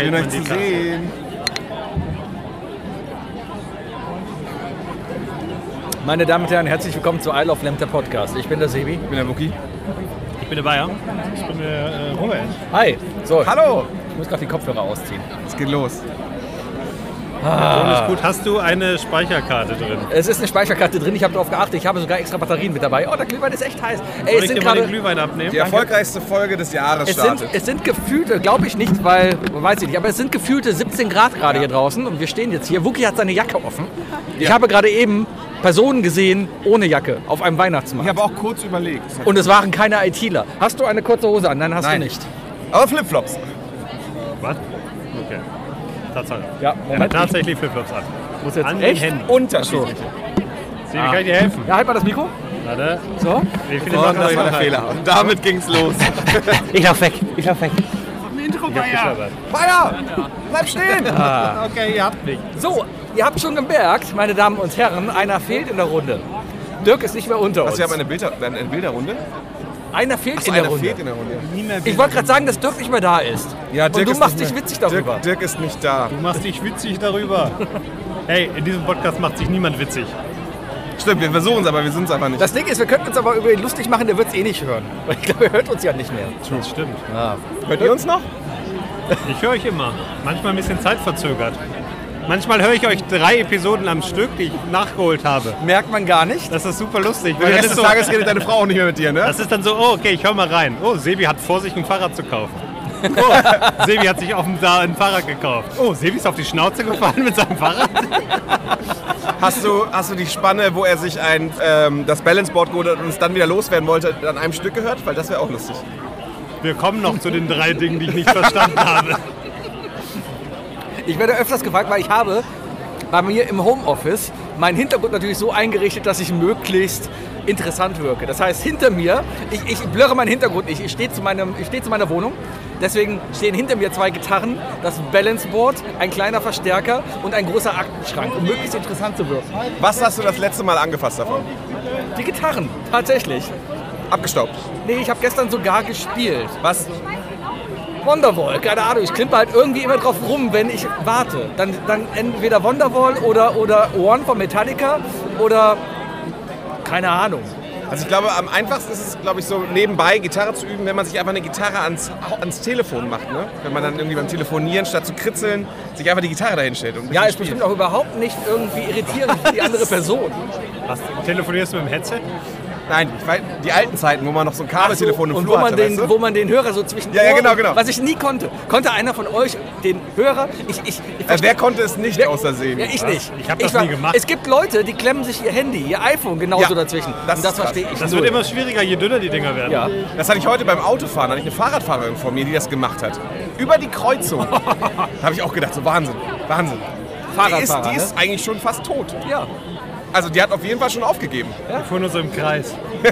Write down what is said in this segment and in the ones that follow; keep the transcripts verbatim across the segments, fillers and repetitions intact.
Schön euch zu sehen. Meine Damen und Herren, herzlich willkommen zu I Love Lamp, der Podcast. Ich bin der Sebi. Ich bin der Wookie. Ich bin der Bayer. Ich bin der äh, Robert. Hi. So, Hallo. ich muss gerade die Kopfhörer ausziehen. Es geht los. Ah. Ist gut. Hast du eine Speicherkarte drin? Es ist eine Speicherkarte drin, ich habe darauf geachtet. Ich habe sogar extra Batterien mit dabei. Oh, der Glühwein ist echt heiß. Ey, Soll es ich sind dir mal gerade den Glühwein abnehmen? Die erfolgreichste Folge des Jahres Es sind, startet. es sind gefühlte, glaube ich nicht, weil, weiß ich nicht, aber es sind gefühlte siebzehn Grad gerade hier draußen und wir stehen jetzt hier. Wookie hat seine Jacke offen. Ich habe gerade eben Personen gesehen ohne Jacke auf einem Weihnachtsmarkt. Ich habe auch kurz überlegt. Und es waren keine ITler. Hast du eine kurze Hose an? Nein, hast Nein. du nicht. Aber Flipflops. Was? Okay. Tatsache. Ja, Er hat tatsächlich Flipflops an. Muss jetzt An den echt Händen. Unterschiedliche. Sebi, kann ich dir helfen? Ja, halt mal das Mikro. Warte. So. Wie viele Und Sachen soll das ich war noch der halten? Fehler. Und damit ging's los. Ich lauf weg. Ich lauf weg. Ich hab geschabbert. Bayer, bleib stehen. Okay, ihr habt mich. So, ihr habt schon gemerkt, meine Damen und Herren, einer fehlt in der Runde. Dirk ist nicht mehr unter uns. Also wir haben eine, Bilder, eine Bilderrunde. Einer fehlt So, in der einer Runde. fehlt in der Runde. Nie mehr Ich wollte gerade sagen, dass Dirk nicht mehr da ist. Ja, und Dirk du ist machst nicht dich mehr- witzig darüber. Dirk, Dirk ist nicht da. Du machst dich witzig darüber. Hey, in diesem Podcast macht sich niemand witzig. Stimmt, wir versuchen es, aber wir sind es einfach nicht. Das Ding ist, wir könnten uns aber über ihn lustig machen, der wird es eh nicht hören. Weil ich glaube, er hört uns ja nicht mehr. Das stimmt. Hört ihr uns noch? Ich höre euch immer. Manchmal ein bisschen zeitverzögert. Manchmal höre ich euch drei Episoden am Stück, die ich nachgeholt habe. Merkt man gar nicht. Das ist super lustig. Den Weil das, Rest ist des so, Tages redet deine Frau auch nicht mehr mit dir, ne? das ist dann so, oh, okay, ich höre mal rein. Oh, Sebi hat vor, sich ein Fahrrad zu kaufen. Oh, Sebi hat sich auf dem Sa- ein Fahrrad gekauft. Oh, Sebi ist auf die Schnauze gefallen mit seinem Fahrrad. Hast du, hast du die Spanne, wo er sich ein, ähm, das Balanceboard geholt hat und es dann wieder loswerden wollte, an einem Stück gehört? Weil das wäre auch lustig. Wir kommen noch zu den drei Dingen, die ich nicht verstanden habe. Ich werde öfters gefragt, weil ich habe bei mir im Homeoffice meinen Hintergrund natürlich so eingerichtet, dass ich möglichst interessant wirke. Das heißt, hinter mir, ich, ich blurre meinen Hintergrund nicht, ich stehe zu, meinem- ich stehe zu meiner Wohnung, deswegen stehen hinter mir zwei Gitarren, das Balanceboard, ein kleiner Verstärker und ein großer Aktenschrank, um möglichst interessant zu wirken. Was hast du das letzte Mal angefasst davon? Die Gitarren, tatsächlich. Abgestaubt. Nee, ich habe gestern sogar gespielt. Was? Wonderwall, keine Ahnung, ich klimpe halt irgendwie immer drauf rum, wenn ich warte. Dann, dann entweder Wonderwall oder, oder One von Metallica oder keine Ahnung. Also ich glaube, am einfachsten ist es, glaube ich, so nebenbei Gitarre zu üben, wenn man sich einfach eine Gitarre ans, ans Telefon macht. Ne? Wenn man dann irgendwie beim Telefonieren, statt zu kritzeln, sich einfach die Gitarre dahin stellt. Und ein Ja, bisschen ist spielt. bestimmt auch überhaupt nicht irgendwie irritierend für die andere Person. Was, telefonierst du mit dem Headset? Nein, ich weiß, die alten Zeiten, wo man noch so ein Kabeltelefon im und Flur wo man, hatte, den, weißt du? wo man den Hörer so zwischen Ja, ja, Ohren- genau, genau. Was ich nie konnte. Konnte einer von euch den Hörer... Ich, ich, ich äh, wer konnte es nicht Wer- außer Sebi? Ja, ich nicht. Ich hab das war- nie gemacht. Es gibt Leute, die klemmen sich ihr Handy, ihr iPhone genauso Ja, dazwischen. das Und das ist krass. verstehe ich Das null. wird immer schwieriger, je dünner die Dinger werden. Ja. Das hatte ich heute beim Autofahren, da hatte ich eine Fahrradfahrerin vor mir, die das gemacht hat. Über die Kreuzung. Da habe ich auch gedacht, so Wahnsinn, Wahnsinn. Die ist, Fahrradfahrer, die ne? ist eigentlich schon fast tot. Ja. Also die hat auf jeden Fall schon aufgegeben. Wir fuhren nur so im Kreis.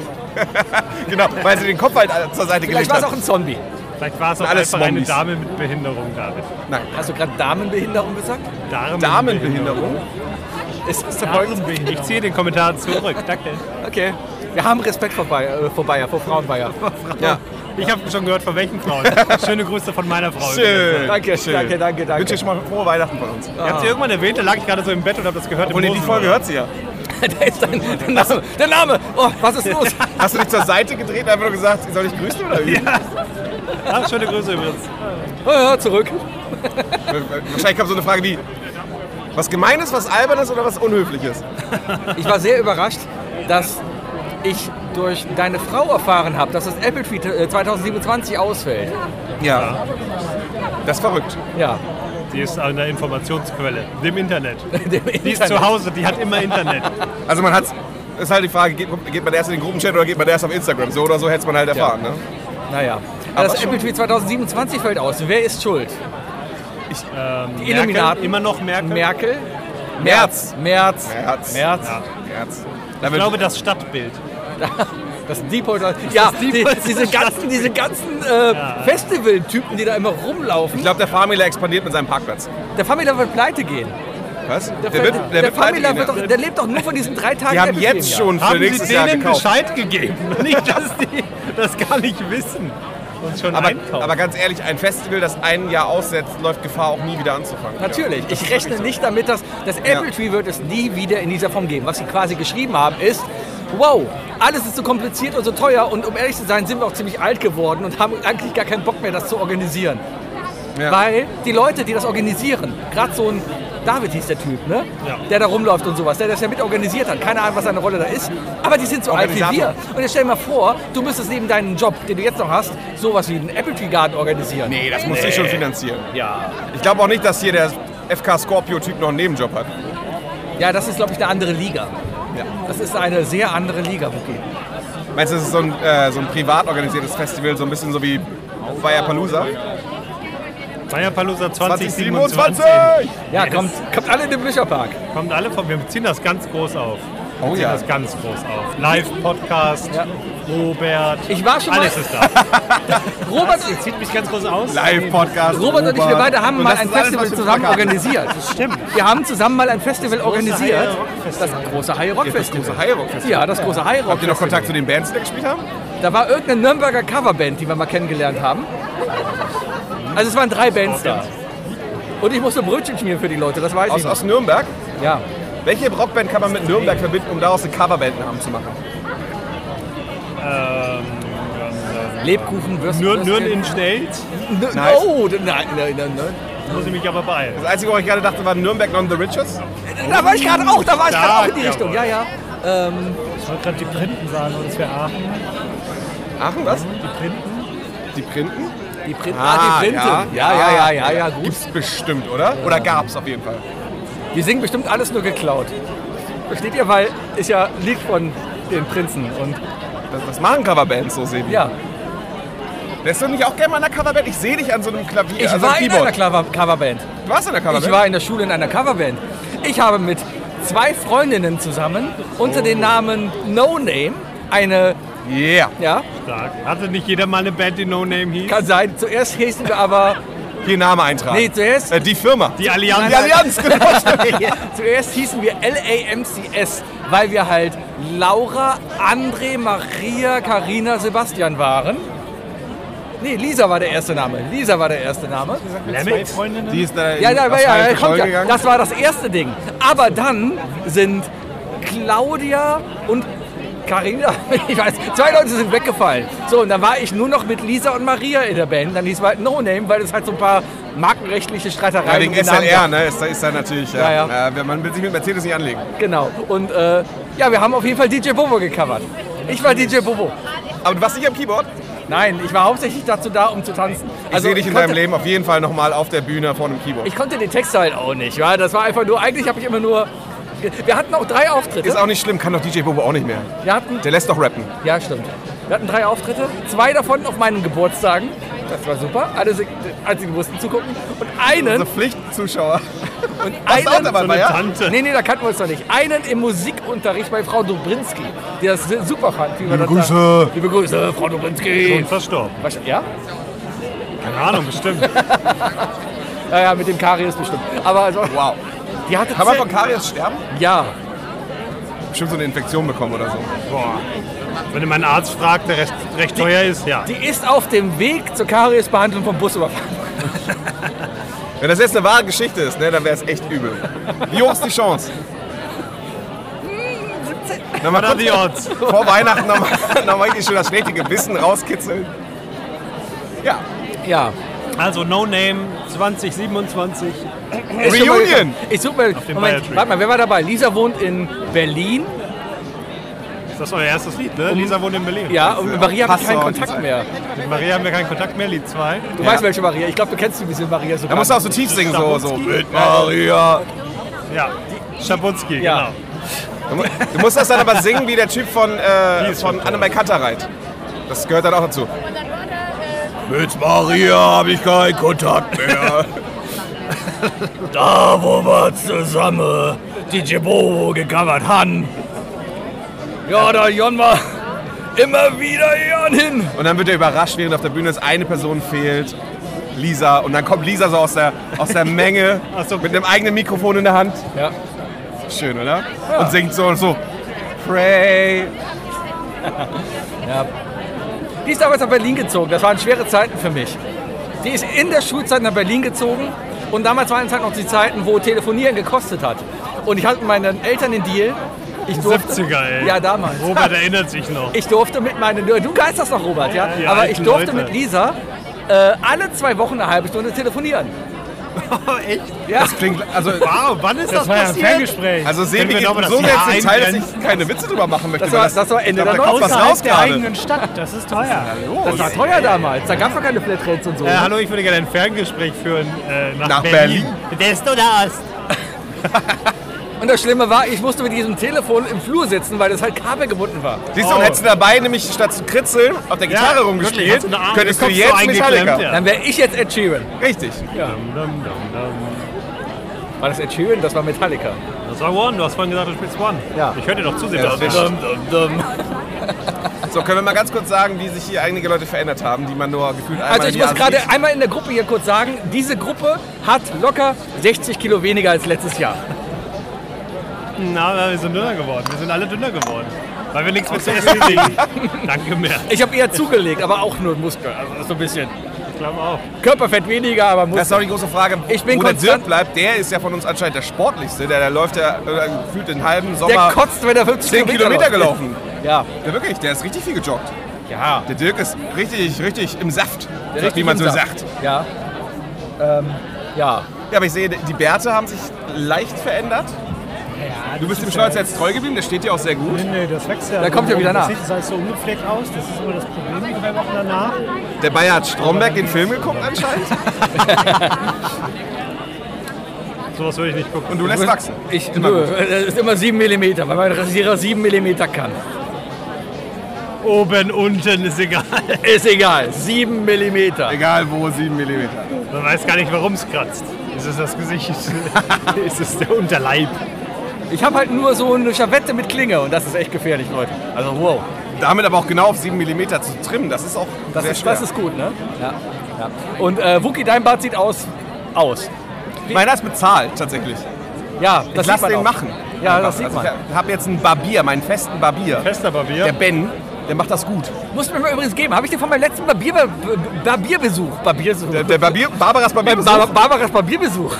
Genau, weil sie den Kopf halt zur Seite Vielleicht gelegt war es hat. auch ein Zombie. Vielleicht war es auch Alles einfach eine Zombies. Dame mit Behinderung, David. Nein. Hast du gerade Damenbehinderung gesagt? Darm- Damenbehinderung? Ist das Ich ziehe den Kommentar zurück. Danke. Okay. Wir haben Respekt vor Bayer, äh, vor, Bayer, vor Frauen Bayer. Ja. Ich habe schon gehört, von welchen Frauen. Schöne Grüße von meiner Frau. Schön. Danke, Schön. danke, danke, danke. Wünsche dir schon mal frohe Weihnachten von uns. Ihr habt sie irgendwann erwähnt, da lag ich gerade so im Bett und habe das gehört. im Und die Hosen- Folge hört sie ja. Der ist dein, der Name. Der Name. Oh, was ist los? Hast du dich zur Seite gedreht und einfach nur gesagt, soll ich grüßen oder wie? Ah, schöne Grüße übrigens. Oh, ja, zurück. Wahrscheinlich kam so eine Frage wie, was Gemeines, was Albernes oder was Unhöfliches? Ich war sehr überrascht, dass ich durch deine Frau erfahren habe, dass das Apple Tree äh, zwanzig siebenundzwanzig ausfällt. Ja. Das ist verrückt. Ja. Die ist an der Informationsquelle, dem Internet. Dem Die ist zu Hause, die hat immer Internet. Also man hat, ist halt die Frage, geht, geht man erst in den Gruppenchat oder geht man erst auf Instagram? So oder so hätte es man halt erfahren. Ne? Naja. Aber Das schon- Apple Tree zwanzig siebenundzwanzig fällt aus. Wer ist schuld? Ähm, Die Illuminaten. Merkel, immer noch Merkel. Merkel? März. März. März. März. März. Ich glaube, das Stadtbild. Das Deepholter. Ja, das die, Deepholter diese ganzen, diese ganzen äh, Festival-Typen, die da immer rumlaufen. Ich glaube, der Famila expandiert mit seinem Parkplatz. Der Famila wird pleite gehen. Was? Der, Der wird, der wird pleite Famila gehen, wird ja. doch, der lebt doch nur von diesen drei Tagen. Die haben Apple jetzt Tree im schon für Haben Sie nächstes Jahr denen gekauft. Bescheid gegeben? Nicht, dass die das gar nicht wissen. Und schon Aber, einkaufen. aber ganz ehrlich, ein Festival, das ein Jahr aussetzt, läuft Gefahr, auch nie wieder anzufangen. Natürlich. Ich rechne nicht damit, dass das Apple Tree wird es nie wieder in dieser Form geben. Was sie quasi geschrieben haben, ist, wow, alles ist so kompliziert und so teuer und um ehrlich zu sein, sind wir auch ziemlich alt geworden und haben eigentlich gar keinen Bock mehr, das zu organisieren. Ja. Weil die Leute, die das organisieren, gerade so ein David hieß der Typ, ne? Ja. Der da rumläuft und sowas, der das ja mit organisiert hat. Keine Ahnung, was seine Rolle da ist. Aber die sind so alt wie wir. Organisator. Und jetzt stell dir mal vor, du müsstest neben deinem Job, den du jetzt noch hast, sowas wie einen Apple Tree Garden organisieren. Nee, das muss ich schon finanzieren. Ja. Ich glaube auch nicht, dass hier der F K Scorpio-Typ noch einen Nebenjob hat. Ja, das ist, glaube ich, eine andere Liga. Ja. Das ist eine sehr andere Liga, Wookie. Meinst du, das ist so ein, äh, so ein privat organisiertes Festival, so ein bisschen so wie Fire-Palooza? Feierpalooza zwanzig zwanzig siebenundzwanzig. siebenundzwanzig! Ja, kommt, kommt alle in den Bücherpark. Kommt alle von, wir ziehen das ganz groß auf. Wir Oh ziehen ja. das ganz groß auf. Live-Podcast, Ja. Robert, Ich war schon alles mal, ist da. Robert, Ihr zieht mich ganz groß aus. Live-Podcast. Robert und ich, wir beide haben Und mal das ein ist alles, Festival was wir zusammen Plakaten- organisiert. Stimmt. Wir haben zusammen mal ein Festival organisiert. Haie Rock Festival. Das große Haie Rock Das Festival. große High Rock Festival. Ja, das große Haie Rock Habt ihr noch Kontakt zu Festival. den Bands, die da gespielt haben? Da war irgendeine Nürnberger Coverband, die wir mal kennengelernt haben. Also es waren drei Bands da. Und ich musste Brötchen schmieren für die Leute, das weiß Aus, ich noch. aus Nürnberg? Ja. Welche Rockband kann man mit Nürnberg verbinden, um daraus eine Coverband-Namen zu machen? Ähm, Lebkuchen, Würstchen. Nür Nürn in Stelz. Nice. Oh, nein, nein, nein, nein. Muss ich mich aber beeilen. Das Einzige, wo ich gerade dachte, war Nürnberg Non the Riches. Da war ich gerade auch, da war ich gerade auch in die Stark, Richtung. Ja, ja. Ähm, Ich wollte gerade die Printen sagen, und es wäre Aachen. Aachen, was? Die Printen. Die Printen? die Print, Ah, ah, die Printen. ja. Ja, ja, ja, ja, ja, gut. Gibt's bestimmt, oder? Oder gab's auf jeden Fall. Die singen bestimmt alles nur geklaut. Versteht ihr? Weil ist ja ein Lied von den Prinzen. Und Das, das machen Coverbands so, Sebi. ja, Lässt du mich auch gerne mal in einer Coverband? Ich sehe dich an so einem Klavier, ich also war einem in einer Keyboard. Cover Coverband. Du warst in der Coverband? Ich war in der Schule in einer Coverband. Ich habe mit zwei Freundinnen zusammen unter dem Namen No Name eine, Yeah. ja, Stark. Hatte nicht jeder mal eine Band, die No Name hieß? kann sein. Zuerst hießen wir aber, Hier Name eintragen. nee, zuerst, Äh, die Firma. Die Allianz. Die Allianz, genau. zuerst hießen wir L A M C S, weil wir halt Laura, André, Maria, Carina, Sebastian waren. Nee, Lisa war der erste Name. Lisa war der erste Name. Zwei Lemmet? Freundinnen. Die ist da Ja, in da, aus ja, freien ja, kommt Kontrolle ja. gegangen. Das war das erste Ding. Aber dann sind Claudia und Carina, ich weiß, zwei Leute sind weggefallen. So, und dann war ich nur noch mit Lisa und Maria in der Band. Dann hieß es halt No Name, weil es halt so ein paar markenrechtliche Streitereien Ja, wegen um den S L Namen R, gab. ne? Ist, da- ist da natürlich, Ja, ja, ja. Äh, man will sich mit Mercedes nicht anlegen. Genau. Und äh, ja, wir haben auf jeden Fall D J Bobo gecovert. Ich war D J Bobo. Aber du warst nicht am Keyboard? Nein, ich war hauptsächlich dazu da, um zu tanzen. Ich sehe dich in konnte- deinem Leben auf jeden Fall nochmal auf der Bühne vor einem Keyboard. Ich konnte den Text halt auch nicht. Ja? Das war einfach nur, eigentlich habe ich immer nur... Wir hatten auch drei Auftritte. Ist auch nicht schlimm, kann doch D J Bobo auch nicht mehr. Wir hatten Der lässt doch rappen. Ja, stimmt. Wir hatten drei Auftritte, zwei davon auf meinen Geburtstagen. Das war super. Alle, sie- als sie wussten zugucken. Und einen, Also Pflichtzuschauer. und Warst du auch einen, dabei, So eine ja? Tante. nee, nee, da kannten wir uns noch nicht. Einen im Musikunterricht bei Frau Dobrinski, die das super fand. Wie wir Liebe das da- Grüße. Liebe Grüße, Frau Schon Dobrinski. verstorben. Was, ja? Keine Ahnung, bestimmt. Ja, ja, mit dem Karies bestimmt. Aber also, Wow. die hatte Kann man zehn- von Karies sterben? Ja. Bestimmt so eine Infektion bekommen oder so. Boah. Wenn mein Arzt fragt, der recht, recht teuer ist, ja. Die ist auf dem Weg zur Kariesbehandlung vom Bus überfahren. Wenn das jetzt eine wahre Geschichte ist, ne, dann wäre es echt übel. Wie hoch ist die Chance? Nochmal What are kurz the odds? vor Weihnachten nochmal noch mal richtig schön das schlechte Gewissen rauskitzeln. Ja, Ja. Also No Name zwanzig siebenundzwanzig. Ist schon mal Reunion. gekommen. Ich suche mal. dem Moment, Biotree. warte mal, wer war dabei? Lisa wohnt in Berlin. Ist das euer erstes Lied, ne? Lisa wohnt in Berlin. Ja, und mit Maria habe ich keinen Passau, die Kontakt Zeit. mehr. Mit Maria haben wir keinen Kontakt mehr, Lied zwei. Du weißt welche Maria. Ich glaube, du kennst die bisschen Maria sogar. da musst du auch so tief singen, so, so. Stabunski. Mit Maria. Ja, Schabunski, Ja. genau. Du mu- Du musst das dann aber singen wie der Typ von, Die äh, ist von schon Annemai Kantereit. Das gehört dann auch dazu. Mit Maria habe ich keinen Kontakt mehr. Da, wo wir zusammen D J Bo gecovert haben. Ja, da Jon war immer wieder Jon hin. Und dann wird er überrascht, während auf der Bühne ist eine Person fehlt. Lisa. Und dann kommt Lisa so aus der, aus der Menge Ach so. mit einem eigenen Mikrofon in der Hand. Ja. Schön, oder? Und singt so und so. Pray. Ja. Die ist damals nach Berlin gezogen. Das waren schwere Zeiten für mich. Die ist in der Schulzeit nach Berlin gezogen. Und damals waren es halt noch die Zeiten, wo Telefonieren gekostet hat. Und ich hatte mit meinen Eltern den Deal. Ich durfte, siebziger, ey. Ja, damals. Robert erinnert sich noch. Ich durfte mit meinen... Du weißt das noch, Robert, ja? Die Aber ich alten durfte Leute. mit Lisa äh, alle zwei Wochen eine halbe Stunde telefonieren. Oh, echt? Ja. Das klingt, also, Wow, wann ist das, Das war ja ein passiert? Ferngespräch. also Sebi Können wir geht noch mal das so Jahr jetzt ins Teil, dass eingrenzen? ich keine Witze drüber machen möchte. Das war- weil das war Ende ich glaub, der da kommt was Außerhalb raus der gerade. eigenen Stadt, das ist teuer. Das war teuer damals. Da gab es doch keine Flatrates und so. Äh, ne? hallo, ich würde gerne ein Ferngespräch führen äh, nach, Nach Berlin. Berlin. West oder Ost? Und das Schlimme war, ich musste mit diesem Telefon im Flur sitzen, weil das halt kabelgebunden war. Siehst du, und hättest du dabei nämlich statt zu kritzeln auf der Gitarre Ja, rumgespielt, wirklich, hast du eine Arme- könntest du Kopf so jetzt eingeklemmt, Metallica. ja. Dann wäre ich jetzt Ed Sheeran. Richtig. Ja. Dum, dum, dum, dum. War das Ed Sheeran? Das war Metallica. Das war One, du hast vorhin gesagt, du spielst One. Ja. Ich höre dir doch zu, Ja, Sebastian. das stimmt. Dum, dum. So, können wir mal ganz kurz sagen, wie sich hier einige Leute verändert haben, die man nur gefühlt einmal Also ich im Jahr muss gerade sieht? einmal in der Gruppe hier kurz sagen, diese Gruppe hat locker sechzig Kilo weniger als letztes Jahr. Na, aber wir sind dünner geworden. Wir sind alle dünner geworden. Weil wir nichts mehr zu essen kriegen. Danke mehr. Ich habe eher zugelegt, aber auch nur Muskeln. Also so ein bisschen. Ich glaube auch. Körperfett weniger, aber Das ist auch Muskeln. die große Frage, Ich bin wo der konstant- Dirk bleibt. Der ist ja von uns anscheinend der sportlichste. Der, der läuft ja äh, gefühlt den halben Der Sommer kotzt, wenn er fünfzig zehn Kilometer läuft. gelaufen. Ja. Ja, wirklich, der ist richtig viel gejoggt. Ja. Der Dirk ist richtig, richtig im Saft, Richtig wie man im so Saft. sagt. Ja. Ähm, ja. Ja, aber ich sehe, die Bärte haben sich leicht verändert. Ja, Du bist das dem ist Stolz ja- jetzt treu geblieben, der steht dir auch sehr gut. Nee, nee, das wächst ja. Da kommt ja wieder nach. Das sieht alles so ungepflegt aus. Das ist immer das Problem, die drei Wochen danach. Der Bayer hat Stromberg den Film geguckt anscheinend Sowas würde ich nicht gucken. und du lässt wachsen. Ich, Immer nö, gut. das ist immer sieben Millimeter, weil mein Rasierer sieben Millimeter kann. Oben, unten, ist egal. Ist egal, sieben Millimeter. Egal wo, sieben Millimeter. Man weiß gar nicht, warum es kratzt. Ist es das Gesicht? Ist es der Unterleib? Ich habe halt nur so eine Schavette mit Klinge und das ist echt gefährlich, Leute. Also wow, Damit aber auch genau auf sieben Millimeter zu trimmen, das ist auch das, sehr ist, schwer. das ist gut, ne? Ja. ja. Und äh, Wookie, dein Bart sieht aus. aus. Meiner ist bezahlt, tatsächlich. Ja, Ich das lass sieht man den auch. machen. Ja, Einfach. das sieht also man. Ich habe jetzt einen Barbier, meinen festen Barbier. Fester Barbier. Der Ben, der macht das gut. Musst du mir mal übrigens geben. Habe ich dir von meinem letzten Barbier, Barbierbesuch, Barbierbesuch. Der, der Barbier, Barbaras Barbier. Bar Barbaras Barbierbesuch.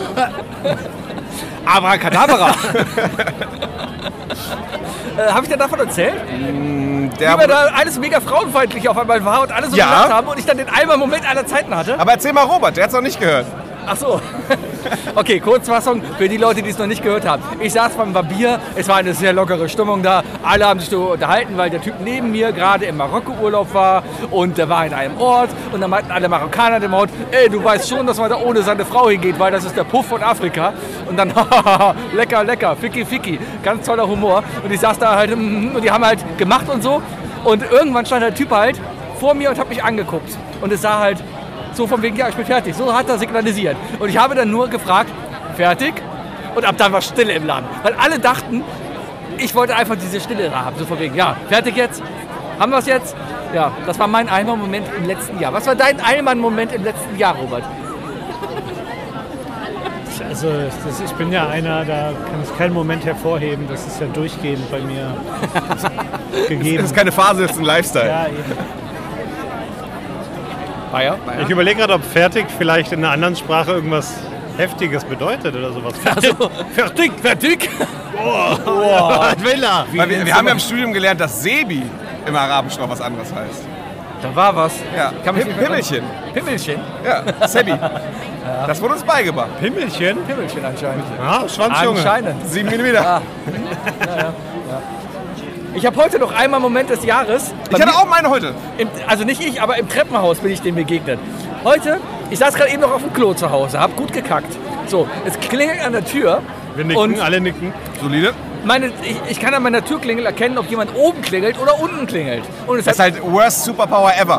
Abracadabra. äh, Habe ich dir davon erzählt? der, Wie wir da alles mega frauenfeindlich auf einmal war und alle so Ja. gelacht haben und ich dann den einmal Moment aller Zeiten hatte. aber erzähl mal Robert, der hat's noch nicht gehört. Ach so. Okay, Kurzfassung für die Leute, die es noch nicht gehört haben. Ich saß beim Barbier, es war eine sehr lockere Stimmung da. Alle haben sich so unterhalten, weil der Typ neben mir gerade im Marokko-Urlaub war und der war in einem Ort und dann meinten alle Marokkaner dem Ort, ey, du weißt schon, dass man da ohne seine Frau hingeht, weil das ist der Puff von Afrika. Und dann, lecker, lecker, ficky, ficky, ganz toller Humor. Und ich saß da halt mm, und die haben halt gemacht und so. Und irgendwann stand der Typ halt vor mir und hat mich angeguckt. Und es sah halt so von wegen, ja, ich bin fertig. So hat er signalisiert. Und ich habe dann nur gefragt, fertig? Und ab dann war Stille im Laden. Weil alle dachten, ich wollte einfach diese Stille da haben. So von wegen, ja, fertig jetzt? Haben wir es jetzt? Ja, das war mein Allmann-Moment im letzten Jahr. Was war dein Allmann-Moment im letzten Jahr, Robert? Also das, ich bin ja einer, da kann ich keinen Moment hervorheben. Das ist ja durchgehend bei mir gegeben. Das ist keine Phase, das ist ein Lifestyle. Ja, eben. Bayer? Ich überlege gerade, ob fertig vielleicht in einer anderen Sprache irgendwas Heftiges bedeutet oder sowas. Also, fertig, fertig. Was will er? Weil wir, wir haben ja im Studium gelernt, dass Sebi im Arabischen noch was anderes heißt. Da war was. Ja, Kann mich Pim nicht mehr Pimmelchen. dran- Pimmelchen? Ja, Sebi. Das wurde uns beigebracht. Pimmelchen? Pimmelchen anscheinend. Ah, Schwanzjunge. Anscheinend. Sieben Millimeter. Ja. Ich habe heute noch einmal Moment des Jahres. Ich hatte auch meine heute. Im, also nicht ich, aber im Treppenhaus bin ich dem begegnet. Heute, ich saß gerade eben noch auf dem Klo zu Hause, hab gut gekackt. So, es klingelt an der Tür. Wir nicken, Und alle nicken. Solide. meine, ich, ich kann an meiner Türklingel erkennen, ob jemand oben klingelt oder unten klingelt. Und es Das ist hat, halt worst Superpower ever.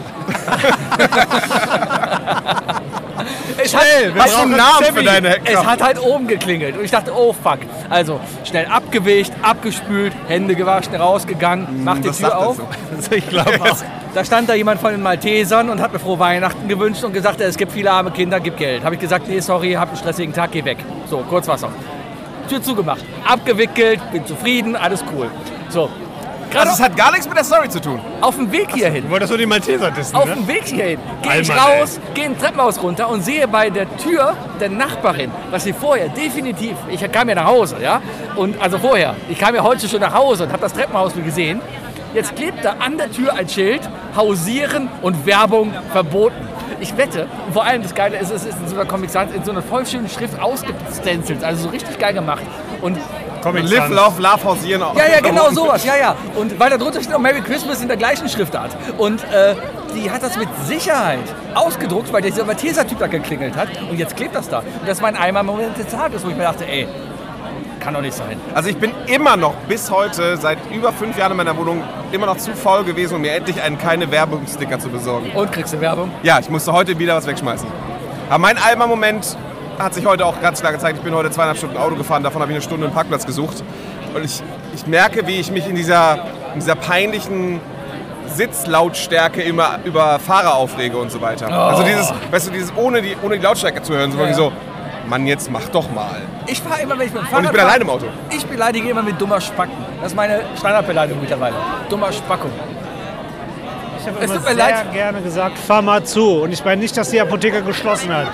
es hat, Hast du einen Namen für deine es Kraft? hat halt oben geklingelt. Und ich dachte, oh fuck. Also, schnell abgewischt, abgespült, Hände gewaschen, rausgegangen, mach die Was Tür sagt das auf. so? Ich glaube auch. Da stand da jemand von den Maltesern und hat mir frohe Weihnachten gewünscht und gesagt, es gibt viele arme Kinder, gib Geld. Habe ich gesagt, nee, sorry, hab einen stressigen Tag, geh weg. So, Kurzwasser. Tür zugemacht, abgewickelt, bin zufrieden, alles cool. So, Also es hat gar nichts mit der Story zu tun. Auf dem Weg hierhin. Du wolltest nur die Malteser dissen, Auf ne? dem Weg hierhin gehe ich Allmann, raus, gehe ein Treppenhaus runter und sehe bei der Tür der Nachbarin, was sie vorher definitiv, ich kam ja nach Hause, ja, und also vorher, ich kam ja heute schon nach Hause und habe das Treppenhaus gesehen. Jetzt klebt da an der Tür ein Schild, Hausieren und Werbung verboten. Ich wette, und vor allem das Geile ist, es ist in so einer Comic Sans in so einer voll schönen Schrift ausgestencelt, also so richtig geil gemacht. Und Live, Love, Love, Hausieren. ja, ja, genau sowas, ja, ja. Und weil da drunter steht auch Merry Christmas in der gleichen Schriftart. Und äh, die hat das mit Sicherheit ausgedruckt, weil dieser Malteser-Typ da geklingelt hat. Und jetzt klebt das da. Und das war ein Einmal-Moment des Tages, wo ich mir dachte, ey, kann doch nicht sein. Also ich bin immer noch bis heute, seit über fünf Jahren in meiner Wohnung, immer noch zu faul gewesen, um mir endlich einen keine-Werbung-Sticker zu besorgen. Und kriegst du Werbung? Ja, ich musste heute wieder was wegschmeißen. Aber mein Alma-Moment hat sich heute auch ganz klar gezeigt. Ich bin heute zweieinhalb Stunden Auto gefahren, davon habe ich eine Stunde einen Parkplatz gesucht. Und ich, ich merke, wie ich mich in dieser, in dieser peinlichen Sitzlautstärke immer über Fahrer aufrege und so weiter. Oh. Also dieses, weißt du, dieses ohne die, ohne die Lautstärke zu hören, so Ja. wirklich so, Mann, jetzt mach doch mal. Ich fahre immer, wenn ich mit dem Fahrrad Und ich bin fahre, allein im Auto. Ich beleidige immer mit dummer Spacken. Das ist meine Standardbeleidigung mittlerweile. Dummer Spacko. Ich habe Es immer tut mir sehr leid. gerne gesagt, fahr mal zu. Und ich meine nicht, dass die Apotheke geschlossen hat.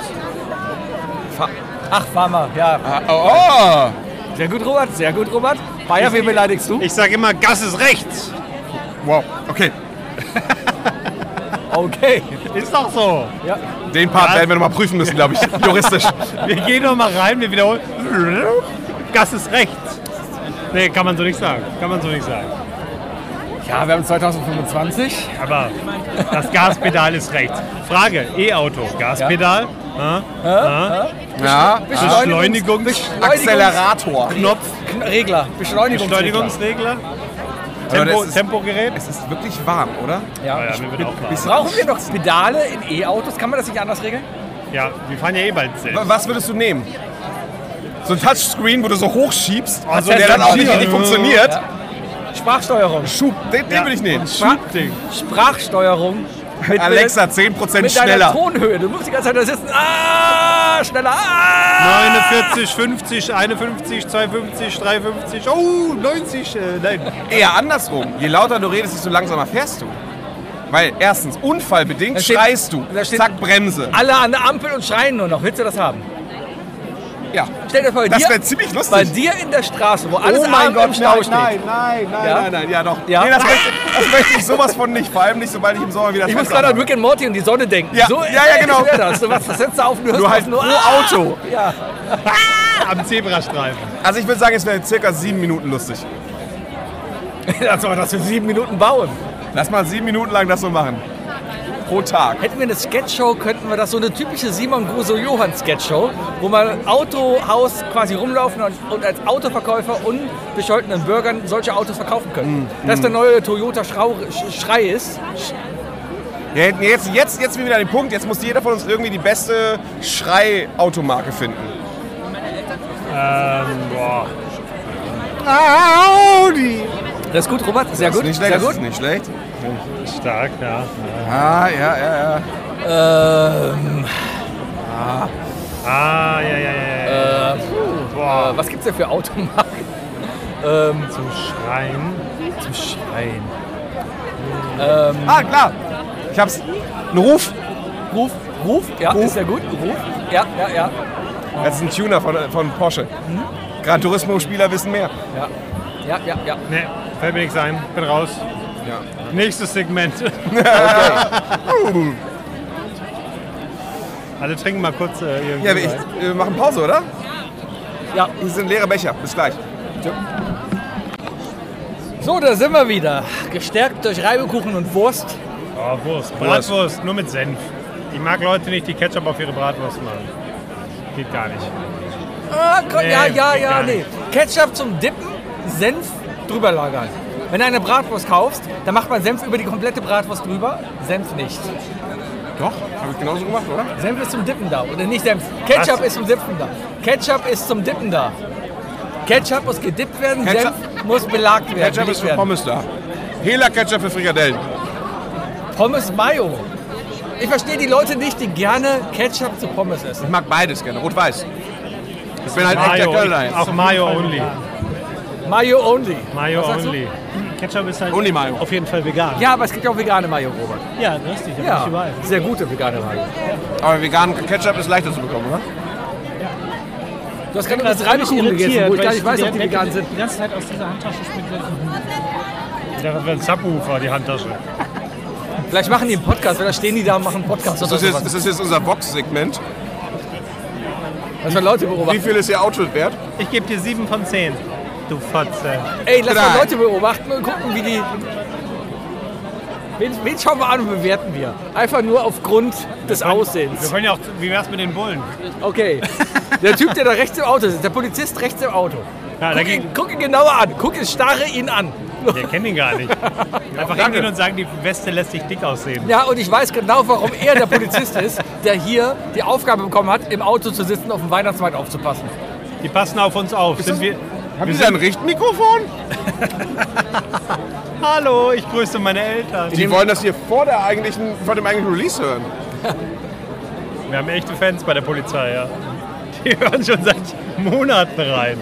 Ach, fahr mal, ja. Oh, oh. Sehr gut, Robert, sehr gut, Robert. Bayer, wen beleidigst du? Ich sag immer, Gas ist rechts. Wow, okay. Okay. Ist doch so. Ja. Den Part Ja. werden wir noch mal prüfen müssen, glaube ich, juristisch. Wir gehen noch mal rein, wir wiederholen. Gas ist rechts. Nee, kann man so nicht sagen. Kann man so nicht sagen. Ja, wir haben zwanzig fünfundzwanzig. Aber das Gaspedal ist rechts. Frage, E-Auto, Gaspedal, ja. Ja. Ja, Beschleunigungs- Beschleunigungs- Accelerator. Knopf, Regler. Beschleunigungsregler. Beschleunigungsregler, Aber Tempo, das ist- Tempogerät. Es ist wirklich warm, oder? Ja. Ah ja, mir wird auch klar. Brauchen wir noch Pedale in E-Autos? Kann man das nicht anders regeln? Ja, wir fahren ja eh bald selbst. Was würdest du nehmen? So ein Touchscreen, wo du so hochschiebst, also das der dann auch nicht Sensor. richtig funktioniert. Ja. Sprachsteuerung. Schub, den, den Ja. würde ich nehmen. Schubding. Sprachsteuerung. Mit, Alexa, zehn Prozent mit deiner schneller. Tonhöhe. Du musst die ganze Zeit da sitzen. Ah, schneller. Ah. neunundvierzig, fünfzig, einundfünfzig, zweiundfünfzig, dreiundfünfzig, oh, neunzig, äh, nein. Eher andersrum. Je lauter du redest, desto langsamer fährst du. Weil erstens, unfallbedingt Da steht- schreist du. da steht- Zack, Bremse. Alle an der Ampel und schreien nur noch. Willst du das haben? Ja. Stell dir vor, bei Das dir, wäre ziemlich lustig. bei dir in der Straße, wo alles oh mein arm Gott, im Stau nein, steht. nein, nein, nein, Ja? nein, nein, ja doch. Ja? Nee, das, möchte, das möchte ich sowas von nicht. Vor allem nicht, sobald ich im Sommer wieder Ich muss Fenster gerade an habe. Rick and Morty und die Sonne denken. Ja, so ja, ja, genau. wäre das. Du machst das Fenster auf und du hörst Nur halt das nur pro ah! Auto. Ja. Am Zebrastreifen. Also ich würde sagen, es wäre circa sieben Minuten lustig. Lass mal das für sieben Minuten bauen. Lass mal sieben Minuten lang das so machen. Pro Tag. Hätten wir eine Sketchshow, könnten wir das so eine typische Simon Gruso-Johann Sketchshow, wo man Autohaus quasi rumlaufen und, und als Autoverkäufer und bescholtenen Bürgern solche Autos verkaufen können. Das ist der neue Toyota Schrau Sch- Schrei ist. Ja, jetzt, jetzt, jetzt sind wir wieder an dem Punkt, jetzt muss jeder von uns irgendwie die beste Schrei-Automarke finden. Ähm, boah. Audi. Das ist gut, Robert. Sehr Das gut. ist nicht schlecht, Sehr das gut. ist nicht schlecht. Stark, ja. Ah, ja, ja, ja. Ähm, Ah, ja, ja, ja, ja. äh, Boah, was gibt's denn für Automarken? Ähm, Zum Schreien. zum Schreien. Ah, klar. Ich hab's. Ein Ruf. Ruf, Ruf, ja, Ruf. ist ja gut. Ruf, ja, ja, ja. Das ist ein Tuner von, von Porsche. Gran Turismo-Spieler wissen mehr. Ja, ja, ja, ja. Ne, fällt mir nichts ein. Bin raus. Ja. Nächstes Segment. Okay. Alle trinken mal kurz äh, irgendwie. Ja, wir, ich, wir machen Pause, oder? Ja. Hier sind leere Becher. Bis gleich. So, da sind wir wieder. Gestärkt durch Reibekuchen und Wurst. Oh, Wurst. Bratwurst, nur mit Senf. Ich mag Leute nicht, die Ketchup auf ihre Bratwurst machen. Geht gar nicht. Ah, komm, Nee, ja, ja, geht ja, gar nee. nicht. Ketchup zum Dippen, Senf drüber lagern. Wenn du eine Bratwurst kaufst, dann macht man Senf über die komplette Bratwurst drüber, Senf nicht. Doch, habe ich genauso gemacht, oder? Senf ist zum Dippen da, oder nicht Senf. Ketchup Was? ist zum Dippen da. Ketchup ist zum Dippen da. Ketchup muss gedippt werden, Ketchup- Senf muss belagt werden. Ketchup belegt ist für werden. Pommes da. Hela Ketchup für Frikadellen. Pommes Mayo. Ich verstehe die Leute nicht, die gerne Ketchup zu Pommes essen. Ich mag beides gerne. Rot-Weiß. Ich bin halt echt der Mayo, Kölner jetzt. auch Mayo only. Mayo only. Mayo Was sagst du? only. Ketchup ist halt Und die Mayo. auf jeden Fall vegan. Ja, aber es gibt ja auch vegane Mayo, Robert. Ja, richtig, aber Ja, nicht überall. sehr gute vegane Mayo. Aber veganen Ketchup ist leichter zu bekommen, oder? Du hast gerade das Reibekuchen gegessen, wo ich gar nicht weiß, ob die vegan die, sind. Die ganze Zeit aus dieser Handtasche spielt. Ja, das wäre ein Subwoofer, die Handtasche. Vielleicht machen die einen Podcast, oder stehen die da und machen einen Podcast Ist oder das jetzt, sowas. ist das jetzt unser Vox-Segment? Dass wir Leute Wie beobachten. viel ist Ihr Outfit wert? Ich gebe dir sieben von zehn. Du Fotze. Ey, lass Drei. mal Leute beobachten und gucken, wie die... Wen, wen schauen wir an und bewerten wir? Einfach nur aufgrund des Wir Aussehens. können ja auch, wie wär's mit den Bullen? Okay. Der Typ, der da rechts im Auto sitzt, der Polizist rechts im Auto. Ja, Guck dagegen, ihn, guck ihn genauer an. Guck ihn, starre ihn an. wir kennen ihn gar nicht. Einfach hingehen und sagen, die Weste lässt sich dick aussehen. Ja, und ich weiß genau, warum er der Polizist ist, der hier die Aufgabe bekommen hat, im Auto zu sitzen, auf dem Weihnachtsmarkt aufzupassen. Die passen auf uns auf. Sind wir, Haben wir Sie da ein sind, Richtmikrofon? Hallo, ich grüße meine Eltern. Die wollen das hier vor, der eigentlichen, vor dem eigentlichen Release hören. Wir haben echte Fans bei der Polizei, ja. Die hören schon seit Monaten rein.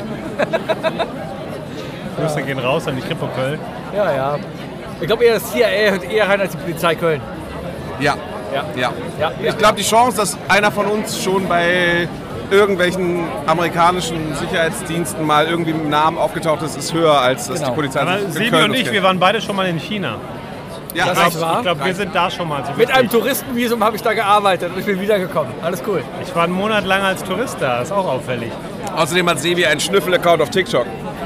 Grüße gehen raus an die Kripo Köln. Ja, ja. Ich glaube, eher das C I A hört eher rein als die Polizei Köln. Ja. Ja. ja. Ja, Ich glaube, die Chance, dass einer von uns schon bei irgendwelchen amerikanischen Sicherheitsdiensten mal irgendwie mit dem Namen aufgetaucht ist, ist höher, als dass Genau. die Polizei Aber sich in Sebi Köln und ich, auskennt. wir waren beide schon mal in China. Ja, Das reicht. ist wahr. Ich glaube, wir sind da schon mal. So Mit einem richtig. Touristenvisum habe ich da gearbeitet und ich bin wiedergekommen. Alles cool. Ich war einen Monat lang als Tourist da, ist auch auffällig. Außerdem hat Sebi einen Schnüffel-Account auf TikTok.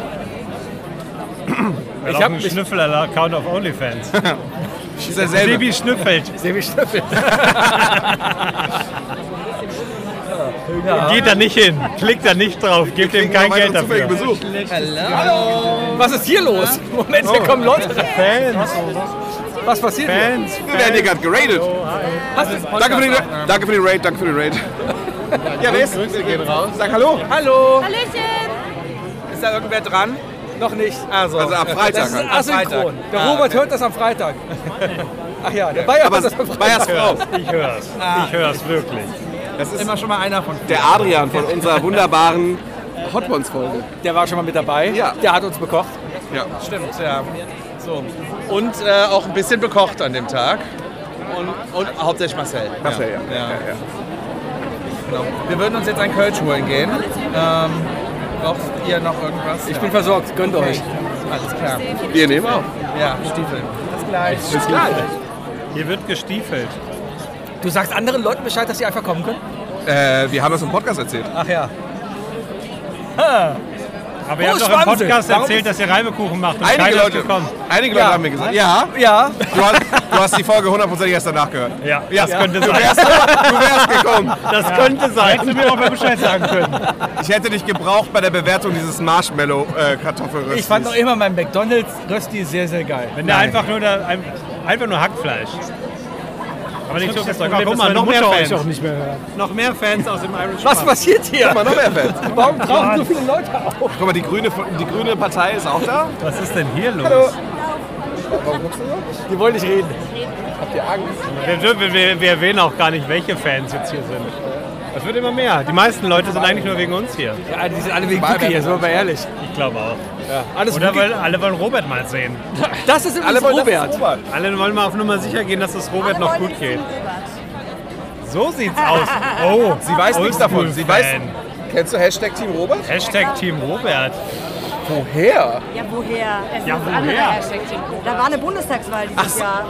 Wir Ich ich hab einen mich- Schnüffel-Account auf OnlyFans. Ist derselbe. Sebi schnüffelt. Sebi Stöffel. Geht da nicht hin. Klickt da nicht drauf. Gebt ihm kein Geld dafür. Besuch. Was ist hier los? Moment, hier kommen Leute. Fans. Was passiert hier? Fans. Wir werden hier gerade geradet. Hast du Danke für, den, danke für den Raid, danke für den Raid. Ja, wer ist? Grüße gehen raus. Sag Hallo. Hallo. Hallöchen! Ist da irgendwer dran? Noch nicht. Also, Also ab Freitag das ist halt. asynchron. Der Robert hört das am Freitag. Ach ja, der Bayer Aber hört das am Bayers Freitag. Frau. Ich hör's. Ich hör's wirklich. Das ist Immer schon mal einer von. der Adrian von unserer wunderbaren Hot Ones-Folge. Der war schon mal mit dabei. Ja. Der hat uns bekocht. Ja. Stimmt, ja. So. Und äh, auch ein bisschen bekocht an dem Tag. Und, und hauptsächlich Marcel. Marcel, ja. Ja. Genau. Wir würden uns jetzt ein Kölsch holen gehen. Ähm, braucht ihr noch irgendwas? Ich bin versorgt. Gönnt euch. Alles klar. Wir nehmen auch. Ja, Stiefel. Bis gleich. Bis gleich. Hier wird gestiefelt. Du sagst anderen Leuten Bescheid, dass sie einfach kommen können? Äh, wir haben das im Podcast erzählt. Ach ja. Aber ihr Wo habt ist doch im Schwanze? Podcast Warum erzählt, dass ihr Reibekuchen macht und Einige keiner ist Leute, gekommen. einige Leute Ja. haben mir gesagt. Ja, Ja. du hast, du hast die Folge hundertprozentig erst danach gehört. Ja, Ja. das könnte Du sein. wärst, du wärst gekommen. Das könnte sein. Hättest du mir auch mal Bescheid sagen können. Ich hätte dich gebraucht bei der Bewertung dieses Marshmallow-Kartoffelröstes. Ich fand noch immer mein McDonald's Rösti sehr, sehr geil. Wenn der einfach nur, da, ein- einfach nur Hackfleisch. Aber nicht so viel Zeug. Problem, Guck dass mal, meine noch mehr Mutter euch Fans. auch nicht mehr hört. Noch mehr Fans aus dem Irish Was Pub. passiert hier? Guck mal, noch mehr Fans. Warum tauchen so viele Leute auf? Guck mal, die grüne, die grüne Partei ist auch da. Was ist denn hier los? Die wollen nicht reden. Wir, wir, wir, wir erwähnen auch gar nicht, welche Fans jetzt hier sind. Es wird immer mehr. Die meisten Leute sind eigentlich nur wegen uns hier. Ja, die sind alle wegen Cookie hier, sind wir mal ehrlich. Ich glaube auch. Alles Oder Cookie. weil alle wollen Robert mal sehen. Das ist Alle übrigens wollen, Robert. das ist Robert. Alle wollen mal auf Nummer sicher gehen, dass es Robert noch gut geht. So sieht's aus. Oh, Sie weiß nichts davon. Sie weiß. Oldschool-Fan. Kennst du Hashtag Team Robert? Hashtag Team Robert. Woher? Ja, woher? Es Ja, ist ein woher? anderer Hashtag. Da war eine Bundestagswahl dieses Jahr.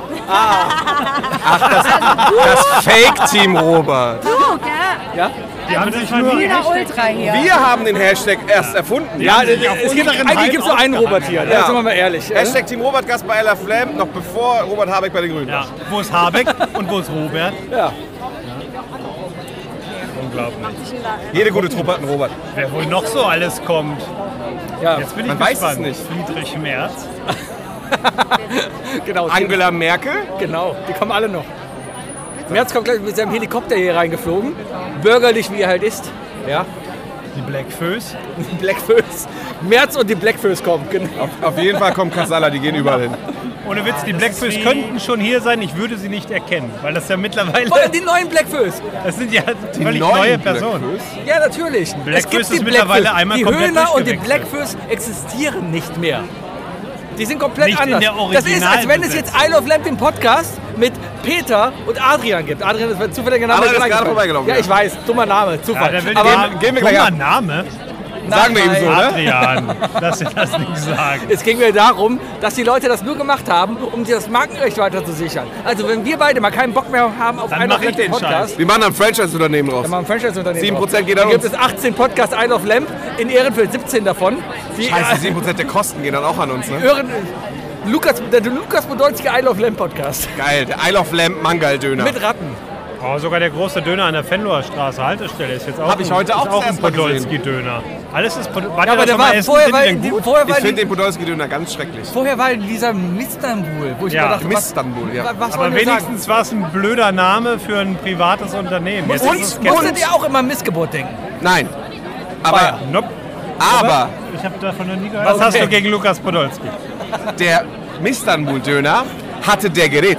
Das Fake Team Robert. Du, gell? Ja? Die haben sich nur Grüner Ultra hier. Wir haben den Hashtag erst erfunden. Ja, haben sich auf es gibt, unseren eigentlich Hype gibt es nur einen Robert hier. Ja. Sind wir mal ehrlich. Hashtag Team Robert Gast bei Ella Flam, noch bevor Robert Habeck bei den Grünen war. Ja, wo ist Habeck und wo ist Robert? Ja. Unglaublich. Jede gute Truppe hat einen Robert. Wer wohl noch so alles kommt. Ja. Jetzt bin ich Man weiß gespannt. es nicht. Friedrich Merz. Genau. Angela Merkel. Genau, die kommen alle noch. Merz kommt gleich mit seinem Helikopter hier reingeflogen. Bürgerlich, wie er halt ist. Ja. Die Blackfoes. Blackfoes. Merz und die Blackfoes kommen. Genau. Auf, auf jeden Fall kommt Kasala, die gehen überall hin. Ohne Witz, die Blackfoes könnten schon hier sein, ich würde sie nicht erkennen. Weil das ja mittlerweile, Vor allem die neuen Blackfoes. das sind ja Die völlig neuen neue Personen. Blackfoes. Ja, natürlich. Blackfoes es gibt ist die mittlerweile Blackfoes. einmal Die komplett Höhner und die durchgewechselt. Blackfoes existieren nicht mehr. Die sind komplett Nicht in anders. der Das ist, als wenn es jetzt I Love Lamp den Podcast mit Peter und Adrian gibt. Adrian ist zufälliger Name. Adrian ist gerade reingefallen. vorbeigelaufen, Ja, ja. ich weiß. Dummer Name. Zufall. Ja, der will Aber gehen, gehen wir gleich dummer ab. Name. Sagen wir ihm so, ne? Adrian, lass dir das nicht sagen. es ging mir darum, dass die Leute das nur gemacht haben, um sich das Markenrecht weiter zu sichern. Also wenn wir beide mal keinen Bock mehr haben auf Dann I mach Love ich Lamp den den Podcast, Wir machen dann ein Franchise-Unternehmen draus. dann machen wir ein Franchise-Unternehmen. sieben drauf. Prozent geht Dann an gibt uns. es achtzehn Podcasts I Love Lamp, in Ehrenfeld siebzehn davon. Die, Scheiße, sieben Prozent der Kosten gehen dann auch an uns, ne? Ehren, Lukas, der Lukas Podolski I Love Lamp Podcast. Geil, der I Love Lamp Mangal-Döner. Mit Ratten. Oh, sogar der große Döner an der Venloer Straße Haltestelle ist jetzt auch Hab ich ein, heute ist auch auch ein zuerst mal gesehen. Podolski-Döner. Alles ist Podolski. Ja, aber der war, vorher, war, die, vorher, Ich war, finde die, den Podolski-Döner ganz schrecklich. vorher war dieser Istanbul, wo ich Ja, mir dachte, was, Istanbul, ja. was Aber wollen wir sagen? wenigstens war es ein blöder Name für ein privates Unternehmen. Jetzt Und, ist es musstet ihr auch immer an Missgeburt denken? Nein. Aber, Nope. aber Ich habe davon noch nie gehört. Was hast Okay. du gegen Lukas Podolski? der Istanbul-Döner hatte der Gerät.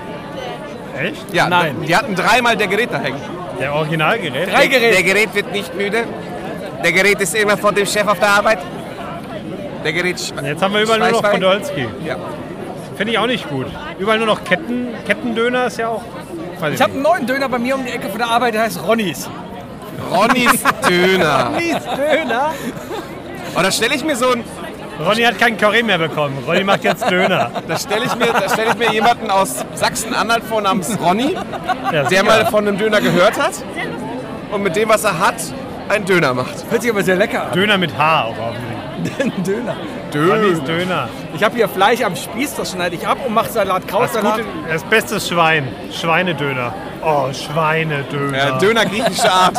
Echt? Ja, Nein. Die hatten dreimal der Gerät da hängen. Der Originalgerät? Drei Geräte. Der Gerät wird nicht müde. Der Gerät ist immer vor dem Chef auf der Arbeit. Der Gerät... sch- Jetzt haben wir überall nur noch Schweißwein. Podolski. Ja. Finde ich auch nicht gut. Überall nur noch Ketten. Kettendöner ist ja auch... Weiß Ich habe einen neuen Döner bei mir um die Ecke von der Arbeit, der heißt Ronnys. Ronnys Döner. Döner? Und da stelle ich mir so ein... Ronny hat keinen Curry mehr bekommen. Ronny macht jetzt Döner. Da stelle ich, mir- da stell ich mir jemanden aus Sachsen-Anhalt vor namens Ronny, Ja, der sicher. mal von einem Döner gehört hat und mit dem, was er hat, einen Döner macht. Hört sich aber sehr lecker an. Döner mit H auch hoffentlich. Döner. Ronnys Döner. Ich habe hier Fleisch am Spieß, das schneide ich ab und mache Salat, Das, Krautsalat. gute, das beste ist Schwein. Schweinedöner. Oh, Schweinedöner. Ja, Döner griechischer Art.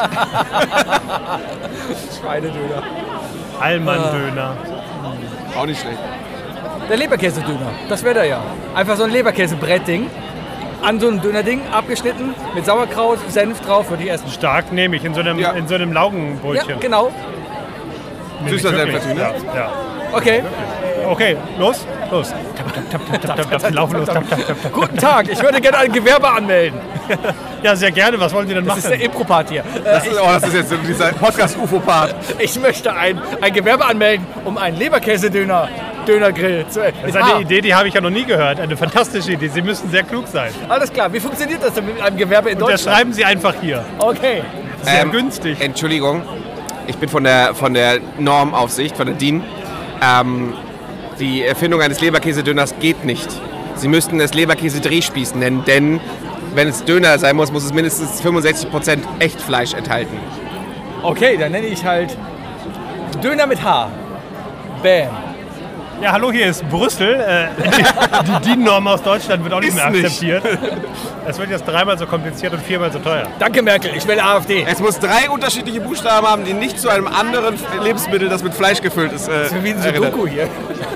Schweinedöner. Allmann-Döner. Auch nicht schlecht. Der Leberkäse-Döner, das wäre der ja. Einfach so ein Leberkäse-Brettding. An so einem Dönerding, abgeschnitten, mit Sauerkraut, Senf drauf, würde ich essen. Stark nehme ich in so einem, Ja. in so einem Ja, Laugenbrötchen. genau. Nehme ich Süßer wirklich. Senf natürlich, Ja, ja. Okay. Okay, los, los. Tap, tap, tap, tap, tap, tap, tap, lauf los. Tap, tap, tap, tap. Guten Tag, ich würde gerne ein Gewerbe anmelden. Ja, sehr gerne. Was wollen Sie denn Das ist der machen? Impro-Part hier. Das ist, oh, das ist jetzt so dieser Podcast-U F O-Part. Ich möchte ein, ein Gewerbe anmelden, um einen Leberkäse-Döner, Dönergrill zu essen. Das ist eine Idee, die habe ich ja noch nie gehört. Eine fantastische Idee. Sie müssen sehr klug sein. Alles klar, wie funktioniert das denn mit einem Gewerbe in Deutschland? Unterschreiben Sie einfach hier. Okay. Sehr Ähm, günstig. Entschuldigung, ich bin von der, von der Normaufsicht, von der D I N. Ähm, die Erfindung eines Leberkäse-Döners geht nicht. Sie müssten es Leberkäse-Drehspieß nennen, denn wenn es Döner sein muss, muss es mindestens fünfundsechzig Prozent Echtfleisch enthalten. Okay, dann nenne ich halt Döner mit H. Bam. Ja, hallo, hier ist Brüssel. Äh, die die D I N-Norm aus Deutschland wird auch nicht Ist mehr nicht. akzeptiert. Es wird jetzt dreimal so kompliziert und viermal so teuer. Danke, Merkel, ich wähle AfD. Es muss drei unterschiedliche Buchstaben haben, die nicht zu einem anderen Lebensmittel, das mit Fleisch gefüllt ist, äh, Wie ein erinnern. Sudoku hier.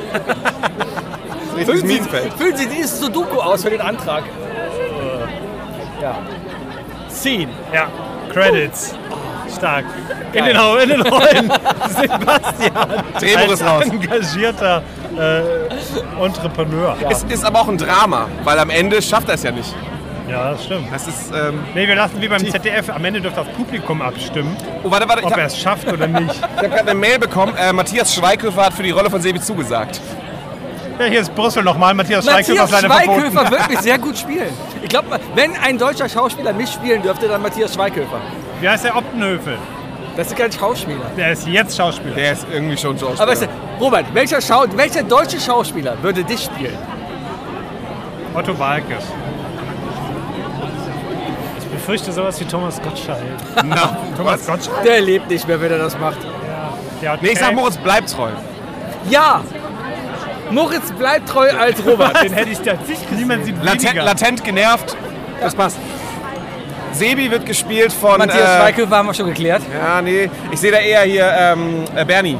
Richtiges Füllen Sie, Minenfeld. füllen Sie dieses Sudoku aus für den Antrag. Ja. Scene. Ja, Credits. Stark. In Geil. den, in den Rollen Sebastian. Drehbuch als ist raus. engagierter äh, Entrepreneur. Ja. Es ist aber auch ein Drama, weil am Ende schafft er es ja nicht. das stimmt. Das ist, ähm, Nee, wir lassen wie beim Z D F. Am Ende dürfte das Publikum abstimmen, oh, warte, warte, ich ob er habe es schafft oder nicht. hab gerade eine Mail bekommen. Äh, Matthias Schweighöfer hat für die Rolle von Sebi zugesagt. Ja, hier ist Brüssel nochmal. Matthias Schweighöfer ist Matthias leider verboten. Schweighöfer wirklich sehr gut spielen. Ich glaube, wenn ein deutscher Schauspieler mitspielen dürfte, dann Matthias Schweighöfer. Wie heißt der Optenhöfel? Das ist kein Schauspieler. Der ist jetzt Schauspieler. Der ist irgendwie schon Schauspieler. Aber weißt du, Robert, welcher, Schau welcher deutsche Schauspieler würde dich spielen? Otto Walkes. Ich befürchte sowas wie Thomas Gottschalk. Na, Thomas Gottschalk. Der lebt nicht mehr, wenn er das macht. Der hat Nee, ich sag, Cam- Moritz bleibt treu. Ja! Moritz bleibt treu als Robert. Den hätte ich tatsächlich Niemand sieht Latent, weniger. latent genervt. Das passt. Sebi wird gespielt von... Matthias äh, Schweighöfer haben wir schon geklärt. Ja, nee. Ich sehe da eher hier ähm, äh, Bernie.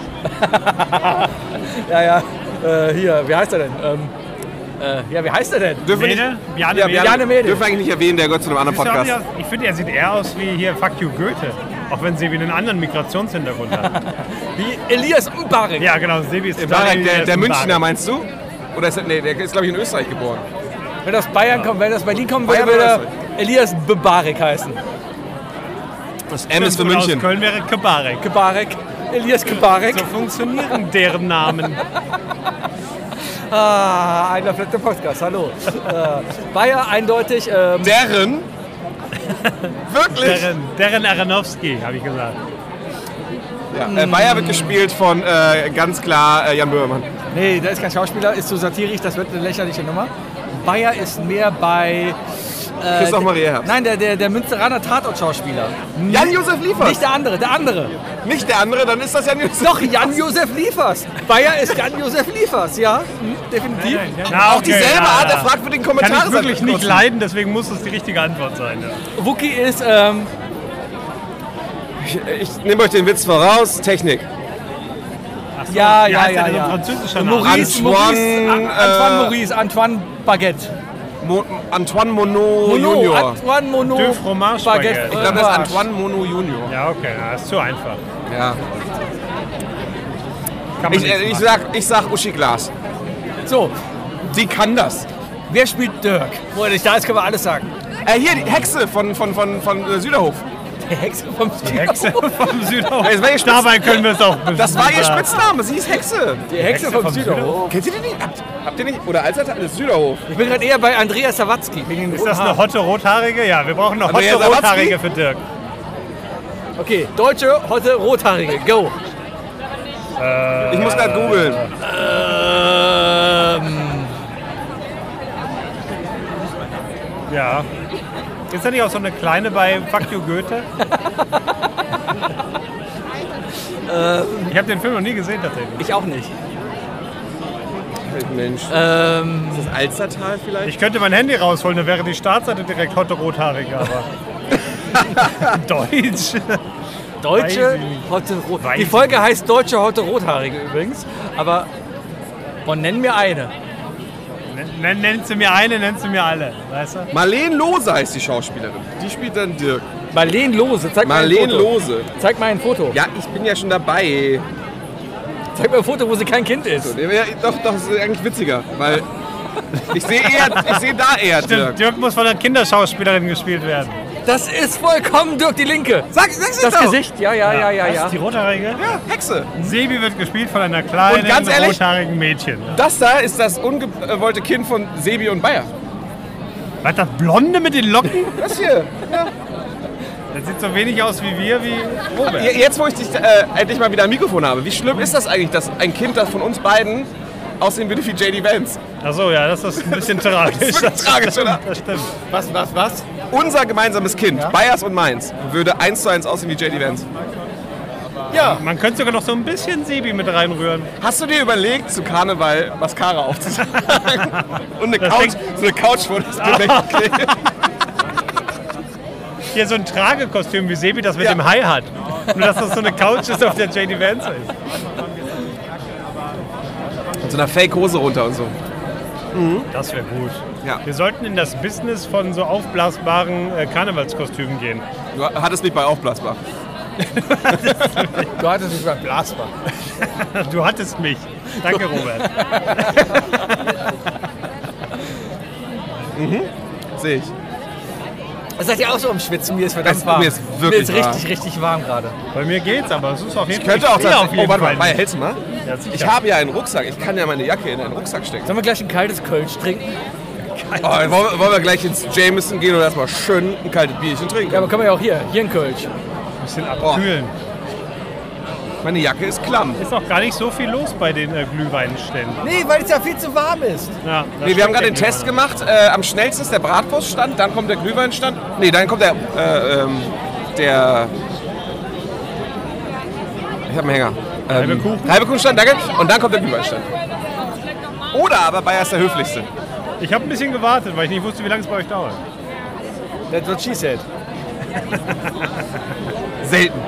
Ja, ja. Äh, hier, wie heißt er denn? Ähm, äh, ja, wie heißt er denn? Dürfen wir nicht, Mede? Bjarne ja, Mede? Bjarne Mede. Dürfen wir eigentlich nicht erwähnen, der gehört zu einem anderen Siehst du, Podcast. auch wieder- Ich finde, er sieht eher aus wie hier Fuck You Goethe. Auch wenn Sebi einen anderen Migrationshintergrund hat. Wie Elias Mbarek. Ja, genau. Sebi ist Barek, total- der, der ist Münchner, Barek. meinst du? Oder ist er, nee, der ist, glaube ich, in Österreich geboren. Wenn das Bayern kommt, wenn das Berlin kommen würde, Bayern würde oder er Elias Mbarek heißen. Das M ist für Und München. Aus Köln wäre Kebarek. Kebarek. Elias Kebarek. So funktionieren deren Namen. Ah, einer für den Podcast, hallo. Äh, Bayer eindeutig. Ähm, Deren? Wirklich? Darren, Darren Aronofsky, habe ich gesagt. Ja, äh, Bayer wird gespielt von äh, ganz klar äh, Jan Böhmermann. nee, der ist kein Schauspieler, ist so satirisch, das wird eine lächerliche Nummer. Bayer ist mehr bei. Äh, Christoph Maria Herbst. Nein, der, der, der Münsteraner Tatort-Schauspieler. Jan-Josef Liefers. Nicht der andere, der andere. Nicht der andere, dann ist das Jan-Josef. Doch, Jan-Josef Liefers. Bayer ist Jan-Josef Liefers, ja, hm, definitiv. Na, Auch dieselbe ja, Art, ja. er fragt für den Kommentar. Kann ich wirklich nicht leiden, deswegen muss es die richtige Antwort sein. Ja. Wookie ist, ähm, Ich, ich nehme euch den Witz voraus. Technik. Ach so, ja, wie ja, heißt ja, der denn ja. in französischer Name? Maurice, Antoine, Maurice, An- Antoine äh, Maurice, Antoine Baguette. Mo Antoine Monod Monod, Junior. Antoine Monod De Fromage Baguette. Ich glaube, das ist Antoine Monod Junior. Ja, okay, ja, ist zu einfach. Ja. Kann man Ich, nichts äh, ich, machen. sag, ich sag Uschi Glas. So, Die kann das. wer spielt Dirk? Wo er nicht da ist, können wir alles sagen. Äh, hier, die Hexe von, von, von, von äh, Süderhof. Die Hexe vom Die Hexe vom Südhof. Das war ihr Spitz- Dabei können wir es auch Das war ihr sagen. Spitzname, sie hieß Hexe. Die Hexe, Hexe vom, vom Süderhof. Kennt ihr die nicht? Habt, habt ihr nicht? Oder Alstertal? Das ist Süderhof. Ich bin gerade eher bei Andreas Sawatzki. Wegen den Ist roten das eine Haaren. Hotte Rothaarige? Ja, wir brauchen eine Aber Hotte Herr Sawatzki? Rothaarige für Dirk. Okay, deutsche Hotte Rothaarige. Go. Ich muss gerade googeln. Ähm, Ja. Ist da nicht auch so eine kleine bei Fuck You Goethe? Ich habe den Film noch nie gesehen tatsächlich. ich auch nicht. Mensch. Ähm, Ist das Alstertal vielleicht? Ich könnte mein Handy rausholen, dann wäre die Startseite direkt Hotte Rothaarige, aber. Deutsch. deutsche Weiß ich nicht. Hotte Rot. Weiß Die ich Folge heißt Deutsche Hotte Rothaarige übrigens. Aber boah, nenn mir eine. Nenn, nennst du mir eine, nennst du mir alle, weißt du? Marlene Lose heißt die Schauspielerin. Die spielt dann Dirk. Marlene Lose. Zeig mal ein Marlene Foto. Lose. Zeig mal ein Foto. Ja, ich bin ja schon dabei. Zeig mal ein Foto, wo sie kein Kind ist. Ja, doch, doch, das ist eigentlich witziger. Weil ich sehe eher, ich sehe da eher Dirk. Stimmt, Dirk muss von einer Kinderschauspielerin gespielt werden. Das ist vollkommen Dirk die Linke. Sag, sag's Das doch. Gesicht, ja, ja, ja, ja, Das ja. ist die Rothaarige? Ja, Hexe. Sebi wird gespielt von einer kleinen, Und ganz ehrlich- rothaarigen Mädchen. Das da ist das ungewollte Kind von Sebi und Bayer. Was, das Blonde mit den Locken? Das hier. Ja. Das sieht so wenig aus wie wir, wie Robert. Jetzt, wo ich dich, äh, endlich mal wieder ein Mikrofon habe, wie schlimm ist das eigentlich, dass ein Kind, das von uns beiden aussehen würde wie J D Vance? Achso, ja, das ist ein bisschen tragisch. Das ist wirklich tragisch, stimmt, oder? Das stimmt. Was, was, was? Unser gemeinsames Kind, Bayers und meins, würde eins zu eins aussehen wie J D Vance. Ja. Man könnte sogar noch so ein bisschen Sebi mit reinrühren. Hast du dir überlegt, zu Karneval Mascara aufzutragen? Und eine Das Couch, denkt- so eine Couch vor das Gelenk kleben? Hier so ein Tragekostüm, wie Sebi das mit Ja. dem Hai hat. Nur, dass das so eine Couch ist, auf der J D Vance ist. Und so einer Fake-Hose runter und so. Das wäre gut. Ja. Wir sollten in das Business von so aufblasbaren äh, Karnevalskostümen gehen. Du hattest mich bei aufblasbar. Du hattest nicht mal blasbar. Du hattest mich. Danke, Robert. Sehe ich. Seid ihr auch so am Schwitzen? Mir ist verdammt Es- warm. mir ist wirklich mir ist warm. richtig, richtig warm gerade. Bei mir geht's, aber es ist auf jeden Ich könnte auch friere sagen, auf jeden oh, warte Fall mal, Bayer, nicht. hältst du mal? Ja, sicher. Ich habe ja einen Rucksack. Ich kann ja meine Jacke in einen Rucksack stecken. Sollen wir gleich ein kaltes Kölsch trinken? Oh, wollen, wir- wollen wir gleich ins Jameson gehen und erstmal schön ein kaltes Bierchen trinken? Ja, aber können wir ja auch hier. Hier ein Kölsch. Ein bisschen abkühlen. Meine Jacke ist klamm. Ist noch gar nicht so viel los bei den äh, Glühweinständen. Nee, weil es ja viel zu warm ist. Ja, das Nee, wir haben stimmt gerade den ja Test gemacht. Äh, am schnellsten ist der Bratwurststand, dann kommt der Glühweinstand. Nee, dann kommt der. Äh, ähm, der. Ich habe einen Hänger. Ähm, Halbe Kuchen? Halbe Kuchenstand, danke. Und dann kommt der Glühweinstand. Oder aber Bayer ist der höflichste. Ich habe ein bisschen gewartet, weil ich nicht wusste, wie lange es bei euch dauert. That's what she said. Selten.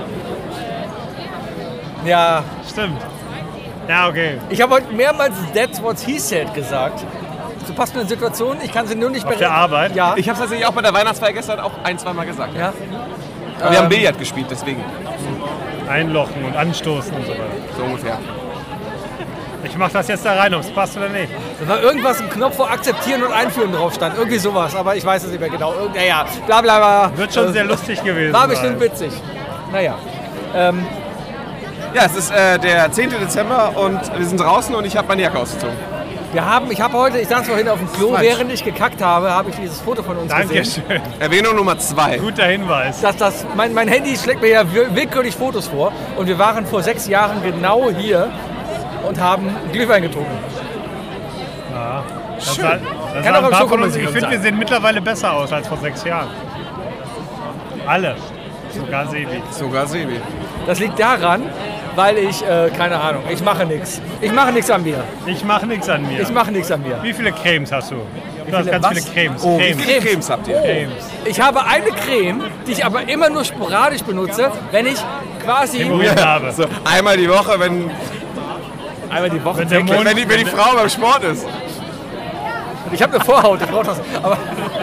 Ja, Stimmt. Ja, okay. ich habe heute mehrmals That's what he said gesagt. Zu passenden Situationen. Ich kann sie nur nicht Auf der berechnen. Arbeit? Ja. Ich habe es tatsächlich auch bei der Weihnachtsfeier gestern auch ein, zwei Mal gesagt. ja. Aber wir haben Ähm, Billard gespielt, deswegen. Einlochen und anstoßen und so weiter. So ungefähr. Ich mach das jetzt da rein, ob es passt oder nicht. Da war irgendwas, ein Knopf, wo Akzeptieren und Einführen drauf stand. Irgendwie sowas, aber ich weiß es nicht mehr genau. Irgend, naja, bla bla bla. Wird schon Äh, sehr lustig gewesen War sein. bestimmt witzig. Naja. Ähm, Ja, es ist äh, der zehnte Dezember und wir sind draußen und ich habe meine Jacke ausgezogen. Wir haben, ich habe heute, ich saß vorhin auf dem Klo, während ich gekackt habe, habe ich dieses Foto von uns gesehen. Dankeschön. Erwähnung Nummer zwei. Guter Hinweis. Das, das, mein, mein Handy schlägt mir ja willkürlich Fotos vor. Und wir waren vor sechs Jahren genau hier und haben Glühwein getrunken. Ja. Das Schön. War, das Kann waren auch ein am paar von uns. Schokomuseum Ich finde, wir sein. sehen mittlerweile besser aus als vor sechs Jahren. Alle. Sogar Sebi. Sogar Sebi. Das liegt daran, weil ich, äh, keine Ahnung, ich mache nichts. Ich mache nichts an mir. Ich mache nichts an mir. Ich mache nichts an mir. Wie viele Cremes hast du? Du hast viele ganz was? viele Cremes. Oh, wie Cremes. viele Cremes habt ihr? Cremes. Ich habe eine Creme, die ich aber immer nur sporadisch benutze, wenn ich quasi Hämorrhoiden habe. So, einmal die Woche, wenn, einmal die Woche Wenn der täglich. Mond- wenn, die, wenn die Frau beim Sport ist. Ich habe eine Vorhaut, ich brauche das. Aber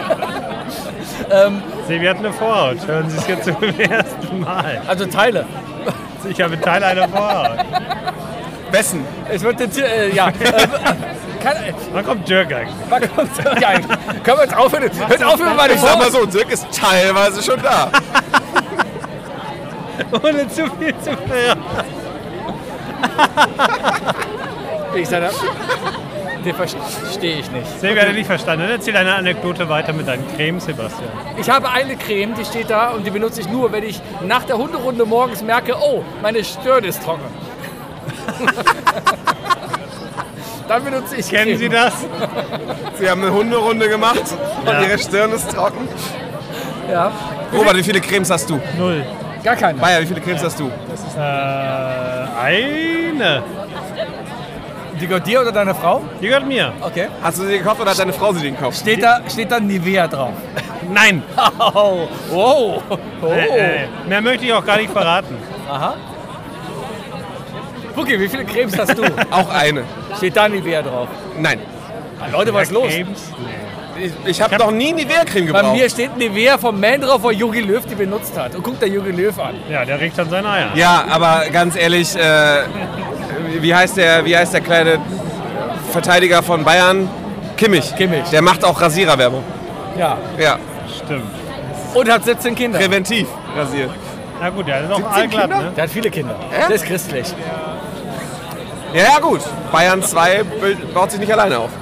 Sebi hat eine Vorhaut. Hören Sie es jetzt zum ersten Mal. also Teile. Ich habe Teil einer Vorhaut. Wessen? Es wird jetzt, äh, ja. Äh, kann, Wann kommt Dirk eigentlich? wann kommt ja, können wir jetzt aufhören? Hört auf mit meine Ich sag mal Vorhaut. so, Dirk ist teilweise schon da. Ohne zu viel zu verraten. Ich sage, den verstehe ich nicht. Sebi hat er nicht verstanden. Dann erzähl eine Anekdote weiter mit deinen Cremes, Sebastian. Ich habe eine Creme, die steht da und die benutze ich nur, wenn ich nach der Hunderunde morgens merke, oh, meine Stirn ist trocken. Dann benutze ich Kennen Creme. Sie das? Sie haben eine Hunderunde gemacht und Ja. ihre Stirn ist trocken. Ja, Robert, wie viele Cremes hast du? Null. gar keine. Bayer, wie viele Cremes hast du? Äh, eine. Die gehört dir oder deiner Frau? Die gehört mir. Okay. Hast du sie gekauft oder hat deine Frau sie dir gekauft? Steht da, steht da Nivea drauf? Nein. Oh, wow. Oh. Äh, äh, mehr möchte ich auch gar nicht verraten. Aha. Pucki, wie viele Cremes hast du? Auch eine. Steht da Nivea drauf? Nein. Leute, was ist los? Cremes? Ich, ich habe noch nie Nivea-Creme Bei gebraucht. mir steht Nivea vom Man drauf, wo Jogi Löw die benutzt hat. Und guckt der Jogi Löw an. Ja, der riecht an seine Eier. Ja, aber ganz ehrlich, äh, wie, heißt der, wie heißt der kleine Verteidiger von Bayern? Kimmich. Kimmich. Der macht auch Rasiererwerbung. Ja. Ja, Stimmt. Und hat siebzehn Kinder. präventiv rasiert. Na gut, der ist noch siebzehn allglatt, Kinder? ne? Der hat viele Kinder. Ja? Der ist christlich. Ja, ja, gut. Bayern zwei baut sich nicht alleine auf.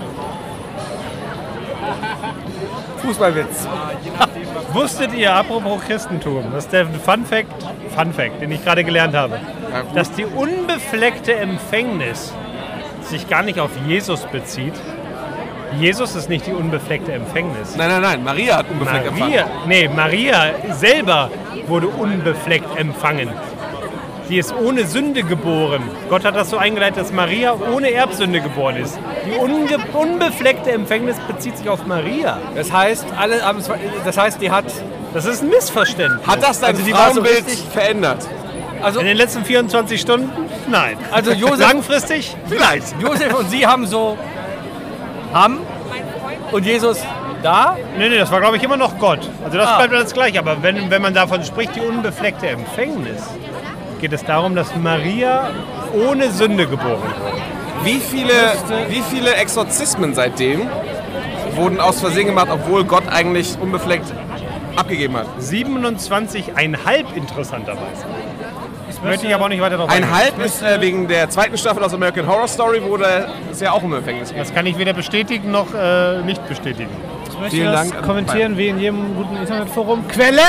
Fußballwitz. Wusstet ihr, apropos Christentum, das ist der Fun Fact, Fun Fact, den ich gerade gelernt habe, Ja, gut. dass die unbefleckte Empfängnis sich gar nicht auf Jesus bezieht. Jesus ist nicht die unbefleckte Empfängnis. Nein, nein, nein. Maria hat unbefleckt Maria, empfangen. nee, Maria selber wurde unbefleckt empfangen. Sie ist ohne Sünde geboren. Gott hat das so eingeleitet, dass Maria ohne Erbsünde geboren ist. Die unge unbefleckte Empfängnis bezieht sich auf Maria. Das heißt, alle haben zwei, das heißt, die hat. Das ist ein Missverständnis. Hat das dein Also die war so Frauenbild richtig- verändert? Also, In den letzten vierundzwanzig Stunden? Nein. also Josef, Langfristig? Vielleicht. Josef und sie haben so. Haben. Und Jesus da. Nee, nee, das war, glaube ich, immer noch Gott. Also das Ah. bleibt alles gleich. Aber wenn, wenn man davon spricht, die unbefleckte Empfängnis, geht es darum, dass Maria ohne Sünde geboren wurde. Wie viele, wie viele Exorzismen seitdem wurden aus Versehen gemacht, obwohl Gott eigentlich unbefleckt abgegeben hat? siebenundzwanzig Komma fünf interessanterweise. Das möchte ich aber auch nicht weiter drauf Ein eingehen. halb ist äh, wegen der zweiten Staffel aus American Horror Story, wo der ist ja auch im Gefängnis geht. Das kann ich weder bestätigen noch äh, nicht bestätigen. Ich möchte Vielen das Dank. kommentieren wie in jedem guten Internetforum. Quelle!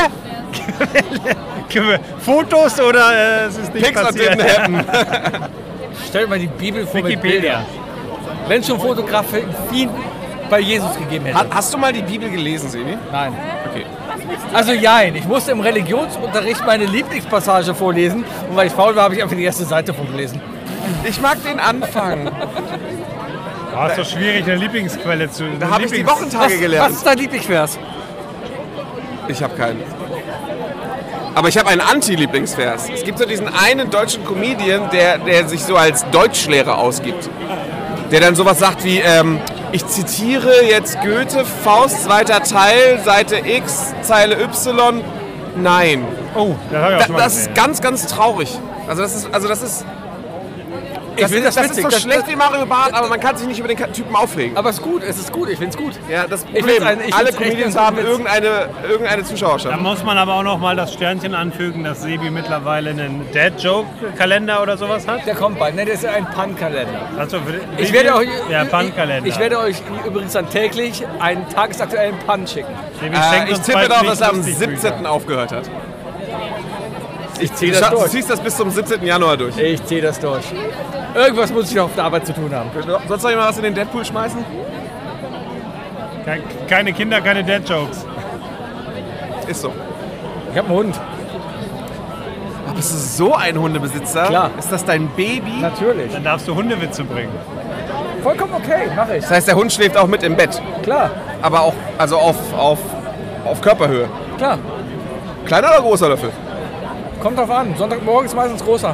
Fotos oder äh, es ist nicht Pics on passiert? didn't happen. Stellt mal die Bibel vor mit Wikipedia. Bildern. Wenn es schon Fotografien bei Jesus gegeben hätte. Ha- Hast du mal die Bibel gelesen, Sebi? Nein. Okay. Also jein, ich musste im Religionsunterricht meine Lieblingspassage vorlesen und weil ich faul war, habe ich einfach die erste Seite vorgelesen. Ich mag den Anfang. Oh, ist doch schwierig, eine Lieblingsquelle zu. Da habe ich die Was, Wochentage was gelernt. ist dein Lieblingsvers? Ich habe keinen. Aber ich habe einen Anti-Lieblingsvers. Es gibt so diesen einen deutschen Comedian, der, der sich so als Deutschlehrer ausgibt. Der dann sowas sagt wie, ähm, ich zitiere jetzt Goethe, Faust, zweiter Teil, Seite X, Zeile Y. Nein. Oh, das habe ich auch Da, schon mal das ist gesehen. ganz, ganz traurig. Also das ist, also das ist Das, find das, das das ist witzig. so Das- schlecht das- wie Mario Barth, aber man kann sich nicht über den Typen aufregen. Aber es ist gut, es ist gut, ich find's gut. Ja, das Ich Problem, find's ein- ich alle find's echt Comedians einen haben guten Witz. irgendeine, irgendeine Da Zuschauerschaft. muss man aber auch noch mal das Sternchen anfügen, dass Sebi mittlerweile einen Dad-Joke-Kalender oder sowas hat. Der kommt bald, ne, das ist ein Pun-Kalender. Also, Ich werde euch, ja, Pun-Kalender. ich werde euch übrigens dann täglich einen tagesaktuellen Pun schicken. Sebi Äh, schenkt ich uns tippe bald darauf, nicht dass er am lustig siebzehnten Bücher. aufgehört hat. Ich ziehe Du das scha- du durch. ziehst das bis zum siebzehnten Januar durch. Ich ziehe das durch. Irgendwas muss ich noch auf der Arbeit zu tun haben. Sollst du noch jemand was in den Deadpool schmeißen? Ke- Keine Kinder, keine Dad-Jokes. Ist so. Ich habe einen Hund. Ach, bist du so ein Hundebesitzer? Klar. Ist das dein Baby? Natürlich. Dann darfst du Hundewitze bringen. Vollkommen okay, mache ich. Das heißt, der Hund schläft auch mit im Bett. Klar, Aber auch also auf, auf, auf Körperhöhe. klar. Kleiner oder großer Löffel? Kommt drauf an. Sonntagmorgen ist meistens großer.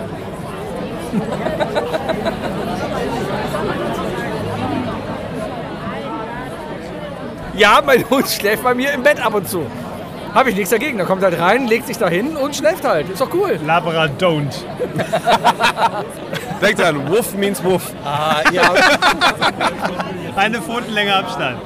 Ja, mein Hund schläft bei mir im Bett ab und zu. Habe ich nichts dagegen. Da kommt halt rein, legt sich da hin und schläft halt. Ist doch cool. Labra don't. Denkt an, Wuff means Wuff. Ah, ja. Eine Pfotenlänge Abstand.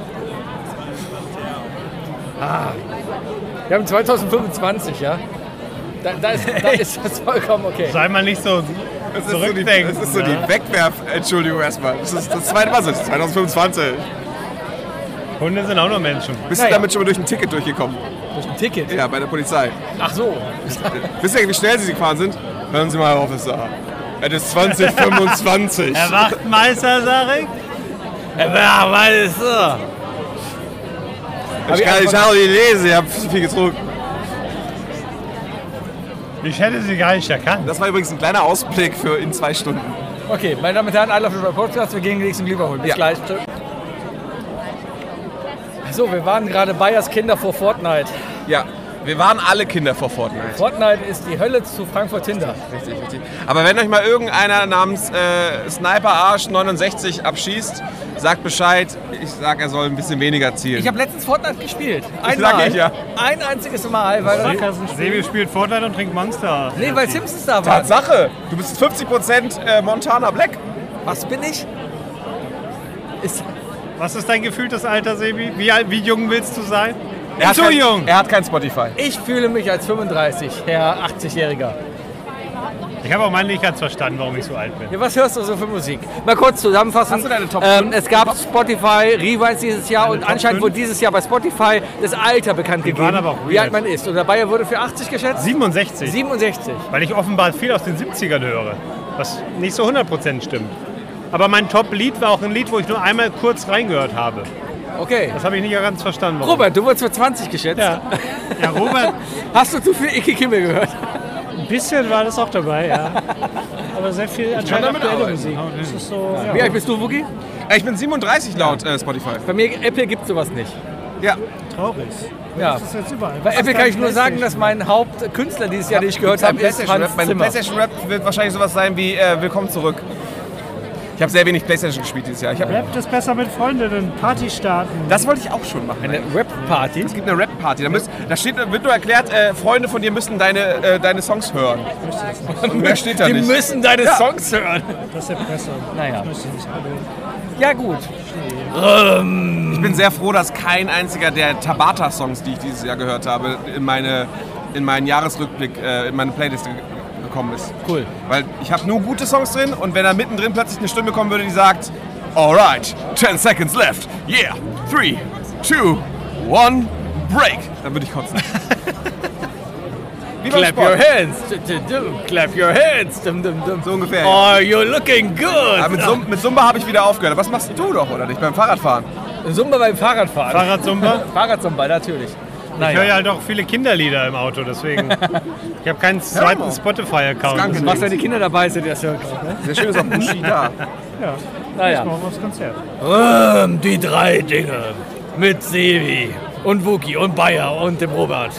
Wir haben zweitausendfünfundzwanzig, ja. Da, da, ist, da ist das vollkommen okay. Sei mal nicht so Das ist so die, zurückdenken. das ist so ne? die Wegwerf-Entschuldigung erstmal. Das ist das zweite Mal, das ist zweitausendfünfundzwanzig. Hunde sind auch nur Menschen. Bist Naja. du damit schon mal durch ein Ticket durchgekommen? Durch ein Ticket. Ja, bei der Polizei. Ach so. Wisst ihr, wie schnell sie gefahren sind? Hören Sie mal auf, Officer. Es ist zwanzig fünfundzwanzig. Herr Wachtmeister, sag ich. Ja, weißt du. Ich kann nicht alle lesen, ich habe viel getrunken. Ich hätte sie gar nicht erkannt. Das war übrigens ein kleiner Ausblick für in zwei Stunden. Okay, meine Damen und Herren, I Love You Podcast. Wir gehen den nächsten Glühwein holen. Bis Ja. gleich. Tschö. So, wir waren gerade Bayers Kinder vor Fortnite. Ja, wir waren alle Kinder vor Fortnite. Fortnite ist die Hölle zu Frankfurt Tinder. Richtig, richtig. Aber wenn euch mal irgendeiner namens äh, Sniper Arsch neunundsechzig abschießt, sagt Bescheid. Ich sag, er soll ein bisschen weniger zielen. Ich habe letztens Fortnite gespielt. sag Einmal. ich ja. Ein einziges Mal, weil, Sebi spielt Fortnite und trinkt Monster. nee, weil Simpsons da waren. Tatsache, du bist fünfzig Prozent äh, Montana Black. Was bin ich? Ist, Was ist dein gefühltes Alter, Sebi? Wie, alt- wie jung willst du sein? Er hat Zu kein, jung. Er hat kein Spotify. ich fühle mich als fünfunddreißig, Herr achtzig-Jähriger. Ich habe auch mal nicht ganz verstanden, warum ich so alt bin. Ja, was hörst du so für Musik? Mal kurz zusammenfassen. Hast du deine Top ähm, fünf? Es gab Spotify Rewinds dieses Jahr Deine und Top anscheinend fünf? wurde dieses Jahr bei Spotify das Alter bekannt gegeben, waren aber auch wie weird. alt man ist. Und dabei wurde für achtzig geschätzt? siebenundsechzig. siebenundsechzig. Weil ich offenbar viel aus den siebzigern höre. Was nicht so hundert Prozent stimmt. Aber mein Top-Lied war auch ein Lied, wo ich nur einmal kurz reingehört habe. Okay. Das habe ich nicht ganz verstanden. Warum. Robert, du wurdest für zwanzig geschätzt. Ja. Ja, Robert, Hast du zu viel Icke Kimmel gehört? Ein bisschen war das auch dabei, ja. Aber sehr viel anscheinend damit aktuelle arbeiten. Musik. Das ist so, ja. Wie alt bist du, Wookie? Äh, Ich bin siebenunddreißig laut äh, Spotify. Bei mir, Apple gibt sowas nicht. Ja. Traurig. Ja. Das ist jetzt überall. Bei Apple kann ich nur sagen, dass mein Hauptkünstler dieses Jahr, den ich gehört habe, ist PlayStation Hans Rap. Mein Zimmer. PlayStation Rap wird wahrscheinlich sowas sein wie äh, Willkommen zurück. Ich habe sehr wenig PlayStation gespielt dieses Jahr. Ich hab, Rappt es besser mit Freundinnen, Party starten. das wollte ich auch schon machen. Eine Rap-Party. Es gibt eine Rap-Party. Da, müsst- da steht, wird nur erklärt, äh, Freunde von dir müssen deine, äh, deine Songs hören. Und mehr steht da Die nicht. müssen deine Ja. Songs hören. Das ist Erpressung. Naja. Möchte ich nicht haben. Ja, gut. Ich bin sehr froh, dass kein einziger der Tabata-Songs, die ich dieses Jahr gehört habe, in, meine, in meinen Jahresrückblick, äh, in meine Playlist ge- gekommen ist. Cool. Weil ich habe nur gute Songs drin und wenn da mittendrin plötzlich eine Stimme kommen würde, die sagt, alright, ten seconds left, yeah, three, two, one, break, dann würde ich kotzen. Wie beim Clap Sport. your hands. Clap your hands. Dum, dum, dum. So ungefähr. Ja. Oh, you're looking good. Aber mit, Sum mit Zumba habe ich wieder aufgehört. Aber was machst du doch, oder nicht? Beim Fahrradfahren? Zumba beim Fahrradfahren. Fahrradzumba? Fahrradzumba, natürlich. Ich höre ja halt auch viele Kinderlieder im Auto, deswegen. Ich habe keinen zweiten mal. Spotify-Account. Danke. deswegen- Was, wenn die Kinder dabei sind, der Circle. Ne? Sehr schön ist auch Bushi da. Naja. Machen wir aufs Konzert. Ähm, die drei Dinge. Mit Sevi und Wookie und Bayer und dem Robert.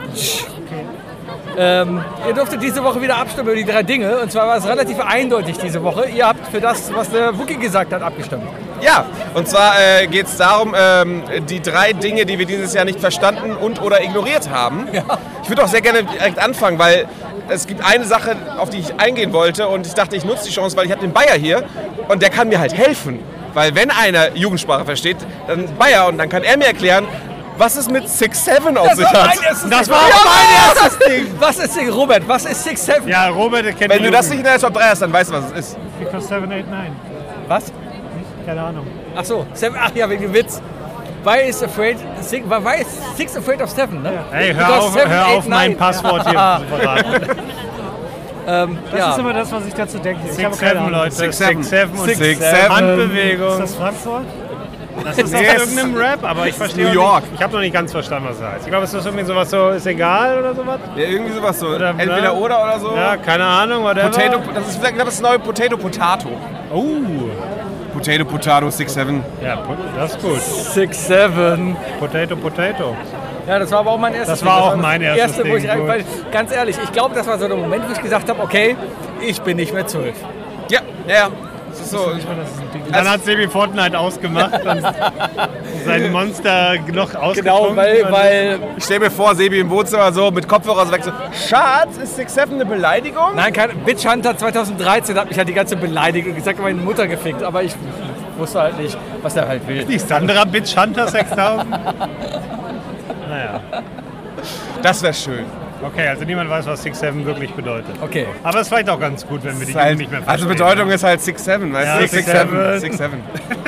Ähm, ihr durftet diese Woche wieder abstimmen über die drei Dinge. Und zwar war es relativ eindeutig diese Woche. Ihr habt für das, was der Wookie gesagt hat, abgestimmt. Ja, und zwar äh, geht es darum, ähm, die drei Dinge, die wir dieses Jahr nicht verstanden und oder ignoriert haben. Ich würde auch sehr gerne direkt anfangen, weil es gibt eine Sache, auf die ich eingehen wollte und ich dachte, ich nutze die Chance, weil ich habe den Bayer hier und der kann mir halt helfen. Weil wenn einer Jugendsprache versteht, dann Bayer und dann kann er mir erklären, was es mit six seven auf Das sich war hat. mein erstes Das Ding. war auch mein erstes Ding. Was ist Ding, Robert? Was ist six seven? Ja, Robert kennt Wenn die du das nicht Jugend. in der Top drei hast, dann weißt du, was es ist. Because seven eight nine. Was? Keine Ahnung. Ach so, seven, ach ja, wegen dem Witz. Why is afraid, six, why is six afraid of seven, ne? Hey, hör Because auf, seven, hör eight, auf mein nine. Passwort hier zu verraten. Ähm, Das ja. ist immer das, was ich dazu denke. Ich Six, habe keine seven, Ahnung. Leute. Six, Six, seven. seven und Six, Six, seven. Ist Handbewegung. das Frankfurt? Das ist aus Yes. irgendeinem Rap, aber ich verstehe New auch York. Nicht, ich habe noch nicht ganz verstanden, was das heißt. Ich glaube, es ist irgendwie sowas so, ist egal oder sowas. Ja, irgendwie sowas so. Oder- Entweder oder oder so. Ja, keine Ahnung, whatever. Potato, das ist vielleicht ich glaube, das ist das neue Potato Potato. Oh, Potato Potato six seven. ja, po- das ist gut. six seven. Potato, Potato. Ja, das war aber auch mein erstes Das war Ding. auch mein erstes erste, wo Ding, ich rein, gut. weil, ganz ehrlich, ich glaube, das war so der Moment, wo ich gesagt habe, okay, ich bin nicht mehr zwölf. Ja, ja, ja. Das ist so. Dann hat Sebi Fortnite ausgemacht und sein Monster noch ausgetrunken. Genau, weil, und- weil Ich stelle mir vor, Sebi im Wohnzimmer so mit Kopfhörer so weg so, Schatz, ist six seven eine Beleidigung? Nein, kein Bitch Hunter zwanzig dreizehn hat mich halt die ganze beleidigt und gesagt, meine Mutter gefickt, aber ich wusste halt nicht, was er halt will. Die Sandra Bitch Hunter sechstausend. Naja. Das wäre schön. Okay, also niemand weiß, was six seven wirklich bedeutet. Okay. Aber es ist vielleicht auch ganz gut, wenn wir die Ist halt, Jugend nicht mehr verstehen. also Bedeutung ist halt six seven, weißt Ja, du? six seven. six seven.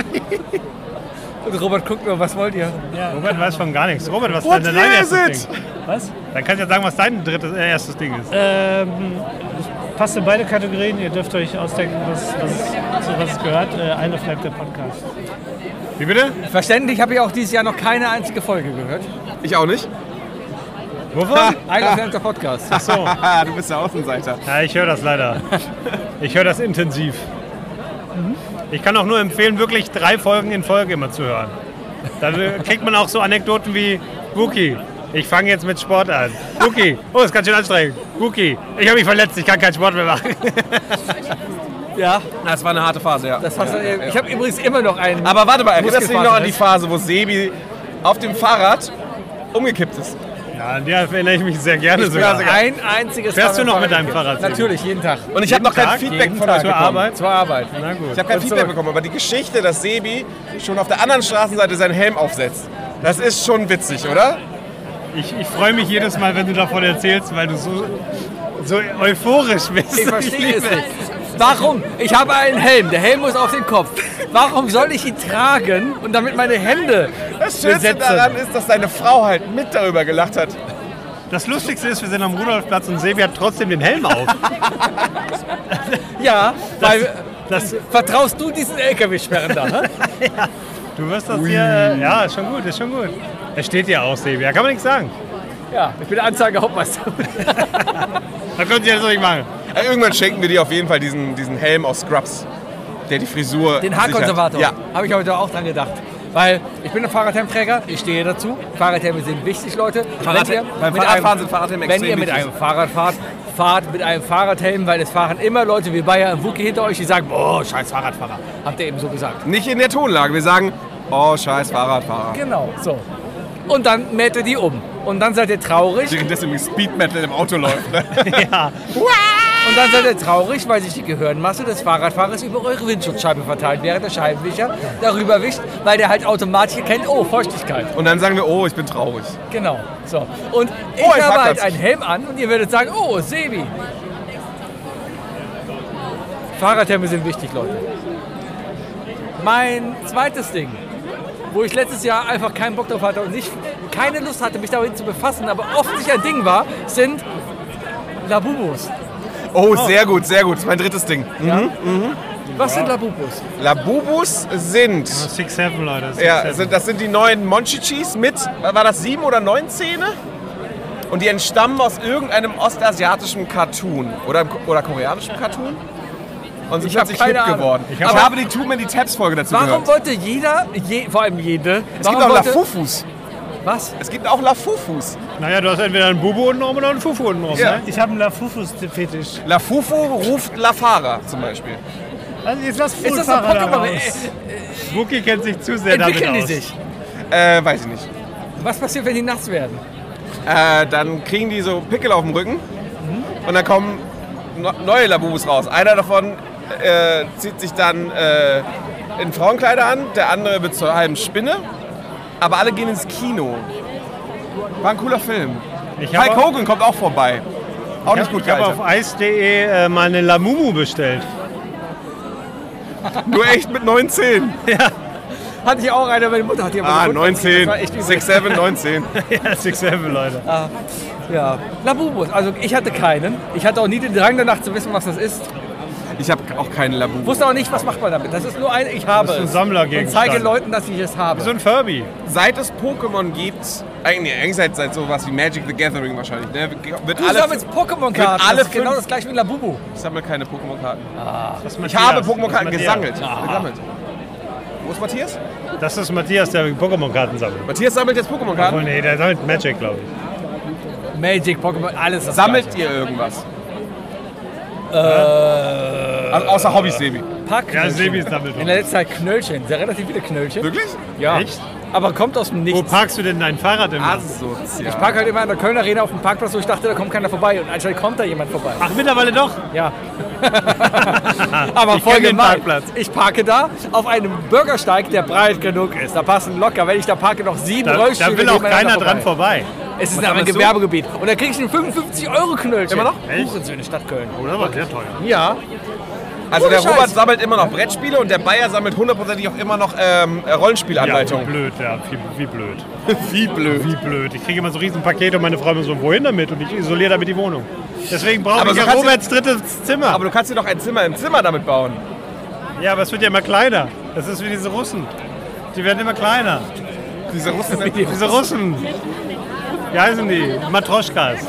Und Robert guckt nur, was wollt ihr? Robert weiß von gar nichts. Robert, was ist What denn dein year is erstes it? Ding? Was? Dann kannst du ja sagen, was dein drittes, äh, erstes Ding ist. Ähm, passt in beide Kategorien. Ihr dürft euch ausdenken, was, was, zu was es gehört. Äh, eine bleibt der Podcast. Wie bitte? Verständlich habe ich auch dieses Jahr noch keine einzige Folge gehört. Ich auch nicht. Wovon? Einer fällt der Podcast. Ach so. Du bist der Außenseiter. Ja, ich höre das leider. Ich höre das intensiv. Ich kann auch nur empfehlen, wirklich drei Folgen in Folge immer zu hören. Dann äh, kriegt man auch so Anekdoten wie Wookie, ich fange jetzt mit Sport an. Wookie, oh, ist ganz schön anstrengend. Wookie, ich habe mich verletzt, ich kann keinen Sport mehr machen. Ja, Das war eine harte Phase, ja. das hast du, ich habe übrigens immer noch einen. Aber warte mal, erinnerst du dich noch an die Muskelfaserriss. Phase, wo Sebi auf dem Fahrrad umgekippt ist? Ja, an der erinnere ich mich sehr gerne Ich bin sogar. also ein einziges Fährst Mal du noch mit mit deinem Fahrrad, Sebi? Natürlich, jeden Tag. Und ich habe noch kein Tag? Feedback Jeden von Tag euch zur bekommen. Arbeit? Zur Arbeit. Na gut. Ich habe kein Und Feedback zurück. bekommen, aber die Geschichte, dass Sebi schon auf der anderen Straßenseite seinen Helm aufsetzt, das ist schon witzig, oder? Ich, ich freue mich jedes Mal, wenn du davon erzählst, weil du so, so euphorisch bist. Ich verstehe es nicht. Warum? Ich habe einen Helm. Der Helm muss auf den Kopf. Warum soll ich ihn tragen und damit meine Hände Das Schönste besetzen? daran ist, dass deine Frau halt mit darüber gelacht hat. Das Lustigste ist, wir sind am Rudolfplatz und Sebi hat trotzdem den Helm auf. Ja, weil Das, vertraust du diesen L K W-Sperren da? Ne? du wirst das hier... Äh, ja, ist schon gut, ist schon gut. Er steht ja auch, Sebi, da kann man nichts sagen. Ja, ich bin der Anzeigehauptmeister. Da können Sie jetzt nicht machen. Äh, Irgendwann schenken wir dir auf jeden Fall diesen, diesen Helm aus Scrubs, der die Frisur Den sichert. Haarkonservator. Ja. Habe ich heute auch dran gedacht. Weil ich bin ein Fahrradhelmträger, ich stehe dazu. Fahrradhelme sind wichtig, Leute. Fahrrad- Wenn ihr beim mit Fahrradfahren einem- sind Fahrradhelme Wenn extrem ihr mit wichtig. einem Fahrrad fahrt, fahrt mit einem Fahrradhelm, weil es fahren immer Leute wie Bayer und Wookie hinter euch, die sagen, boah, scheiß Fahrradfahrer. Habt ihr eben so gesagt. Nicht in der Tonlage. Wir sagen, oh, scheiß Fahrradfahrer. Genau, so. Und dann mäht ihr die um. Und dann seid ihr traurig. Währenddessen wie Speed Metal im Auto läuft. Ne? Ja. Und dann seid ihr traurig, weil sich die Gehirnmasse des Fahrradfahrers über eure Windschutzscheibe verteilt, während der Scheibenwischer darüber wischt, weil der halt automatisch erkennt, oh, Feuchtigkeit. Und dann sagen wir, oh, ich bin traurig. Genau. So. Und ich Oh, ein habe halt Parkplatz. einen Helm an und ihr werdet sagen, oh, Sebi. Fahrradhelme sind wichtig, Leute. Mein zweites Ding, wo ich letztes Jahr einfach keinen Bock drauf hatte und nicht, keine Lust hatte, mich damit zu befassen, aber offensichtlich ein Ding war, sind Labubus. Oh, sehr gut, sehr gut. Das ist mein drittes Ding. Mhm. Was sind Labubus? Labubus sind, Six Seven, Leute. Six ja, Seven. sind, das sind die neuen Monchichis mit, war das sieben oder neun Zähne? Und die entstammen aus irgendeinem ostasiatischen Cartoon oder, oder koreanischen Cartoon. Und sind Ich hab plötzlich keine hip Ahnung. geworden. Ich, Ich hab- habe die Two Many Taps Folge dazu Warum gehört. wollte jeder, je, vor allem jede, Es warum gibt auch wollte, Lafufus. was? Es gibt auch Lafufus. Naja, du hast entweder einen Bubu unten oder einen Fufu unten drauf. Ja. Ne? Ich habe einen Lafufus-Fetisch. Lafufu ruft Lafara zum Beispiel. Also jetzt lass Ist das ein Fullfahrer da Pokémon? raus. Wookie kennt sich zu sehr damit Entwickeln die aus. sich? Äh, weiß ich nicht. Was passiert, wenn die nass werden? Äh, dann kriegen die so Pickel auf dem Rücken Und dann kommen no- neue Labubus raus. Einer davon äh, zieht sich dann äh, in Frauenkleider an, der andere wird zur halben Spinne. Aber alle gehen ins Kino. War ein cooler Film. Ich Hulk habe Hogan kommt auch vorbei. Auch nicht gut ich hab gealtert. auf ice punkt de äh, mal eine Lamumu bestellt. Nur echt mit neunzehn. Hatte ich auch eine, meine Mutter hat die aber Ah, gefunden. neunzehn. Das war echt übel. sechs sieben, neunzehn. Ja, sechs sieben, Leute. Ja. Labubus, also ich hatte keinen. Ich hatte auch nie den Drang danach zu wissen, was das ist. Ich habe auch keine Labubu. Wusste auch nicht, was macht man damit. Das ist nur ein, ich habe Das ist ein es. Sammlergegenstand. Und zeige Leuten, dass ich es habe. So ein Furby. Seit es Pokémon gibt, eigentlich, eigentlich seit, seit sowas wie Magic the Gathering wahrscheinlich, ne, wird Du alle, sammelst Pokémon-Karten. alle Das ist genau fünf- das gleiche wie Labubu. ich sammle keine Pokémon-Karten. Das ist Ich Matthias. habe Das Pokémon-Karten ist gesammelt. Matthias. gesammelt. Wo ist Matthias? Das ist Matthias, der Pokémon-Karten sammelt. Matthias sammelt jetzt Oh Pokémon-Karten. nee, der sammelt Magic, glaube ich. Magic, Pokémon, alles das Sammelt Gleiche. ihr irgendwas? Äh, Also außer Hobbys, Sebi. Pack Ja, Sebi sammelt In auch. der letzten Zeit Knöllchen, sehr relativ viele Knöllchen. Wirklich? Ja. Echt? Aber kommt aus dem Wo Nichts. parkst du denn dein Fahrrad immer? Asozial. Ich parke halt immer an der Kölner Arena auf dem Parkplatz, wo ich dachte, da kommt keiner vorbei. Und anscheinend kommt da jemand vorbei. Ach, mittlerweile doch. Ja. Aber Ich voll kenn den gemein. Parkplatz. Ich parke da auf einem Bürgersteig, der breit genug ist. Da passen locker, wenn ich da parke, noch sieben Da, Rollstühle. da will auch nebeneinander keiner dran vorbei. Es ist Was aber ein sammelst du? Gewerbegebiet. Und da krieg ich einen fünfundfünfzig Euro Knöllchen. Immer noch? Echt? Hurensöhne, Stadt Köln. Oder? Aber sehr teuer. Ja. Also der Ohne Robert Scheiß. sammelt immer noch Brettspiele und der Bayer sammelt hundertprozentig auch immer noch ähm, Ja, wie Rollenspielanleitungen. blöd, ja. Wie, wie blöd. Wie blöd. Wie blöd. Ich kriege immer so riesen Pakete und meine Frau immer so, wohin damit? Und ich isoliere damit die Wohnung. Deswegen brauche Aber ich so ja kannst du- Roberts drittes Zimmer. Aber du kannst dir doch ein Zimmer im Zimmer damit bauen. ja, aber es wird ja immer kleiner. Das ist wie diese Russen. Die werden immer kleiner. Diese Russen. Diese Russen. Wie heißen die? Matroschkas.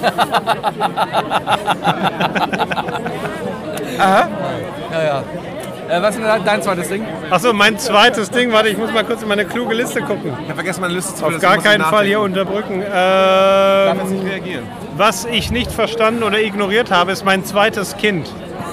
Ja, ja. Äh, was ist denn dein zweites Ding? Achso, mein zweites Ding. Warte, ich muss mal kurz in meine kluge Liste gucken. Ich habe vergessen, meine Liste zu Auf deswegen gar muss ich keinen Fall hier nachdenken. unterbrücken. Ich darf jetzt Ähm, nicht reagieren. was ich nicht verstanden oder ignoriert habe, ist mein zweites Kind.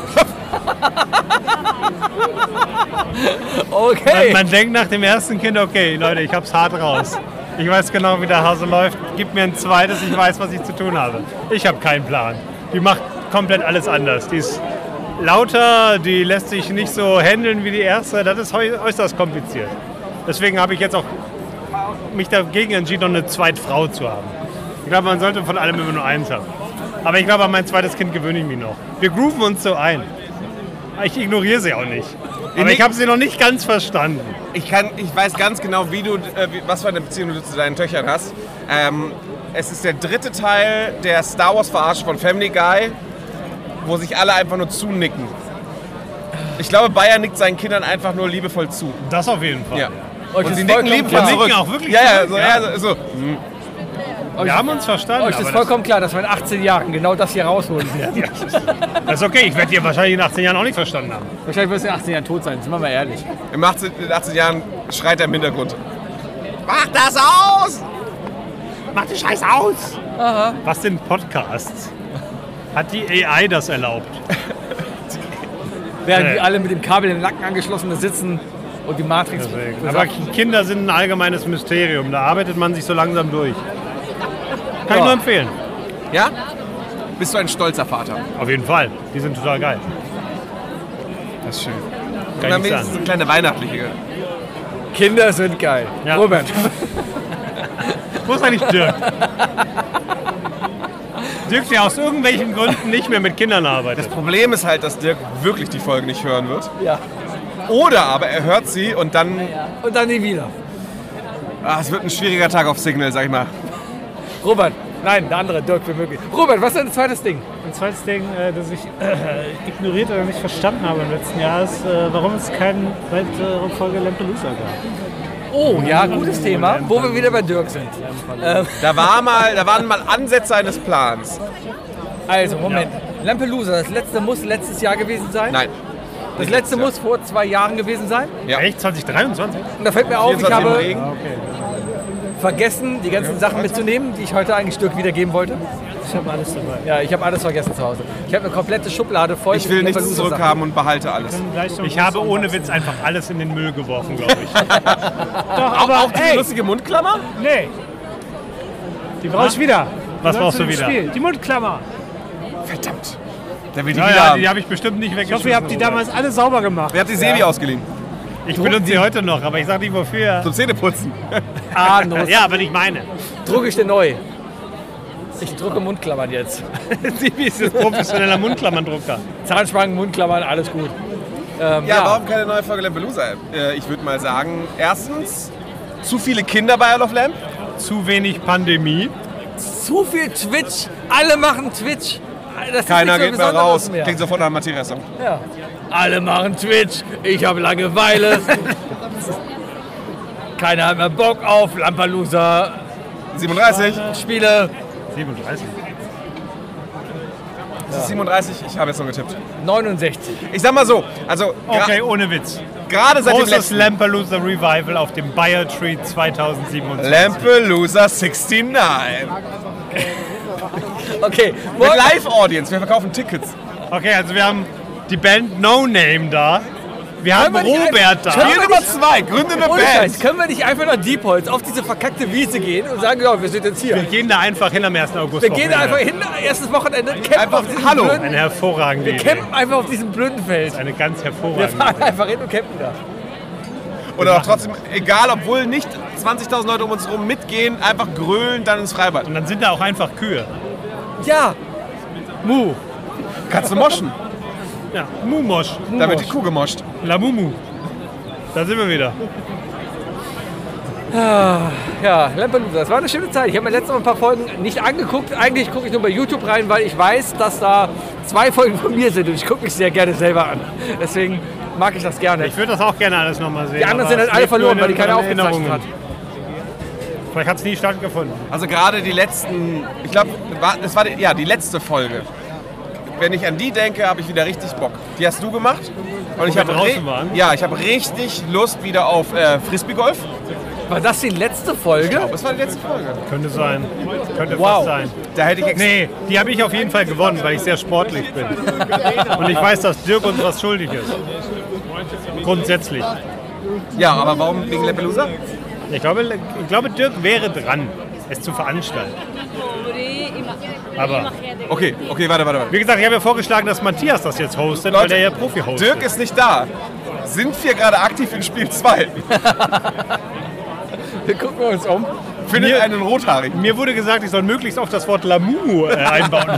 Okay. Man, man denkt nach dem ersten Kind, okay, Leute, ich hab's hart raus. Ich weiß genau, wie der Hase läuft. Gib mir ein zweites, ich weiß, was ich zu tun habe. Ich habe keinen Plan. Die macht komplett alles anders. Die ist lauter, die lässt sich nicht so handeln wie die erste. Das ist heu- äußerst kompliziert. Deswegen habe ich jetzt auch mich dagegen entschieden, noch eine Zweitfrau zu haben. Ich glaube, man sollte von allem immer nur eins haben. Aber ich glaube, an mein zweites Kind gewöhne ich mich noch. Wir grooven uns so ein. Ich ignoriere sie auch nicht. Aber ich habe sie noch nicht ganz verstanden. Ich, kann, ich weiß ganz genau, wie du, äh, wie, was für eine Beziehung du zu deinen Töchtern hast. Ähm, es ist der dritte Teil der Star Wars Verarsche von Family Guy, wo sich alle einfach nur zunicken. Ich glaube, Bayer nickt seinen Kindern einfach nur liebevoll zu. Das auf jeden Fall. Ja. Euch Und ist sie nicken vollkommen liebevoll klar. Die zurück. nicken auch wirklich Ja, ja, zurück, so, ja. ja, so, so. Wir haben uns verstanden. Euch ist aber vollkommen klar, dass wir in achtzehn Jahren genau das hier rausholen werden. das, das ist okay. Ich werde dir wahrscheinlich in achtzehn Jahren auch nicht verstanden haben. Wahrscheinlich wirst du in achtzehn Jahren tot sein, sind wir mal ehrlich. In achtzehn, in achtzehn Jahren schreit er im Hintergrund. Mach das aus! Mach die Scheiße aus! Was sind Podcasts? Hat die A I das erlaubt? Während Nee. wir alle mit dem Kabel im Nacken angeschlossen sitzen und die Matrix. Deswegen. Aber Kinder sind ein allgemeines Mysterium. Da arbeitet man sich so langsam durch. Kann ich Ja. nur empfehlen. Ja? Bist du ein stolzer Vater? Auf jeden Fall. Die sind total geil. Das ist schön. Und Kann dann ich wenigstens sagen. eine kleine weihnachtliche. Kinder sind geil. Ja. Robert. Wo ist eigentlich Dirk? Dirk, der aus irgendwelchen Gründen nicht mehr mit Kindern arbeitet. Das Problem ist halt, dass Dirk wirklich die Folge nicht hören wird. Ja. Oder aber er hört sie und dann. Und dann nie wieder. Ah, es wird ein schwieriger Tag auf Signal, sag ich mal. Robert. Nein, der andere, Dirk, für möglich. Robert, was ist dein zweites Ding? Ein zweites Ding, äh, das ich äh, ignoriert oder nicht verstanden habe im letzten Jahr, ist, äh, warum es keine weitere Folge Lampelusa gab. Oh, ja, gutes Thema, wo wir wieder bei Dirk sind. Ähm, Da, war mal, da waren mal Ansätze eines Plans. also, Moment. Lampelusa, das letzte muss letztes Jahr gewesen sein? Nein. Das letzte muss vor zwei Jahren gewesen sein? Ja. Echt? zwanzig dreiundzwanzig? Und da fällt mir auf, ich vierundzwanzig im habe Regen. vergessen, die ganzen Sachen mitzunehmen, die ich heute eigentlich Dirk wiedergeben wollte. Ich habe alles dabei. Ja, ich habe alles vergessen zu Hause. Ich habe eine komplette Schublade voll Ich will mit nichts Lampelusa-Sachen. zurückhaben und behalte alles. Gleich noch Ich ein habe bisschen ohne was- Witz einfach alles in den Müll geworfen, glaube ich. Doch, aber Auch diese hey, lustige Mundklammer? nee. Die brauche ich wieder. Was Die brauchst du gehört zu wieder? dem Spiel. Die Mundklammer. Verdammt. Der will die Ja, wieder ja, haben. die habe ich bestimmt nicht Ich weggeschmissen. hoffe, ihr habt die damals alle sauber gemacht. Wer hat die Sebi ausgeliehen? Ich benutze sie heute noch, aber ich sag nicht wofür. Zum Zähneputzen. Anus. Ja, aber nicht meine. Drucke ich den neu. Ich drucke Mundklammern jetzt. Sebi ist jetzt professioneller Mundklammerdrucker. Zahnspangen, Mundklammern, alles gut. Ähm, Ja, warum keine neue Folge Lampelusa? Äh, ich würde mal sagen, erstens, zu viele Kinder bei Isle of Lamp. Zu wenig Pandemie. Zu viel Twitch. Alle machen Twitch. Das ist Keiner nichts geht mehr Besonderes raus. mehr. Klingt sofort nach Matthias-Song. Ja. Alle machen Twitch. Ich habe Langeweile. Keiner hat mehr Bock auf Lampelusa. siebenunddreißig. Spiele. siebenunddreißig. Das ist siebenunddreißig, ich habe jetzt noch getippt. neunundsechzig. Ich sag mal so, also gra- Okay, ohne Witz. gerade seit dem Großes letzten Lampelusa Revival auf dem Bayer Tree zweitausendsiebenundzwanzig. Lampelusa sixty-nine. Okay. Mit Morgen, Live-Audience, wir verkaufen Tickets. Okay, also wir haben die Band No Name da. Wir haben wir nicht Robert da. Können Spiel wir Nummer nicht- zwei, gründe eine ohne Scheiß, Band. können wir nicht einfach nach Diepholz auf diese verkackte Wiese gehen und sagen, ja, wir sind jetzt hier. Wir gehen da einfach hin am ersten August. Wir gehen da einfach hin, erstes Wochenende, campen Einfach auf diesem Hallo. blöden, Eine hervorragende wir Idee. campen einfach auf diesem blöden Feld. Eine ganz Wir hervorragende fahren Idee. einfach hin und campen da. Oder auch trotzdem, egal, obwohl nicht zwanzigtausend Leute um uns herum mitgehen, einfach grölen, dann ins Freibad. Und dann sind da auch einfach Kühe. Ja. Mu. Kannst du moschen, Ja, Mumosch. da wird die Kuh gemoscht. La Mumu. Da sind wir wieder. Ja, Lampelusa, das war eine schöne Zeit. Ich habe mir letztes Mal ein paar Folgen nicht angeguckt. Eigentlich gucke ich nur bei YouTube rein, weil ich weiß, dass da zwei Folgen von mir sind und ich gucke mich sehr gerne selber an. Deswegen mag ich das gerne. Ich würde das auch gerne alles nochmal sehen. Die anderen aber sind halt es alle lebt nur verloren, in weil die keiner unseren aufgezeichnet hat. Erinnerungen. Vielleicht hat es nie stattgefunden. Also gerade die letzten, ich glaube, das war die, ja, die letzte Folge. Wenn ich an die denke, habe ich wieder richtig Bock. Die hast du gemacht. Und ich wir habe draußen waren? ja, ich habe richtig Lust wieder auf äh, Frisbee-Golf. War das die letzte Folge? Das war die letzte Folge. Könnte sein. Könnte Wow. fast sein. Da hätte ich extra Nee, die habe ich auf jeden Fall gewonnen, weil ich sehr sportlich bin. Und ich weiß, dass Dirk uns was schuldig ist. Grundsätzlich. Ja, aber warum wegen Lampelusa? Ich glaube, ich glaube, Dirk wäre dran, es zu veranstalten. Aber Okay, okay, warte, warte, warte. wie gesagt, ich habe ja vorgeschlagen, dass Matthias das jetzt hostet, weil Leute, der ja Profi hostet. Dirk ist nicht da. Sind wir gerade aktiv in Spiel zwei? Wir gucken uns um. Findet Mir- einen Rothaarigen. Mir wurde gesagt, ich soll möglichst oft das Wort Lamumu äh, einbauen.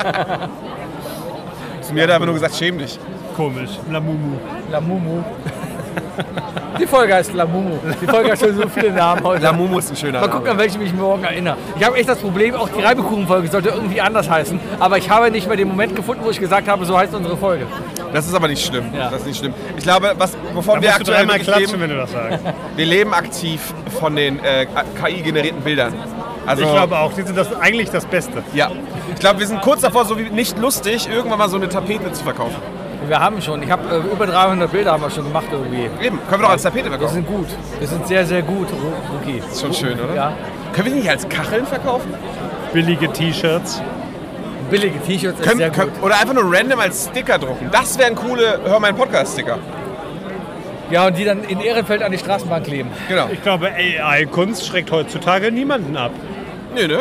Zu mir hat er einfach nur gesagt, schäm dich. Komisch. Lamumu. Lamumu. Die Folge heißt Lamumu. Die Folge hat schon so viele Namen heute. Lamumu ist ein schöner Mal gucken, Name. an welche ich mich morgen erinnere. Ich habe echt das Problem, auch die Reibekuchen-Folge sollte irgendwie anders heißen. Aber ich habe nicht mehr den Moment gefunden, wo ich gesagt habe, so heißt unsere Folge. Das ist aber nicht schlimm. Ja. Das ist nicht schlimm. Ich glaube, was, wovon Da wir musst du aktuell dreimal wirklich klatschen, leben, wenn du das sagst. wir leben aktiv von den äh, K I-generierten Bildern. Also, Ich glaube auch, die sind das eigentlich das Beste. ja. Ich glaube, wir sind kurz davor, so wie nicht lustig, irgendwann mal so eine Tapete zu verkaufen. Wir haben schon, ich habe äh, über dreihundert Bilder haben wir schon gemacht irgendwie. Eben, können wir doch als Tapete Wir verkaufen. sind gut. Wir sind sehr, sehr gut, Ru- Rookie. Ist schon schön, oder? Ja. Können wir die nicht als Kacheln verkaufen? Billige T-Shirts. Billige T-Shirts ist Können, sehr gut. können, oder einfach nur random als Sticker drucken. Das wären coole Hör meinen Podcast-Sticker. Ja, und die dann in Ehrenfeld an die Straßenbahn kleben. Genau. Ich glaube, A I-Kunst schreckt heutzutage niemanden ab. Nö, ne?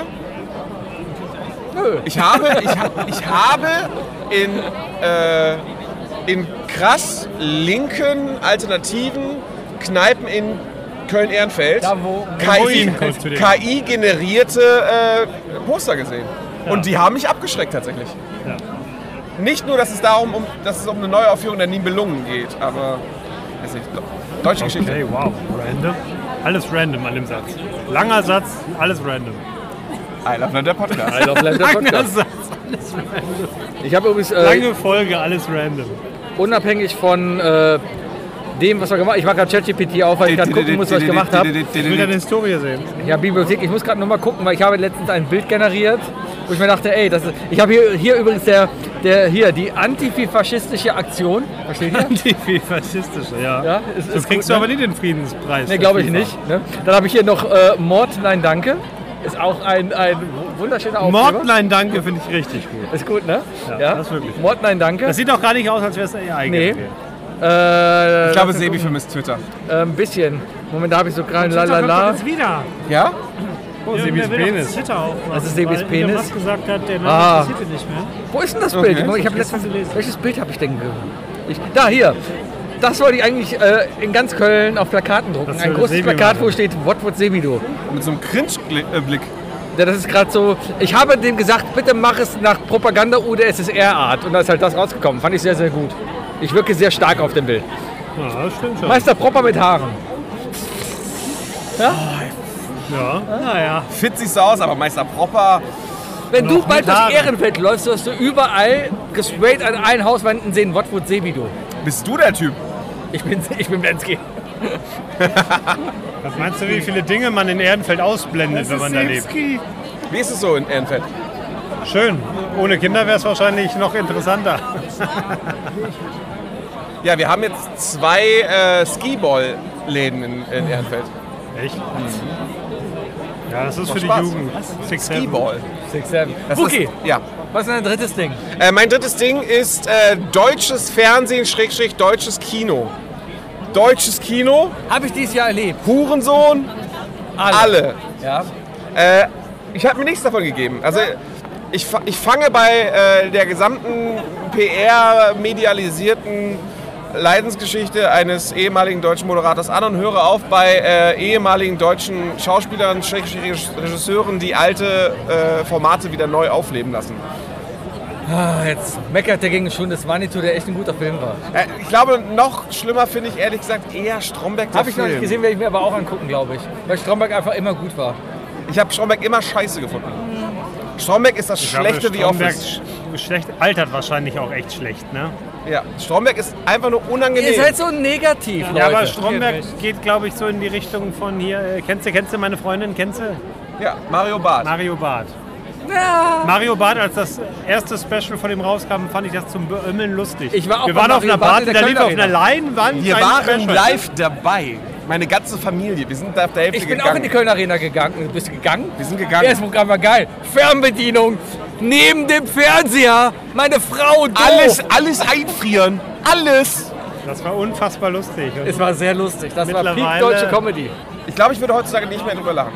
Nö. Ich habe, ich, ha- ich habe in, äh, in krass linken, alternativen Kneipen in Köln-Ehrenfeld Da, wo- K I, Heroin zu dem. K I-generierte äh, Poster gesehen. Und die haben mich abgeschreckt tatsächlich. Ja. Nicht nur, dass es darum, um, dass es um eine Neuaufführung der Nibelungen geht, aber weiß nicht, deutsche Geschichte. Okay, wow. Random. Alles random an dem Satz. Langer Satz, alles random. I love der Podcast. I love Lamp, der Langer Podcast. Satz, alles random. Ich habe übrigens äh, Lange Folge, alles random. unabhängig von äh, dem, was wir gemacht haben, ich mache gerade ChatGPT auf, weil ich gerade gucken muss, was ich gemacht habe. Ich will deine Historie sehen. Ja, Bibliothek, ich muss gerade noch mal gucken, weil ich habe letztens ein Bild generiert, wo ich mir dachte, ey, das ist, ich habe hier, hier übrigens der, der, hier, die antifaschistische Aktion, versteht ihr? Antifaschistische, ja. Ja, ist- so ist kriegst gut, du ne? aber nie den Friedenspreis. Ne, für glaube ich FIFA. nicht. Ne? Dann habe ich hier noch äh, Mord, nein, danke. Ist auch ein, ein wunderschöner Aufkleber. Mord, nein, danke, finde ich richtig gut. Ist gut, ne? Ja, das ist wirklich gut. Mord, nein, danke. Das sieht auch gar nicht aus, als wäre es A I. Nee. gewesen. Äh, Ich glaube, Sebi vermisst Twitter. äh, ein bisschen. Moment, da habe ich so gerade Twitter kommt doch lalala. jetzt wieder. Ja? Oh, Ja, Sebis der will doch Penis. Twitter aufmachen, Das ist Sebis weil Penis? Elon Musk gesagt hat, der Name Ah. interessiert ihn nicht mehr. Wo ist denn das Bild? Okay. Ich habe Gestern letztens gelesen. Welches Bild habe ich denn ge ich, Da, hier. Das wollte ich eigentlich äh, in ganz Köln auf Plakaten drucken. Das Ein würde großes Sebi Plakat, machen. wo steht, what would Sebi do? Mit so einem Cringe-Blick. Ja, das ist gerade so, ich habe dem gesagt, bitte mach es nach Propaganda-U der S S R-Art. Und da ist halt das rausgekommen. Fand ich sehr, sehr gut. Ich wirke sehr stark auf dem Bild. Ja, das stimmt schon. Meister Propper mit Haaren. Ja, naja. Fit siehst du aus, aber Meister Propper. Wenn du Noch bald mit durch Haaren. Ehrenfeld läufst, wirst du überall gesprayt an allen Hauswänden sehen, what would Sebi do? Bist du der Typ? Ich bin, ich bin Lenski. Was meinst du, wie viele Dinge man in Ehrenfeld ausblendet, wenn man da lebt? Wie ist es so in Ehrenfeld? Schön. Ohne Kinder wäre es wahrscheinlich noch interessanter. Ja, wir haben jetzt zwei äh, Skiball-Läden in, in Ehrenfeld. Echt? Ja, das ist für die Spaß. Jugend. Six, seven. Skiball. six seven. Das Buki, ist, ja. was ist dein drittes Ding? Äh, mein drittes Ding ist äh, deutsches Fernsehen, Schrägstrich, deutsches Kino. Deutsches Kino, Habe ich dieses Jahr erlebt. Hurensohn, alle. Ja. Äh, ich habe mir nichts davon gegeben. Also ich, fa- ich fange bei äh, der gesamten P R-medialisierten Leidensgeschichte eines ehemaligen deutschen Moderators an und höre auf bei äh, ehemaligen deutschen Schauspielern, Schrägstrich Regisseuren, die alte äh, Formate wieder neu aufleben lassen. Ah, jetzt meckert der gegen schon das Manitou, der echt ein guter Film war. Äh, ich glaube, noch schlimmer finde ich ehrlich gesagt eher Stromberg der Habe ich noch nicht Film. gesehen, werde ich mir aber auch angucken, glaube ich. Weil Stromberg einfach immer gut war. Ich habe Stromberg immer scheiße gefunden. Stromberg ist das Ich glaube, schlechte The Stromberg Office. sch- schlecht, altert wahrscheinlich auch echt schlecht, ne? Ja, Stromberg ist einfach nur Ihr unangenehm. seid so negativ, Leute. Ja, aber Stromberg geht, glaube ich, so in die Richtung von hier. Äh, kennst du, kennst du meine Freundin? Kennst du? Ja, Mario Barth. Mario Barth. Ja. Mario Barth, als das erste Special von ihm rauskam, fand ich das zum Beömmeln lustig. Ich war auch Wir bei waren auf Mario einer Barth Party, in der da lief auf Kölner einer Leinwand. Wir ein waren Special. live dabei. Meine ganze Familie. Wir sind da auf der Hälfte Ich bin gegangen. auch in die Kölner Arena gegangen. Du bist gegangen? Wir sind gegangen. Erstes Programm war geil. Fernbedienung. Neben dem Fernseher. Meine Frau doof. alles, alles einfrieren. Alles. Das war unfassbar lustig. Und Es war sehr lustig. Das war Peak Mittlerweile- deutsche Comedy. Ich glaube, ich würde heutzutage nicht mehr drüber lachen.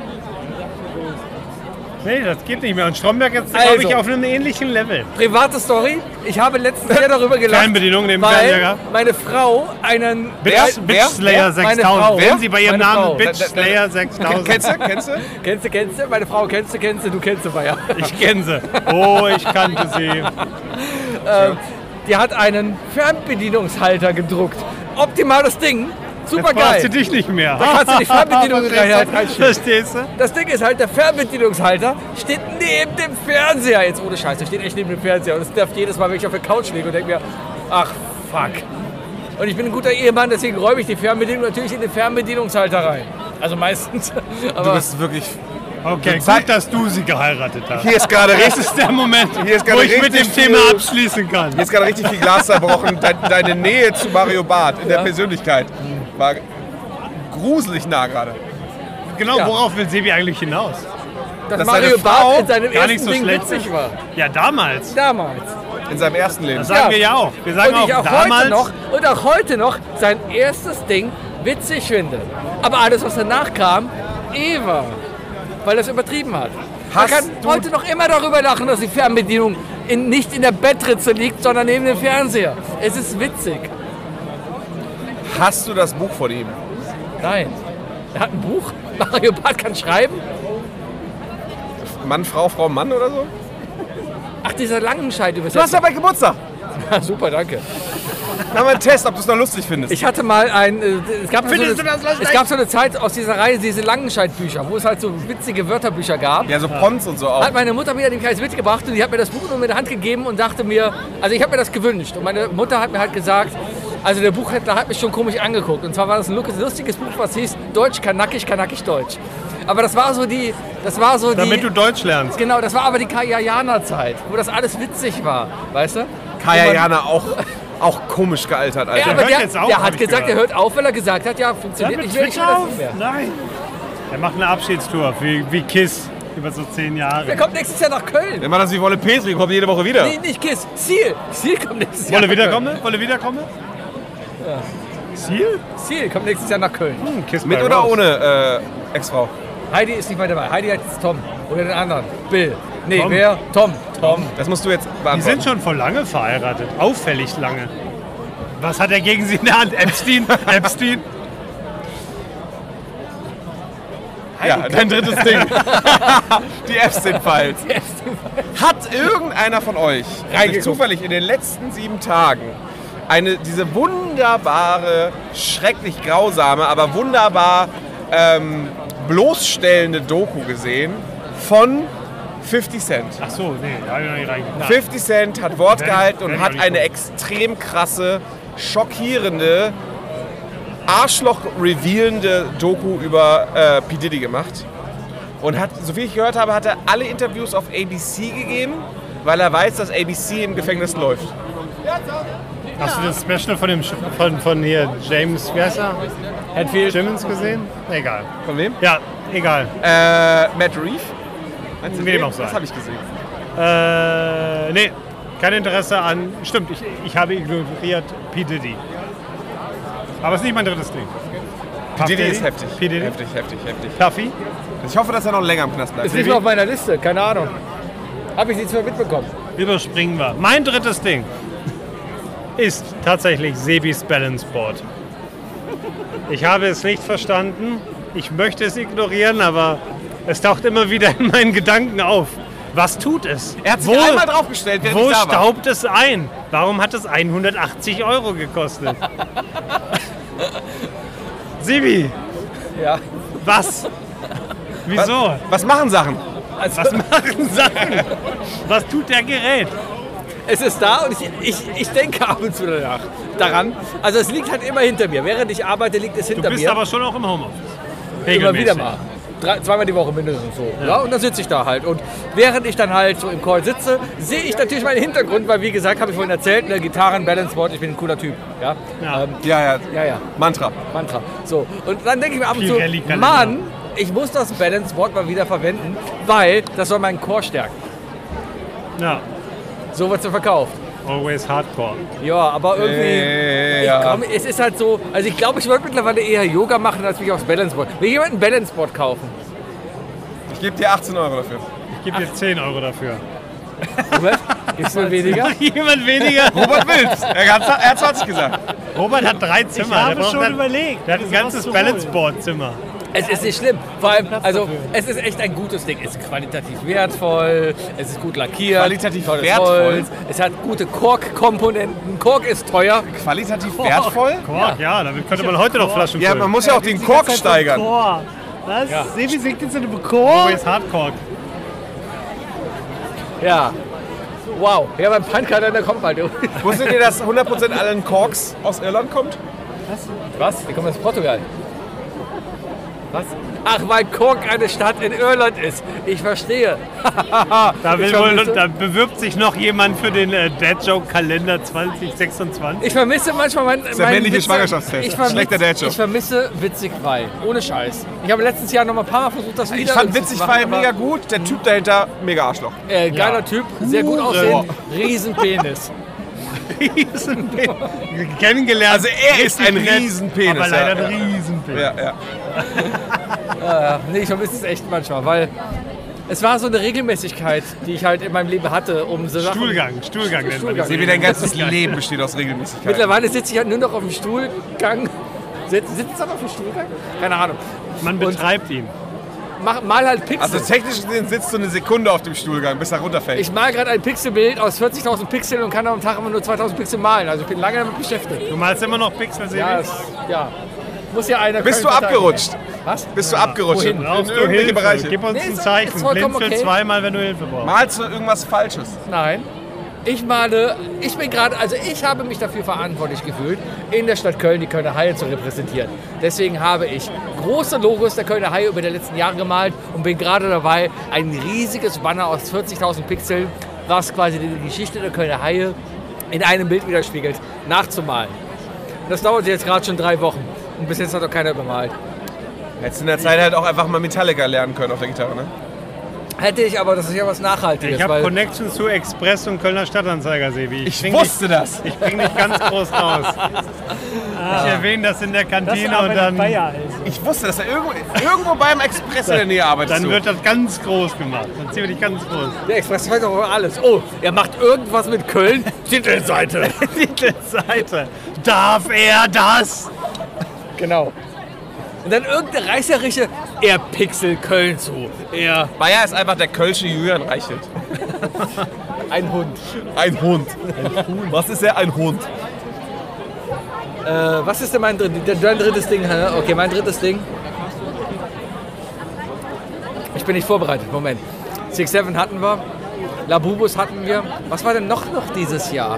nee, das geht nicht mehr. Und Stromberg ist, Also. glaube ich, auf einem ähnlichen Level. Private Story. Ich habe letztens sehr darüber gelacht. Fernbedienung neben weil Fernseher gehabt. meine Frau einen... Wer? Bitch, Bitch Wer? Slayer Wer? Meine sechstausend. Frau. Wenn Sie bei Ihrem Meine Frau. Namen Bitch Da- da- da- Slayer sechstausend. Kennst du? Kennst du? Kennst du, kennst du? Meine Frau kennst du, kennst du, du kennst sie bei ja. Ich kenne sie. Oh, ich kannte sie. Ähm, die hat einen Fernbedienungshalter gedruckt. Optimales Ding. Super Jetzt brauchst du geil. dich nicht mehr. Da kannst du die Fernbedienung rein- reinschieben. Verstehst du? Das Ding ist halt, der Fernbedienungshalter steht neben dem Fernseher. Jetzt ohne Scheiß, der steht echt neben dem Fernseher. Und es nervt jedes Mal, wenn ich auf der Couch liege und denke mir, ach fuck. Und ich bin ein guter Ehemann, deswegen räume ich die Fernbedienung natürlich in den Fernbedienungshalter rein. Also meistens. Du Aber bist wirklich... Okay, Zeit- gut, dass du sie geheiratet hast. Hier ist gerade Das richtig, ist der Moment, Hier ist wo gerade ich mit dem richtig Thema viel- abschließen kann. hier ist gerade richtig viel Glas zerbrochen. Deine, deine Nähe zu Mario Barth in der Persönlichkeit war gruselig nah gerade. Genau, Ja. worauf will Sebi eigentlich hinaus? dass dass Mario seine Frau Barth in seinem gar ersten nicht so Ding schlecht witzig ist. war. Ja, damals. Damals. In seinem ersten Leben. Das sagen Ja. wir ja auch. Wir sagen Und ich auch, auch damals. heute noch und auch heute noch sein erstes Ding witzig finde. Aber alles, was danach kam, Eva, weil er es übertrieben hat. Man Hast kann du- heute noch immer darüber lachen, dass die Fernbedienung in, nicht in der Bettritze liegt, sondern neben dem Fernseher. Es ist witzig. Hast du das Buch von ihm? Nein. Er hat ein Buch. Mario Barth kann schreiben. Mann, Frau, Frau, Mann oder so? Ach, dieser Langenscheid Du hast übersetzt. dabei Geburtstag. Super, danke. Dann haben wir einen Test, ob du es noch lustig findest. Ich hatte mal ein, äh, es gab, so Findest eine, du das lustig? es gab so eine Zeit aus dieser Reihe, diese Langenscheid-Bücher, wo es halt so witzige Wörterbücher gab. ja, so Pons und so auch. Hat meine Mutter mir den Kreis mitgebracht und die hat mir das Buch nur in der Hand gegeben und dachte mir, also ich habe mir das gewünscht und meine Mutter hat mir halt gesagt, also der Buchhändler hat mich schon komisch angeguckt und zwar war das ein lustiges Buch, was hieß Deutsch, kanackig, kanackig, Deutsch. Aber das war so die, das war so die, Damit du Deutsch lernst. genau, das war aber die Kajana-Zeit, wo das alles witzig war, weißt du? Kaya Wo man- Jana auch, auch komisch gealtert, Alter. Ja, aber hört der, jetzt auf, der hab hat ich gesagt, er gehört. hört auf, weil er gesagt hat, ja, funktioniert nicht mehr, ich will das nicht mehr. Nein. Er macht eine Abschiedstour wie, wie Kiss über so zehn Jahre. Der kommt nächstes Jahr nach Köln. Der macht das wie Wolle Petri, kommt jede Woche wieder. Nee, nicht Kiss, Ziel. Ziel kommt nächstes Jahr Wolle nach Köln. wiederkomme? Wolle wiederkomme? Ziel? Ziel kommt nächstes Jahr nach Köln. Hm, Kiss Mit by oder Rose. ohne äh, Ex-Frau? Heidi ist nicht mehr dabei. Heidi hat jetzt Tom. Oder den anderen. Bill. Nee, Tom. wer? Tom. Tom. Das musst du jetzt Die beantworten. sind schon vor lange verheiratet. Auffällig lange. Was hat er gegen sie in der Hand? Epstein? Epstein? Ja, dein drittes Ding. Die Epstein-Files. Hat irgendeiner von euch sich zufällig in den letzten sieben Tagen eine, diese wunderbare, schrecklich grausame, aber wunderbar ähm, bloßstellende Doku gesehen von fifty Cent? Ach so, nee, da hab ich noch nicht reingeguckt. fifty Cent hat Wort Wenn- gehalten wenn und ich hat nicht eine gucke. extrem krasse, schockierende, Arschloch-revealende Doku über äh, P. Diddy gemacht. Und hat, so wie ich gehört habe, hat er alle Interviews auf A B C gegeben, weil er weiß, dass A B C im Gefängnis läuft. Hast du das Special von dem Sch- von, von hier James, wie heißt er? Hetfield. Simmons gesehen? Egal. Von wem? Ja, egal. Äh, Matt Reeves? Meinst du Wie den? dem auch sei. Das habe ich gesehen. Äh, nee, kein Interesse an. Stimmt, ich, ich habe ignoriert P. Diddy. Aber es ist nicht mein drittes Ding. P. Diddy ist Diddy? heftig. P. Diddy? Heftig, heftig, heftig. Puffy? Ich hoffe, dass er noch länger im Knast bleibt. Ist nicht mehr auf meiner Liste. Keine Ahnung. Habe ich nichts mehr mitbekommen. Überspringen wir. Mein drittes Ding ist tatsächlich Sebis Balance Board. Ich habe es nicht verstanden. Ich möchte es ignorieren, aber es taucht immer wieder in meinen Gedanken auf. Was tut es? Er hat sich einmal draufgestellt, während Wo ich da war. staubt es ein? Warum hat es hundertachtzig Euro gekostet? Sebi, Ja. was? Wieso? Was machen Sachen? Also, Was machen Sachen? Was tut der Gerät? es ist da und ich, ich, ich denke ab und zu danach daran. Also es liegt halt immer hinter mir. Während ich arbeite, liegt es Du hinter bist mir. aber schon auch im Homeoffice. Immer Regelmäßig. wieder mal. Drei, zweimal die Woche mindestens so. Ja. Und dann sitze ich da halt. Und während ich dann halt so im Call sitze, sehe ich natürlich meinen Hintergrund, weil wie gesagt, habe ich vorhin erzählt, eine Gitarren, Balanceboard, ich bin ein cooler Typ. Ja, Ja. Ähm, Ja, ja. ja, ja. Mantra. Mantra. So. Und dann denke ich mir ab und zu, Pirelli-Kalender. Mann, ich muss das Balanceboard mal wieder verwenden, weil das soll meinen Core stärken. Ja, So wird es verkauft. always hardcore. Ja, aber irgendwie, Äh, ich ja. komm, es ist halt so, also ich glaube, ich würde mittlerweile eher Yoga machen, als mich aufs Balanceboard. Will jemand ein Balanceboard kaufen? Ich gebe dir achtzehn Euro dafür. Ich gebe dir zehn Euro dafür. Robert, gibst du weniger? Jemand weniger? Robert Wills. Er hat, er hat zwanzig gesagt. Robert hat drei Zimmer. Ich Der habe braucht schon ein- überlegt. Der hat ein sowas ganzes zu holen. Balanceboard-Zimmer. Es ist nicht schlimm. Vor allem, Platz also dafür. es ist echt ein gutes Ding. Es ist qualitativ wertvoll, es ist gut lackiert. Qualitativ tolles wertvoll? Holz, es hat gute Kork-Komponenten. Kork ist teuer. Qualitativ wertvoll? Kork, ja, damit könnte man heute noch Flaschen Ja, füllen. man muss ja auch den Kork steigern. Chor. Was? Ja. Sebi singt jetzt in einem Chor? Always hardcore. Ja. Wow. Ja, beim Pfandkalender kommt mal. Du. Wusstet ihr, dass hundert Prozent allen Korks aus Irland kommt? Was? Die kommen aus Portugal. Was? Ach, weil Cork eine Stadt in Irland ist. Ich verstehe. Da, will ich, wohl, vermisse, da bewirbt sich noch jemand für den äh, Dad-Joke-Kalender zwanzig sechsundzwanzig. ich vermisse manchmal mein, der mein männliche Witze- Schwangerschaftstest. Ich vermisse, Schlechter Dad-Joke. ich vermisse Witzig Frei. Ohne Scheiß. Ich habe letztes Jahr noch mal ein paar Mal versucht, das wieder Ich fand irgendwie witzig zu machen, frei mega gut. Der Typ dahinter, mega Arschloch. Äh, geiler Ja. Typ, sehr gut Hure. aussehend, Riesenpenis. Riesenpenis. Kennengelernt. Also er ist ein Richtig nett, Riesenpenis, Aber leider ja. ein Riesenpenis. Ja, ja. Ja, nee, ich vermisse es echt manchmal, weil es war so eine Regelmäßigkeit, die ich halt in meinem Leben hatte, um so Sachen... Stuhlgang, Stuhlgang nennt man Stuhlgang. das. Sieh, wie dein ganzes Leben besteht aus Regelmäßigkeit. Mittlerweile sitze ich halt nur noch auf dem Stuhlgang. Sitzt sitzt er auf dem Stuhlgang? Keine Ahnung. Man betreibt ihn. Mach, mal halt Pixel. Also technisch gesehen sitzt du eine Sekunde auf dem Stuhlgang, bis er runterfällt. ich mal gerade ein Pixelbild aus vierzigtausend Pixeln und kann am Tag immer nur zweitausend Pixel malen. Also ich bin lange damit beschäftigt. Du malst immer noch Pixel, Sebi? Ja, es, ja. Muss ja einer Bist du können verteidigen. abgerutscht? Was? Bist du abgerutscht Wohin? in, in Brauchst du irgendwelche Hilfe? Bereiche? Gib uns Nee, ein ist- Zeichen. ist vollkommen Blinzel okay. zweimal, wenn du Hilfe brauchst. Malst du irgendwas Falsches? Nein. Ich male, ich bin gerade, also ich habe mich dafür verantwortlich gefühlt, in der Stadt Köln die Kölner Haie zu repräsentieren. Deswegen habe ich große Logos der Kölner Haie über die letzten Jahre gemalt und bin gerade dabei, ein riesiges Banner aus vierzigtausend Pixeln, was quasi die Geschichte der Kölner Haie in einem Bild widerspiegelt, nachzumalen. Und das dauert jetzt gerade schon drei Wochen und bis jetzt hat noch keiner bemalt. Hättest du in der Zeit halt auch einfach mal Metallica lernen können auf der Gitarre, ne? Hätte ich, aber das ist ja was Nachhaltiges. Ich habe weil Connections zu Express und Kölner Stadtanzeiger, Sebi. Ich bring wusste dich, das. Ich bringe dich ganz groß raus. Ich erwähne das in der Das Kantine und arbeitet dann, Bayer also. Ich wusste, dass er irgendwo, irgendwo beim Express in der Nähe arbeitet. dann wird das ganz groß gemacht. Dann ziehen wir dich ganz groß. der Express weiß doch über alles. Oh, er macht irgendwas mit Köln. Titelseite. Titelseite. Darf er das? Genau. Und dann irgendeine reißerische, er pixelt Köln zu. Er, Bayer ist einfach der kölsche Julian Reichelt. ein Hund. Ein Hund. Was ist er? Ein Hund. Äh, was ist denn mein drittes, dein drittes Ding? Hä? Okay, mein drittes Ding. Ich bin nicht vorbereitet, Moment. Six Seven hatten wir, Labubus hatten wir. Was war denn noch, noch dieses Jahr?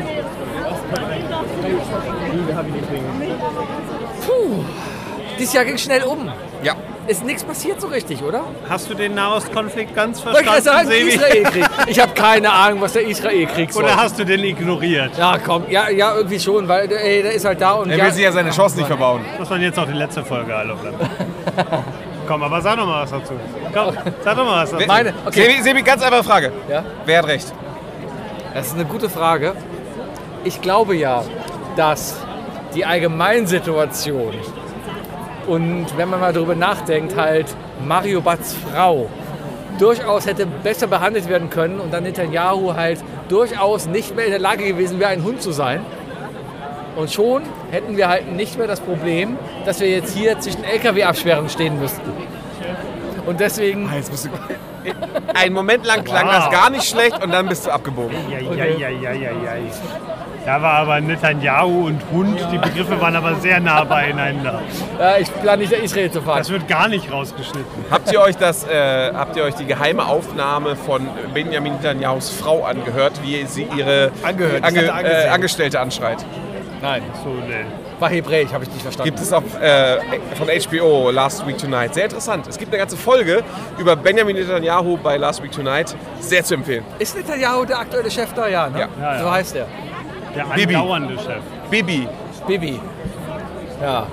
Puh, dieses Jahr ging schnell um. Ja. Ist nichts passiert so richtig, oder? Hast du den Nahostkonflikt ganz Wollte ich gerade verstanden, sagen, Sebi? Israelkrieg. Ich habe keine Ahnung, was der Israelkrieg soll. Oder hast du den ignoriert? Ja, komm, ja, ja, irgendwie schon, weil ey, der ist halt da und Er ja, will sich ja seine Chance nicht verbauen. Das war jetzt auch die letzte Folge, hallo bleiben. Komm, aber sag doch mal was dazu. Komm, sag doch mal was dazu. Meine, okay. Sebi, Sebi, ganz einfache Frage. Ja? Wer hat recht? Das ist eine gute Frage. Ich glaube ja, dass die Allgemeinsituation und wenn man mal darüber nachdenkt, halt Mario Barths Frau durchaus hätte besser behandelt werden können und dann Netanyahu halt durchaus nicht mehr in der Lage gewesen wäre, ein Hund zu sein. Und schon hätten wir halt nicht mehr das Problem, dass wir jetzt hier zwischen L K W-Absperrungen stehen müssten. Und deswegen... Jetzt bist du einen Moment lang klang Wow. das gar nicht schlecht und dann bist du abgebogen. Ja, ja, ja, ja, ja, ja. Da war aber Netanyahu und Hund, die Begriffe waren aber sehr nah beieinander. Ja, ich plane nicht nach Israel zu fahren. Das wird gar nicht rausgeschnitten. Habt ihr euch das, äh, habt ihr euch die geheime Aufnahme von Benjamin Netanyahus Frau angehört, wie sie ihre Angehört, ich Ange dachte angesehen. äh, Angestellte anschreit? Nein, So, ne. war Hebräisch, habe ich nicht verstanden. Gibt es auf, äh, von H B O, Last Week Tonight. Sehr interessant. Es gibt eine ganze Folge über Benjamin Netanyahu bei Last Week Tonight. Sehr zu empfehlen. Ist Netanyahu der aktuelle Chef da? Ja, ne? Ja. Ja, ja. So heißt er. Der Bibi. andauernde Chef. Bibi. Bibi. Ja.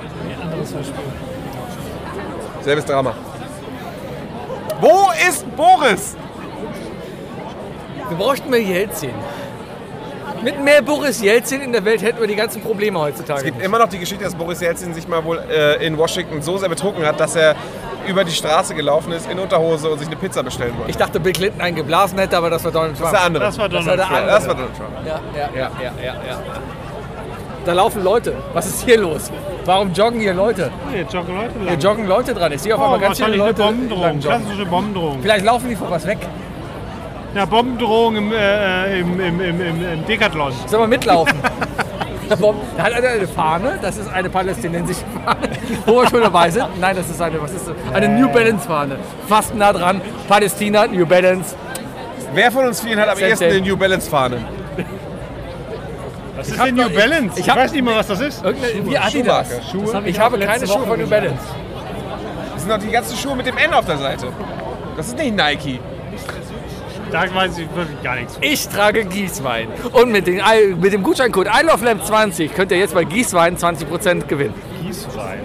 Selbes Drama. Wo ist Boris? Wir bräuchten mehr Jelzin. Mit mehr Boris Jelzin in der Welt hätten wir die ganzen Probleme heutzutage. Es gibt immer noch die Geschichte, dass Boris Jelzin sich mal wohl äh, in Washington so sehr betrunken hat, dass er über die Straße gelaufen ist, in Unterhose und sich eine Pizza bestellen wollte. Ich dachte, Bill Clinton einen geblasen hätte, aber das war Donald Trump. Das ist der andere. Das war Das war Donald der Trump. andere. Das war Donald Trump. Ja, ja, ja, ja, ja, ja. Da laufen Leute. Was ist hier los? Warum joggen hier Leute? Hier joggen Leute lang. Hier joggen Leute dran. Ich sehe auf Oh, einmal ganz viele wahrscheinlich Leute eine Bombendrohung. lang joggen. Klassische Bombendrohung. Vielleicht laufen die vor was weg. Ja, Bombendrohung im, äh, im, im, im, im, im Decathlon. Sollen wir mitlaufen? Da hat einer eine Fahne, das ist eine palästinensische Fahne, wo wir schon dabei sind. Nein, das ist eine, was ist das? Eine New Balance Fahne. Fast nah dran. Palästina, New Balance. Wer von uns vielen hat am Sam ehesten Sam. eine New Balance Fahne? Was ist hab denn noch- New Balance? ich Ich, hab- weiß nicht mal, was das ist. Irgendeine, wie Adidas. Schuhmarke. Ich habe keine Schuhe von New Balance. Das sind doch die ganzen Schuhe mit dem N auf der Seite. Das ist nicht Nike. Da weiß ich wirklich gar nichts. Ich trage Gießwein. Und mit, den, mit dem Gutscheincode I Love Lamp zwanzig könnt ihr jetzt bei Gießwein zwanzig Prozent gewinnen. Gießwein.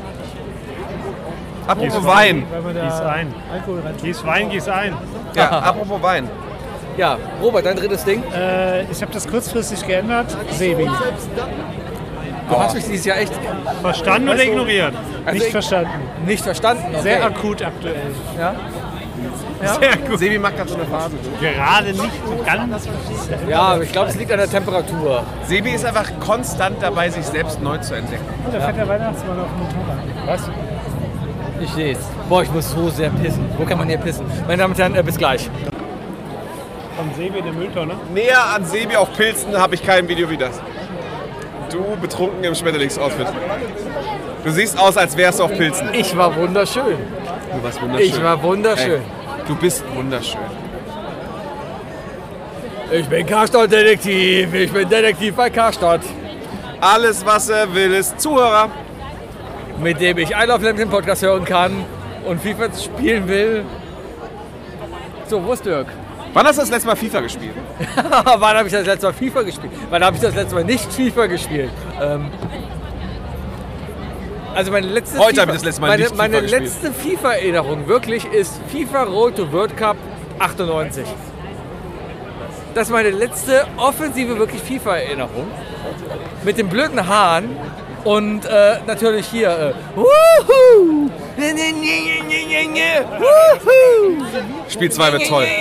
Apropos Wein. Weil man da Gieß ein. Alkohol rein. Gieß Wein, gieß ein. Ja, apropos Wein. Ja, Robert, dein drittes Ding. Äh, ich habe das kurzfristig geändert. Sebi. Du hast mich dieses Jahr echt Verstanden oder ignoriert? also Nicht ich- verstanden. nicht verstanden. Okay. Sehr akut aktuell. Ja? Sehr gut. Sebi macht gerade so eine Phase. Gerade nicht so ganz. Ja, aber ich glaube, es liegt an der Temperatur. Sebi ist einfach konstant dabei, sich selbst neu zu entdecken. Und da fährt der Weihnachtsmann auf dem Motorrad. Was? Ich sehe es. Boah, ich muss so sehr pissen. Wo kann man hier pissen? Meine Damen und Herren, äh, bis gleich. Von Sebi in der Mülltonne. Näher an Sebi auf Pilzen habe ich kein Video wie das. Du betrunken im Schmetterlingsoutfit. Du siehst aus, als wärst du auf Pilzen. Ich war wunderschön. Du warst wunderschön. Ich war wunderschön. Ey, du bist wunderschön. Ich bin Karstadt-Detektiv. Ich bin Detektiv bei Karstadt. Alles, was er will, ist Zuhörer. Mit dem ich I Love Lamp den Podcast hören kann und FIFA spielen will. So, wo ist Dirk? Wann hast du das letzte Mal FIFA gespielt? Wann habe ich das letzte Mal FIFA gespielt? Wann habe ich das letzte Mal nicht FIFA gespielt? Ähm, Also meine letzte Heute FIFA, habe ich das letzte Mal meine, nicht FIFA meine gespielt. letzte FIFA-Erinnerung wirklich ist FIFA Road to World Cup achtundneunzig. Das ist meine letzte offensive wirklich FIFA-Erinnerung. Mit dem blöden Hahn und äh, natürlich hier äh, Wuhu! Wuhu! Spiel zwei wird toll.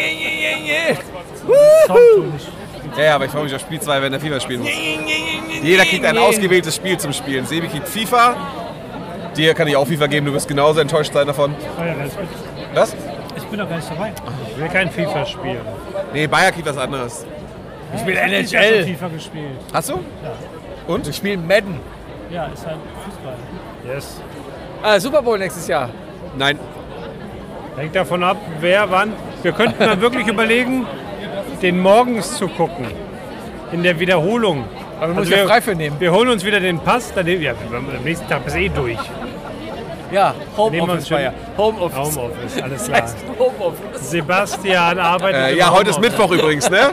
Ja, ja, aber ich freue mich auf Spiel zwei, wenn der FIFA spielen muss. Jeder kriegt ein ausgewähltes Spiel zum Spielen. Sebi kriegt FIFA. Dir kann ich auch FIFA geben, du wirst genauso enttäuscht sein davon. Oh ja, das wird- Was? Ich bin doch gar nicht dabei. Ich will kein FIFA spielen. Nee, Bayer kriegt was anderes. Ich spiele Ich N habe H L. FIFA gespielt. Hast du? Und ich spiele Madden. Ja, ist halt Fußball. Yes. Ah, Super Bowl nächstes Jahr. Nein. Hängt davon ab, wer wann. Wir könnten mal wirklich überlegen, den morgens zu gucken. In der Wiederholung. Aber man muss Also ja wir- frei für nehmen. Wir holen uns wieder den Pass, dann nehmen, ja, am nächsten Tag ist eh durch. Ja, Nehmen wir Homeoffice uns war ja. Homeoffice. Homeoffice, alles Das klar. heißt Homeoffice. Sebastian arbeitet Äh, im ja, heute ist Homeoffice. Mittwoch übrigens, ne?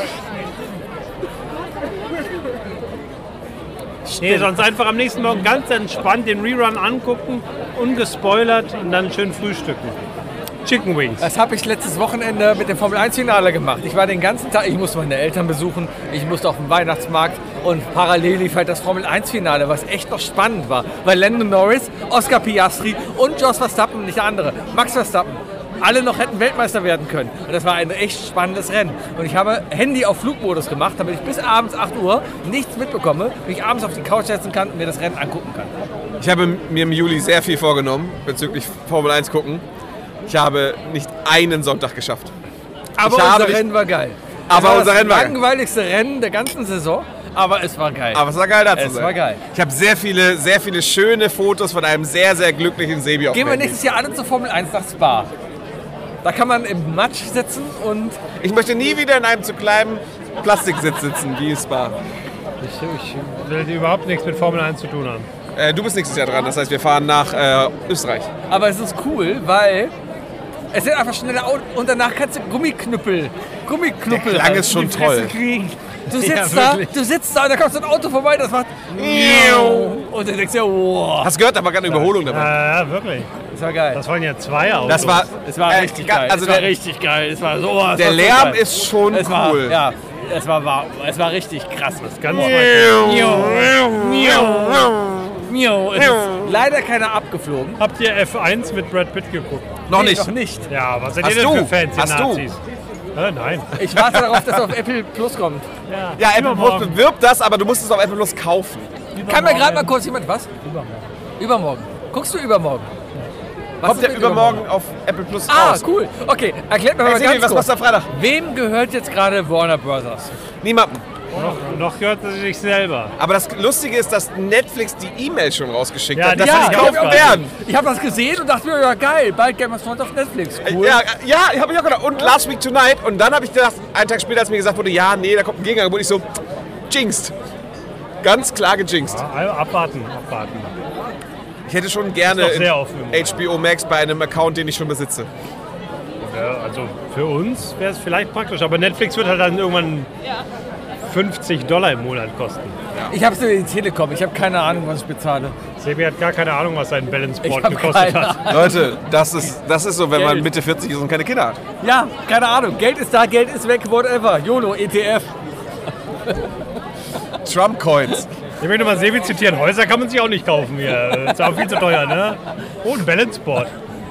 Nee, sonst einfach am nächsten Morgen ganz entspannt den Rerun angucken, ungespoilert und dann schön frühstücken. Chicken Wings. Das habe ich letztes Wochenende mit dem Formel eins Finale gemacht. Ich war den ganzen Tag, ich musste meine Eltern besuchen, ich musste auf den Weihnachtsmarkt und parallel lief halt das Formel eins Finale, was echt noch spannend war. Weil Lando Norris, Oscar Piastri und Jos Verstappen, nicht der andere, Max Verstappen, alle noch hätten Weltmeister werden können. Und das war ein echt spannendes Rennen. Und ich habe Handy auf Flugmodus gemacht, damit ich bis abends acht Uhr nichts mitbekomme und ich abends auf die Couch setzen kann und mir das Rennen angucken kann. Ich habe mir im Juli sehr viel vorgenommen bezüglich Formel eins gucken. Ich habe nicht einen Sonntag geschafft. Aber Ich habe unser nicht- Rennen war geil. Aber es war unser das Rennen war geil. langweiligste Rennen der ganzen Saison, aber es war geil. Aber es war geil da zu Es sein. war geil. Ich habe sehr viele, sehr viele schöne Fotos von einem sehr, sehr glücklichen Sebi auf Gehen dem wir Handy. nächstes Jahr alle zur Formel eins nach Spa. Da kann man im Matsch sitzen und Ich möchte nie wieder in einem zu kleinen Plastiksitz sitzen wie Spa. Ich, ich will überhaupt nichts mit Formel eins zu tun haben. Äh, du bist nächstes Jahr dran, das heißt, wir fahren nach äh, Österreich. aber es ist cool, weil es sind einfach schnelle Autos und danach kannst du Gummiknüppel, Gummiknüppel Der Klang ist schon toll. kriegen. Du sitzt Ja, da, wirklich. du sitzt da und da kommt so ein Auto vorbei, das macht und du denkst ja, wow, Hast gehört, da war gerade eine Überholung dabei. Ja, ja, wirklich. das war geil. Das waren ja zwei Autos. Das war, Es war äh, richtig ga- geil. Also es war der, richtig geil. Es war so. es der war so Lärm geil. ist schon es war, cool. Ja, es war, war, es war richtig krass. ganz Mio, es ist leider keiner abgeflogen. Habt ihr F eins mit Brad Pitt geguckt? noch Nee, nicht. Noch nicht. Ja, was seid Hast ihr denn du? für Fans, ihr Hast du? Nazis? Äh, nein. Ich warte darauf, dass es auf Apple Plus kommt. Ja, Apple Übermorgen. Plus bewirbt das, aber du musst es auf Apple Plus kaufen. Kann mir gerade mal kurz jemand was? Übermorgen. Übermorgen. Guckst du übermorgen? Was Kommt ist der mit übermorgen auf Apple Plus Ah, raus. cool. Okay, erklärt mir Hey, mal Sebi, ganz was kurz. machst du am Freitag? Wem gehört jetzt gerade Warner Brothers? Niemandem. Noch, noch gehört er sich selber. Aber das Lustige ist, dass Netflix die E-Mail schon rausgeschickt Ja, hat, dass die sie hab nicht ich auch kaufen gerade. werden. Ich habe das gesehen und dachte mir, ja geil, bald Game of Thrones auf Netflix. Cool. Ja, ja, habe ich auch gedacht. Und Last Week Tonight. Und dann habe ich gedacht, einen Tag später, als mir gesagt wurde, ja, nee, da kommt ein Gegenangebot, ich so, jinxed. Ganz klar gejinxed. Ja, abwarten, abwarten. Ich hätte schon gerne Ist doch sehr in offen. H B O Max bei einem Account, den ich schon besitze. Ja, also für uns wäre es vielleicht praktisch, aber Netflix wird halt dann irgendwann fünfzig Dollar im Monat kosten. Ich habe es über die Telekom, ich habe keine Ahnung, was ich bezahle. Sebi hat gar keine Ahnung, was sein Balance Ich Board hab gekostet keine hat. Leute, das ist, das ist so, wenn man Geld. Mitte vierzig ist und keine Kinder hat. Ja, keine Ahnung. Geld ist da, Geld ist weg, whatever. YOLO, E T F. Trump-Coins. Ich möchte mal Sebi zitieren, Häuser kann man sich auch nicht kaufen hier. Das ist auch viel zu teuer, ne? Oh, ein Balance Board.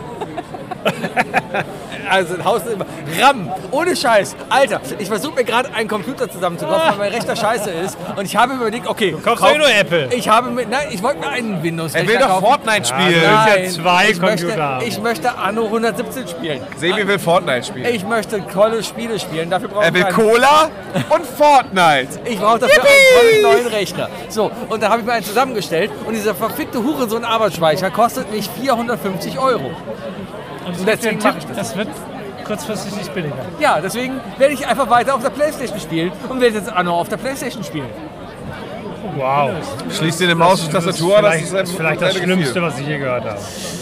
Also ein Haus ist immer. RAM, ohne Scheiß. Alter, ich versuche mir gerade einen Computer zusammenzukaufen, weil mein Rechner scheiße ist. Und ich habe überlegt, okay. Du kaufst doch eh nur Apple. Ich habe mir, nein, ich wollte mir einen Windows-Rechner Er will doch kaufen. Fortnite spielen. Ja, Nein, ja zwei ich möchte, Computer haben. ich möchte Anno hundertsiebzehn spielen. Sebi will Fortnite spielen. Ich möchte tolle Spiele spielen. Dafür brauche Er ich will einen. Cola und Fortnite. Ich brauche dafür einen tollen neuen Rechner. So, und dann habe ich mir einen zusammengestellt und dieser verfickte Hurensohn-Arbeitsspeicher kostet mich vierhundertfünfzig Euro. Und Und deswegen mache ich das. Das wird kurzfristig nicht billiger. Ja, deswegen werde ich einfach weiter auf der Playstation spielen und werde jetzt Anno auf der Playstation spielen. Wow. Schließt dir eine Maus und Das ist Tastatur, das vielleicht, ist, das ist vielleicht das dasselbe Schlimmste, Gefühl. was ich je gehört habe.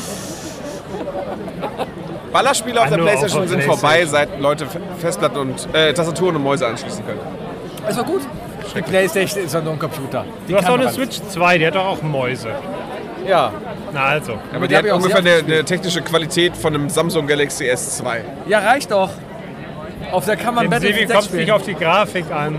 Ballerspiele auf der Nur auf Playstation der sind Playstation. vorbei, seit Leute Festplatten und äh, Tastaturen und Mäuse anschließen können. Es war gut. Die Playstation ist ja nur ein Computer. Die Du hast kann auch eine ran. Switch zwei, die hat doch auch Mäuse. Ja. Na also. Aber die, die hab hat ich auch ungefähr sehr eine, eine technische Qualität von einem Samsung Galaxy S zwei. Ja, reicht doch. Auf der kann man Dem Battlefield Sebi sechs kommt nicht spielen. auf die Grafik an.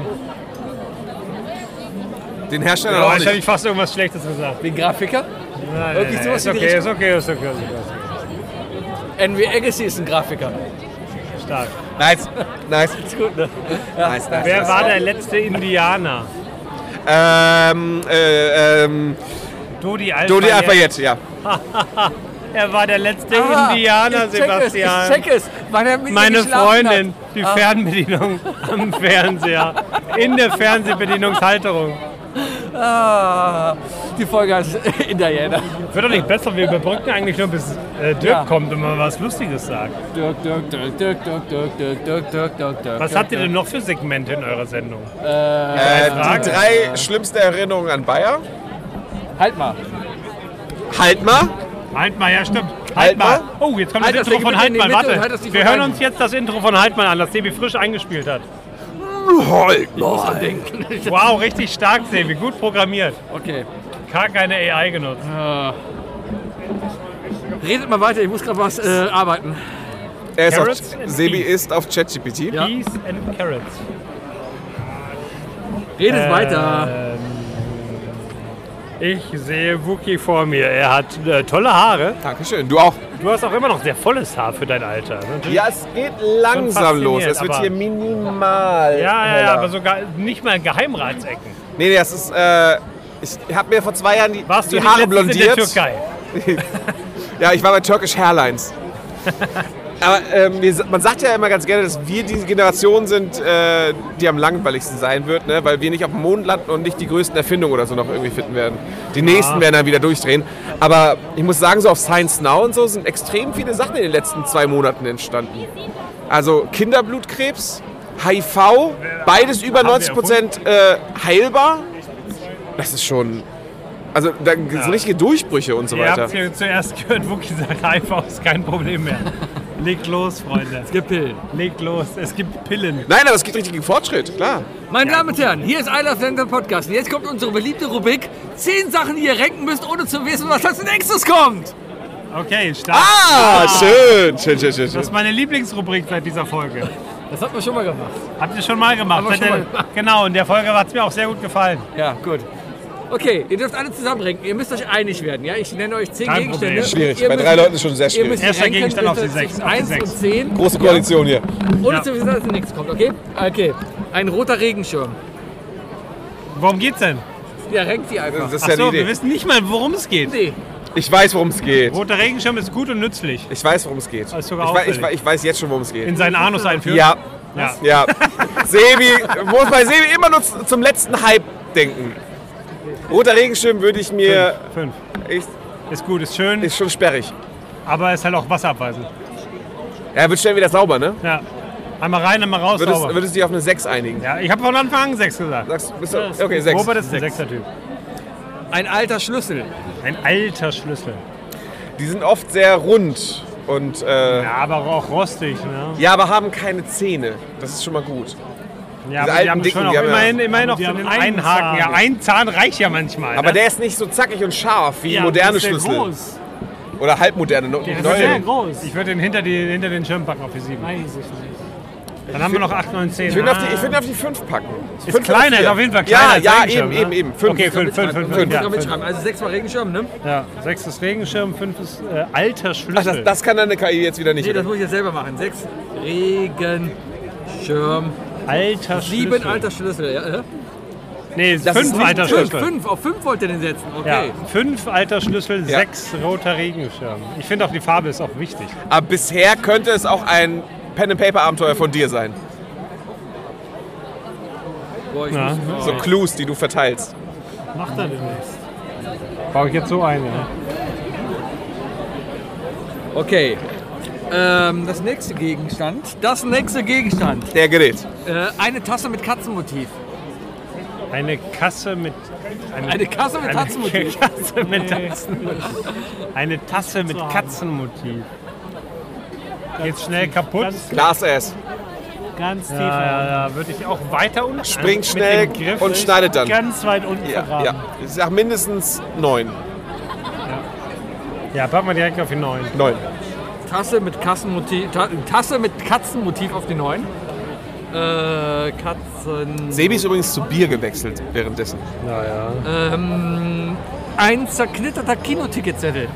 Den Hersteller Ja, auch wahrscheinlich nicht. fast irgendwas Schlechtes gesagt. Wegen Grafiker? Nein, Wirklich nein, sowas ist in die okay, ist Richtung? okay, ist okay, ist okay. N W Agassi ist ein Grafiker. Stark. Nice, nice. Ist gut, ne? Ja. nice, nice. Wer war der letzte Indianer? Ähm, äh, ähm, Dodi Alpha. Dodi Alpayet, ja. Er war der letzte Ah, Indianer, ich check Sebastian. Es, ich check es, weil er mit mir Meine geschlafen Freundin, hat. die Ah. Fernbedienung am Fernseher. In der Fernsehbedienungshalterung. Ah, die Folge heißt Indianer. Wird doch nicht besser, wir überbrücken eigentlich nur bis äh, Dirk Ja. kommt und mal was Lustiges sagt. Dirk, Dirk, Dirk, Dirk, Dirk, Dirk, Dirk, Dirk, Dirk, Dirk, Dirk. Was habt ihr denn noch für Segmente in eurer Sendung? Äh, Frage. die drei schlimmste Erinnerungen an Bayer. Halt mal. Halt mal. Halt mal, ja stimmt. Halt, Halt mal. mal. Oh, jetzt kommt Halt das das Intro Ding von bitte Halt in die mal. Mitte und Warte, halt das Ding wir von hören Halt. uns jetzt das Intro von Halt mal an, das Sebi frisch eingespielt hat. Halt. Wow, richtig stark, Sebi. Gut programmiert. Okay. Gar keine A I genutzt. Redet mal weiter, ich muss gerade was äh, arbeiten. Er ist auf, Carrots and Sebi peas. ist auf ChatGPT. Ja. Peas and Carrots. Redet weiter. Ähm, Ich sehe Wookie vor mir. Er hat äh, tolle Haare. Dankeschön. Du auch. Du hast auch immer noch sehr volles Haar für dein Alter. Natürlich. Ja, es geht langsam fasziniert, los. Es wird aber- hier minimal. Ja, ja, heller. ja, aber sogar nicht mal Geheimratsecken. Nee, nee, das ist. Äh, ich habe mir vor zwei Jahren die, Warst die du Haare letztens in der blondiert. Türkei? Ja, ich war bei Turkish Hairlines. Aber ähm, wir, man sagt ja immer ganz gerne, dass wir die Generation sind, äh, die am langweiligsten sein wird, ne? Weil wir nicht auf dem Mond landen und nicht die größten Erfindungen oder so noch irgendwie finden werden. Die nächsten werden dann wieder durchdrehen. Aber ich muss sagen, so auf Science Now und so sind extrem viele Sachen in den letzten zwei Monaten entstanden. Also Kinderblutkrebs, H I V, beides über Haben wir neunzig Prozent äh, heilbar. Das ist schon... Also da sind richtige Durchbrüche und so Ihr weiter. habt hier zuerst gehört, Wookie sagt einfach, ist kein Problem mehr. Legt los, Freunde. Es gibt Pillen. Legt los, es gibt Pillen. Nein, aber es gibt richtigen Fortschritt, klar. Meine Damen und Herren, hier ist I Love Sender Podcast. Und jetzt kommt unsere beliebte Rubrik: zehn Sachen, die ihr ranken müsst, ohne zu wissen, was als nächstes kommt. Okay, stark. Ah, schön, schön, schön, schön. Das schön. ist meine Lieblingsrubrik seit dieser Folge. Das hat man schon mal gemacht. Habt ihr schon mal gemacht? Haben wir schon Seit mal der- gemacht. Genau, in der Folge hat es mir auch sehr gut gefallen. Ja, gut. Okay, ihr dürft alle zusammen ranken. Ihr müsst euch einig werden. Ja? Ich nenne euch zehn Kein Gegenstände. Problem. Schwierig, Ihr bei müsst- drei Leuten ist schon sehr Ihr schwierig. müsst Erster ranken Gegenstand auf die bitte sechs, zwischen auf die eins sechs. und zehn. Große Koalition hier. Ohne Ja. zu wissen, dass als nächstes kommt, okay? Okay. Ein roter Regenschirm. Worum geht's denn? Ja, rankt die einfach. Das ist ja Achso, die wir Idee. wissen nicht mal, worum es geht. Nee. Ich weiß, worum es geht. Roter Regenschirm ist gut und nützlich. Ich weiß, worum es geht. Das ist Ich sogar weiß, ich, auffällig. weiß- ich weiß jetzt schon, worum es geht. In seinen Anus einführen? Ja, Ja. ja. Sebi, muss bei Sebi immer nur z- zum letzten Hype denken. Roter Regenschirm würde ich mir... Fünf. Ich, Ist gut, ist schön, ist schon sperrig. aber ist halt auch wasserabweisend. Er wird schnell wieder sauber, ne? Ja. Einmal rein, einmal raus, Würdest, sauber. würdest du dich auf eine sechs einigen? Ja, ich habe von Anfang an sechs gesagt. Sagst, bist du, okay, sechs. Robert ist ein Sechser-Typ. Ein alter Schlüssel. Ein alter Schlüssel. Die sind oft sehr rund und... Äh, Ja, aber auch rostig, ne? ja, aber haben keine Zähne. Das ist schon mal gut. Ja, Diese aber die alten haben Dicken, schon auch die haben ja- immerhin, immerhin noch die so haben den einen einen Haken. Zahn. Ja, ein Zahn reicht ja manchmal. Aber ne? der ist nicht so zackig und scharf wie Ja, moderne das ist sehr Schlüssel. groß. Oder halbmoderne. No, Der ist neue. sehr groß. Ich würde den hinter, die, hinter den Schirm packen auf die sieben. Weiß ich nicht. Dann haben wir noch acht, neun, zehn. Ich würde Ah. auf, die- ich würd ihn auf die fünf packen. Ist Fünf kleiner, oder ist vier. auf jeden Fall kleiner Ja, als ja, Regenschirm, eben, eben, ne? eben. Fünf. Okay, fünf, fünf, fünf, Fünf fünf. kann Ja, man mitschreiben. Also sechs mal Regenschirm, ne? ja, sechs ist Regenschirm, fünf ist äh, alter Ach, Schlüssel. das, das kann deine K I jetzt wieder nicht. Nee, das oder? muss ich jetzt selber machen. Sechs Regenschirm. alter Sieben Schlüssel. alter Schlüssel. Ja, ja? Nee, Das fünf ist nicht alter Fünf, Schlüssel. fünf. Auf fünf wollt ihr den setzen. Ja, Okay. fünf alter Schlüssel, Ja. sechs roter Regenschirm. Ich finde auch die Farbe ist auch wichtig. Aber bisher könnte es auch ein Pen-and-Paper-Abenteuer von dir sein. Boah, ich Ja. muss, So Clues, die du verteilst. Macht er demnächst. Baue ich jetzt so ein, ja. Okay. Ähm, das nächste Gegenstand. Das nächste Gegenstand. Der Gerät. Äh, eine Tasse mit Katzenmotiv. Eine Kasse mit... Eine Kasse mit eine Katzenmotiv. Kasse mit Katzenmotiv. Eine Tasse mit Katzenmotiv. Geht schnell kaputt. Ganz, Glas S. ganz tief. Ja, ja, ja, würde ich auch weiter unten Springt mit schnell dem Griff. und schneidet dann. Ganz weit unten Ja, vergraben. ja. Ich sag mindestens neun. Ja, packen wir direkt auf die neun. neun. Tasse mit Kassenmotiv, Ta Tasse mit Katzenmotiv auf die neun. Äh, Katzen... Sebi ist übrigens zu Bier gewechselt währenddessen. Naja. Ähm, ein zerknitterter Kinoticketzettel.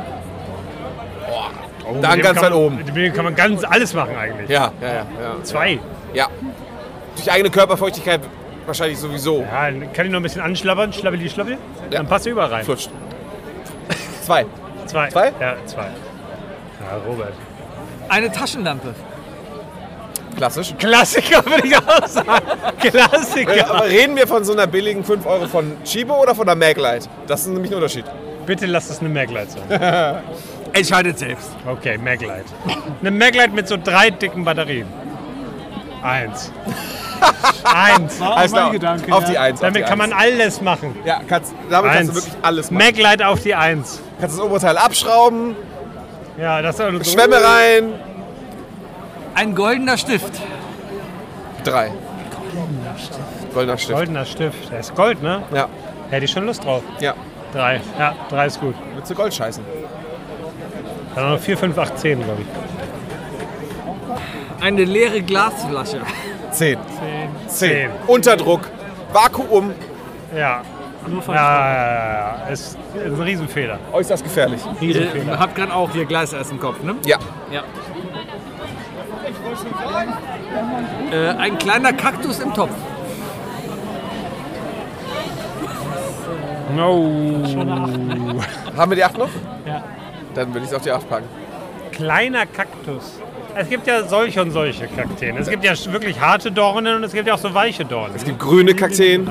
Oh, Da mit dem ganz kann weit man- oben. Mit dem kann man ganz alles machen eigentlich. Ja, ja, ja. ja. Zwei. Ja. Durch eigene Körperfeuchtigkeit wahrscheinlich sowieso. Ja, dann kann ich noch ein bisschen anschlabbern, schlabbeli schlabbel. Ja. Dann passt er überall rein. Flutscht. Zwei. Zwei. Zwei? Ja, zwei. Ja, Robert. Eine Taschenlampe. Klassisch. Klassiker würde ich auch sagen. Klassiker. Ja, aber reden wir von so einer billigen fünf Euro von Chibo oder von der Maglite? Das ist nämlich ein Unterschied. Bitte lass es eine Maglite sein. Entscheidet selbst. Okay, Maglite. Eine Maglite mit so drei dicken Batterien. Eins. Eins. War auch Alles mein klar. Gedanke, Auf ja. die Eins. auf Damit die kann man Eins. alles machen. Ja, kannst, damit kannst du Eins. wirklich alles machen. Maglite auf die Eins. Kannst das Oberteil abschrauben, Ja, das ist auch so. Schwämme rein. Ein goldener Stift. Drei. Goldener Stift. Goldener Stift. Der ist Gold, ne? Ja. Hätte ich schon Lust drauf. Ja. Drei. Ja, drei ist gut. Willst du Gold scheißen? Dann noch vier, fünf, acht, zehn, glaube ich. Eine leere Glasflasche. Zehn. Zehn. Unter Druck. Vakuum. Ja. Ja, ja, ja, ja. Ist, ist ein Riesenfehler. Äußerst gefährlich. Ihr Riesenfehler. habt gerade auch hier Gleiseis im Kopf, ne? Ja. Ja. Äh, ein kleiner Kaktus im Topf. No. Haben wir die acht noch? Ja. Dann würde ich es auf die acht packen. Kleiner Kaktus. Es gibt ja solche und solche Kakteen. Es gibt ja wirklich harte Dornen und es gibt ja auch so weiche Dornen. Es gibt grüne Kakteen.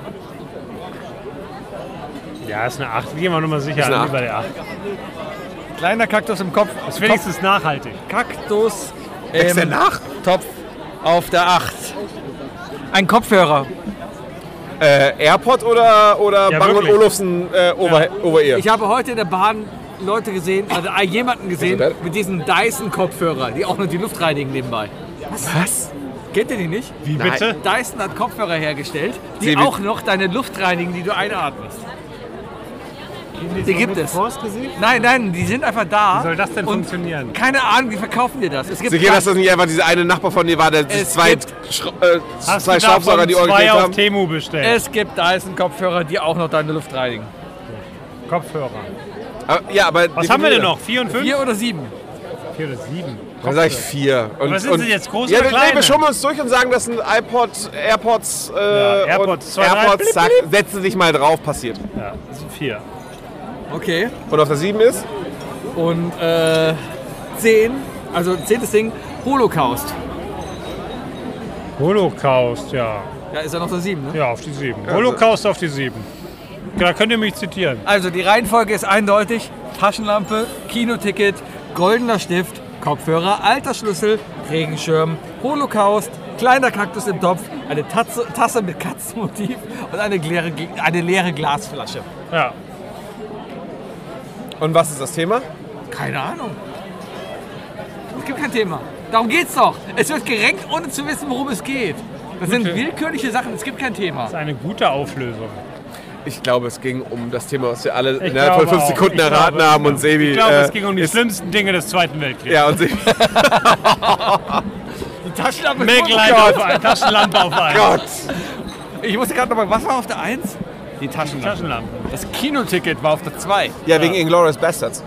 Ja, ist eine acht. Gehen wir nochmal sicher Ist eine an, acht. über der acht. Kleiner Kaktus im Kopf. Ist wenigstens nachhaltig. Kaktus Wächst der im nach? Topf auf der acht. Ein Kopfhörer. Äh, AirPod oder, oder Ja, Bang und wirklich. Olufsen äh, over, over ear? Ich habe heute in der Bahn Leute gesehen, also jemanden gesehen Ist das? mit diesen Dyson-Kopfhörer, die auch noch die Luft reinigen nebenbei. Was? Kennt ihr die nicht? Wie Nein. bitte? Dyson hat Kopfhörer hergestellt, die Sebi- auch noch deine Luft reinigen, die du einatmest. Die gibt es. Vors Gesicht? Nein, nein, die sind einfach da. Wie soll das denn und funktionieren? Keine Ahnung, wie verkaufen dir das? Es gibt Sicher, dass das nicht einfach dieser eine Nachbar von dir war, der Es zwei, gibt- Schra äh, Hast zwei du Staubsauger, davon die zwei orientiert auf haben? Temu bestellt? es gibt Dyson-Kopfhörer, die auch noch deine Luft reinigen. Kopfhörer. Aber, ja, aber Was wie haben wir viele? denn noch? Vier und fünf? Vier oder sieben? Vier oder sieben. Dann sage ich vier. Und, Aber sind und, sie jetzt groß ja, oder wir- nee, kleine? wir schummeln uns durch und sagen, dass ein iPod, AirPods, äh, Ja, AirPods, und zwei, drei, AirPods blip, zack, setzen sich mal drauf, passiert. Ja, das sind vier. Okay. Und auf der sieben ist? Und äh, zehn, also zehntes Ding, Holocaust. Holocaust, ja. Ja, ist ja noch der sieben, ne? Ja, auf die sieben. Holocaust auf die sieben. Da könnt ihr mich zitieren. Also die Reihenfolge ist eindeutig. Taschenlampe, Kinoticket, goldener Stift, Kopfhörer, alter Schlüssel, Regenschirm, Holocaust, kleiner Kaktus im Topf, eine Tasse, Tasse mit Katzenmotiv und eine leere, eine leere Glasflasche. Ja. Und was ist das Thema? Keine Ahnung. Es gibt kein Thema. Darum geht's doch. Es wird gerankt, ohne zu wissen, worum es geht. Das sind willkürliche Sachen, es gibt kein Thema. Das ist eine gute Auflösung. Ich glaube, es ging um das Thema, was wir alle Ich innerhalb von glaube fünf auch. Sekunden Ich erraten glaube, haben. Und Sebi. Ich glaube, äh, es ging um die ist- schlimmsten Dinge des Zweiten Weltkriegs. Ja, und Sebi. Die Taschenlampe. Maglite auf ein, Taschenlampe auf ein. Gott. Ich musste gerade nochmal, was war auf der eins? Die Taschenlampe. Taschenlampe. Das Kinoticket war auf der zwei. Ja, wegen Inglourious Bastards.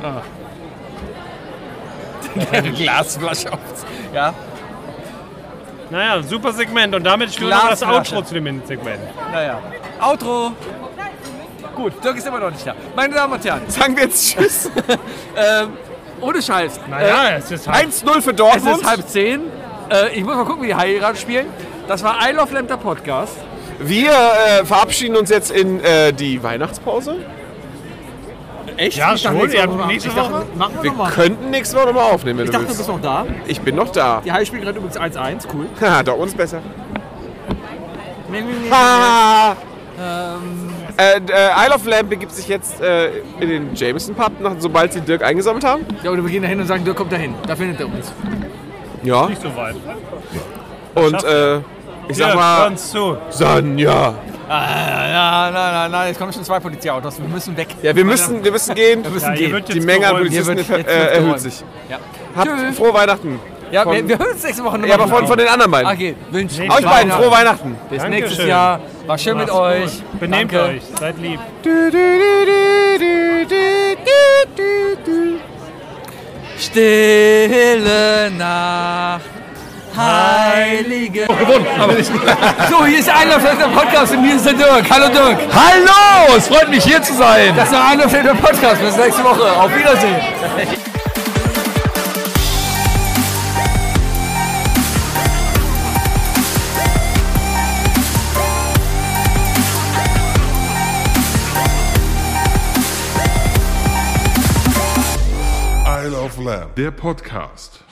Eine Glasflasche auf. Ja, Naja, super Segment. Und damit schließen wir das Glasflasche. Outro zu dem Segment. naja. Outro. Gut, Dirk ist immer noch nicht da. Meine Damen und Herren, Sagen wir jetzt Tschüss. ähm, ohne Scheiß. Naja, es ist halt. eins null für Es Dortmund. ist halb zehn. Äh, ich muss mal gucken, wie die Haie gerade spielen. Das war I Love Lamp, der Podcast. Wir äh, verabschieden uns jetzt in äh, die Weihnachtspause. Echt? Ja, Ich dachte, schon. nächste Ja, Woche machen- nächste ich dachte, Woche. Machen wir Wir nochmal. könnten nächste Woche nochmal aufnehmen, wenn Ich du dachte, du willst. bist noch da. Ich bin noch da. Die Haie spielen gerade übrigens eins eins. Cool. Haha, Dortmund ist besser. Ah. Ähm, Äh, äh, Isle of Lamp begibt sich jetzt äh, in den Jameson Pub, nach, sobald sie Dirk eingesammelt haben. ja, oder wir gehen da hin und sagen, Dirk kommt da hin. Da findet er uns. Ja. Nicht so weit. Und äh, ich sag Ja, mal, uns zu. Sanja. Ah, nein, nein, nein, jetzt kommen schon zwei Polizeiautos. Wir müssen weg. Ja, wir müssen, wir müssen gehen. Wir müssen Ja, hier gehen. wird Die jetzt Menge an geräumt. Polizisten Hier wird jetzt äh, wird erhöht geräumt. sich. Ja, Habt Tschö. frohe Weihnachten. ja Von- wir, wir hören uns nächste Woche nochmal. Ja, aber von, von den anderen beiden. Okay, wünschen Nee, Euch beiden frohe Weihnachten. Bis Dankeschön. nächstes Jahr. War schön mit Macht's euch. gut. Benehmt Danke. euch. Seid lieb. Stille Nacht, heilige... So, hier ist der Einlaufleiter Podcast und hier ist der Dirk. Hallo Dirk. Hallo, es freut mich hier zu sein. Das ist der Einlaufleiter Podcast. Bis nächste Woche. Auf Wiedersehen. Isle of Lamb, der Podcast.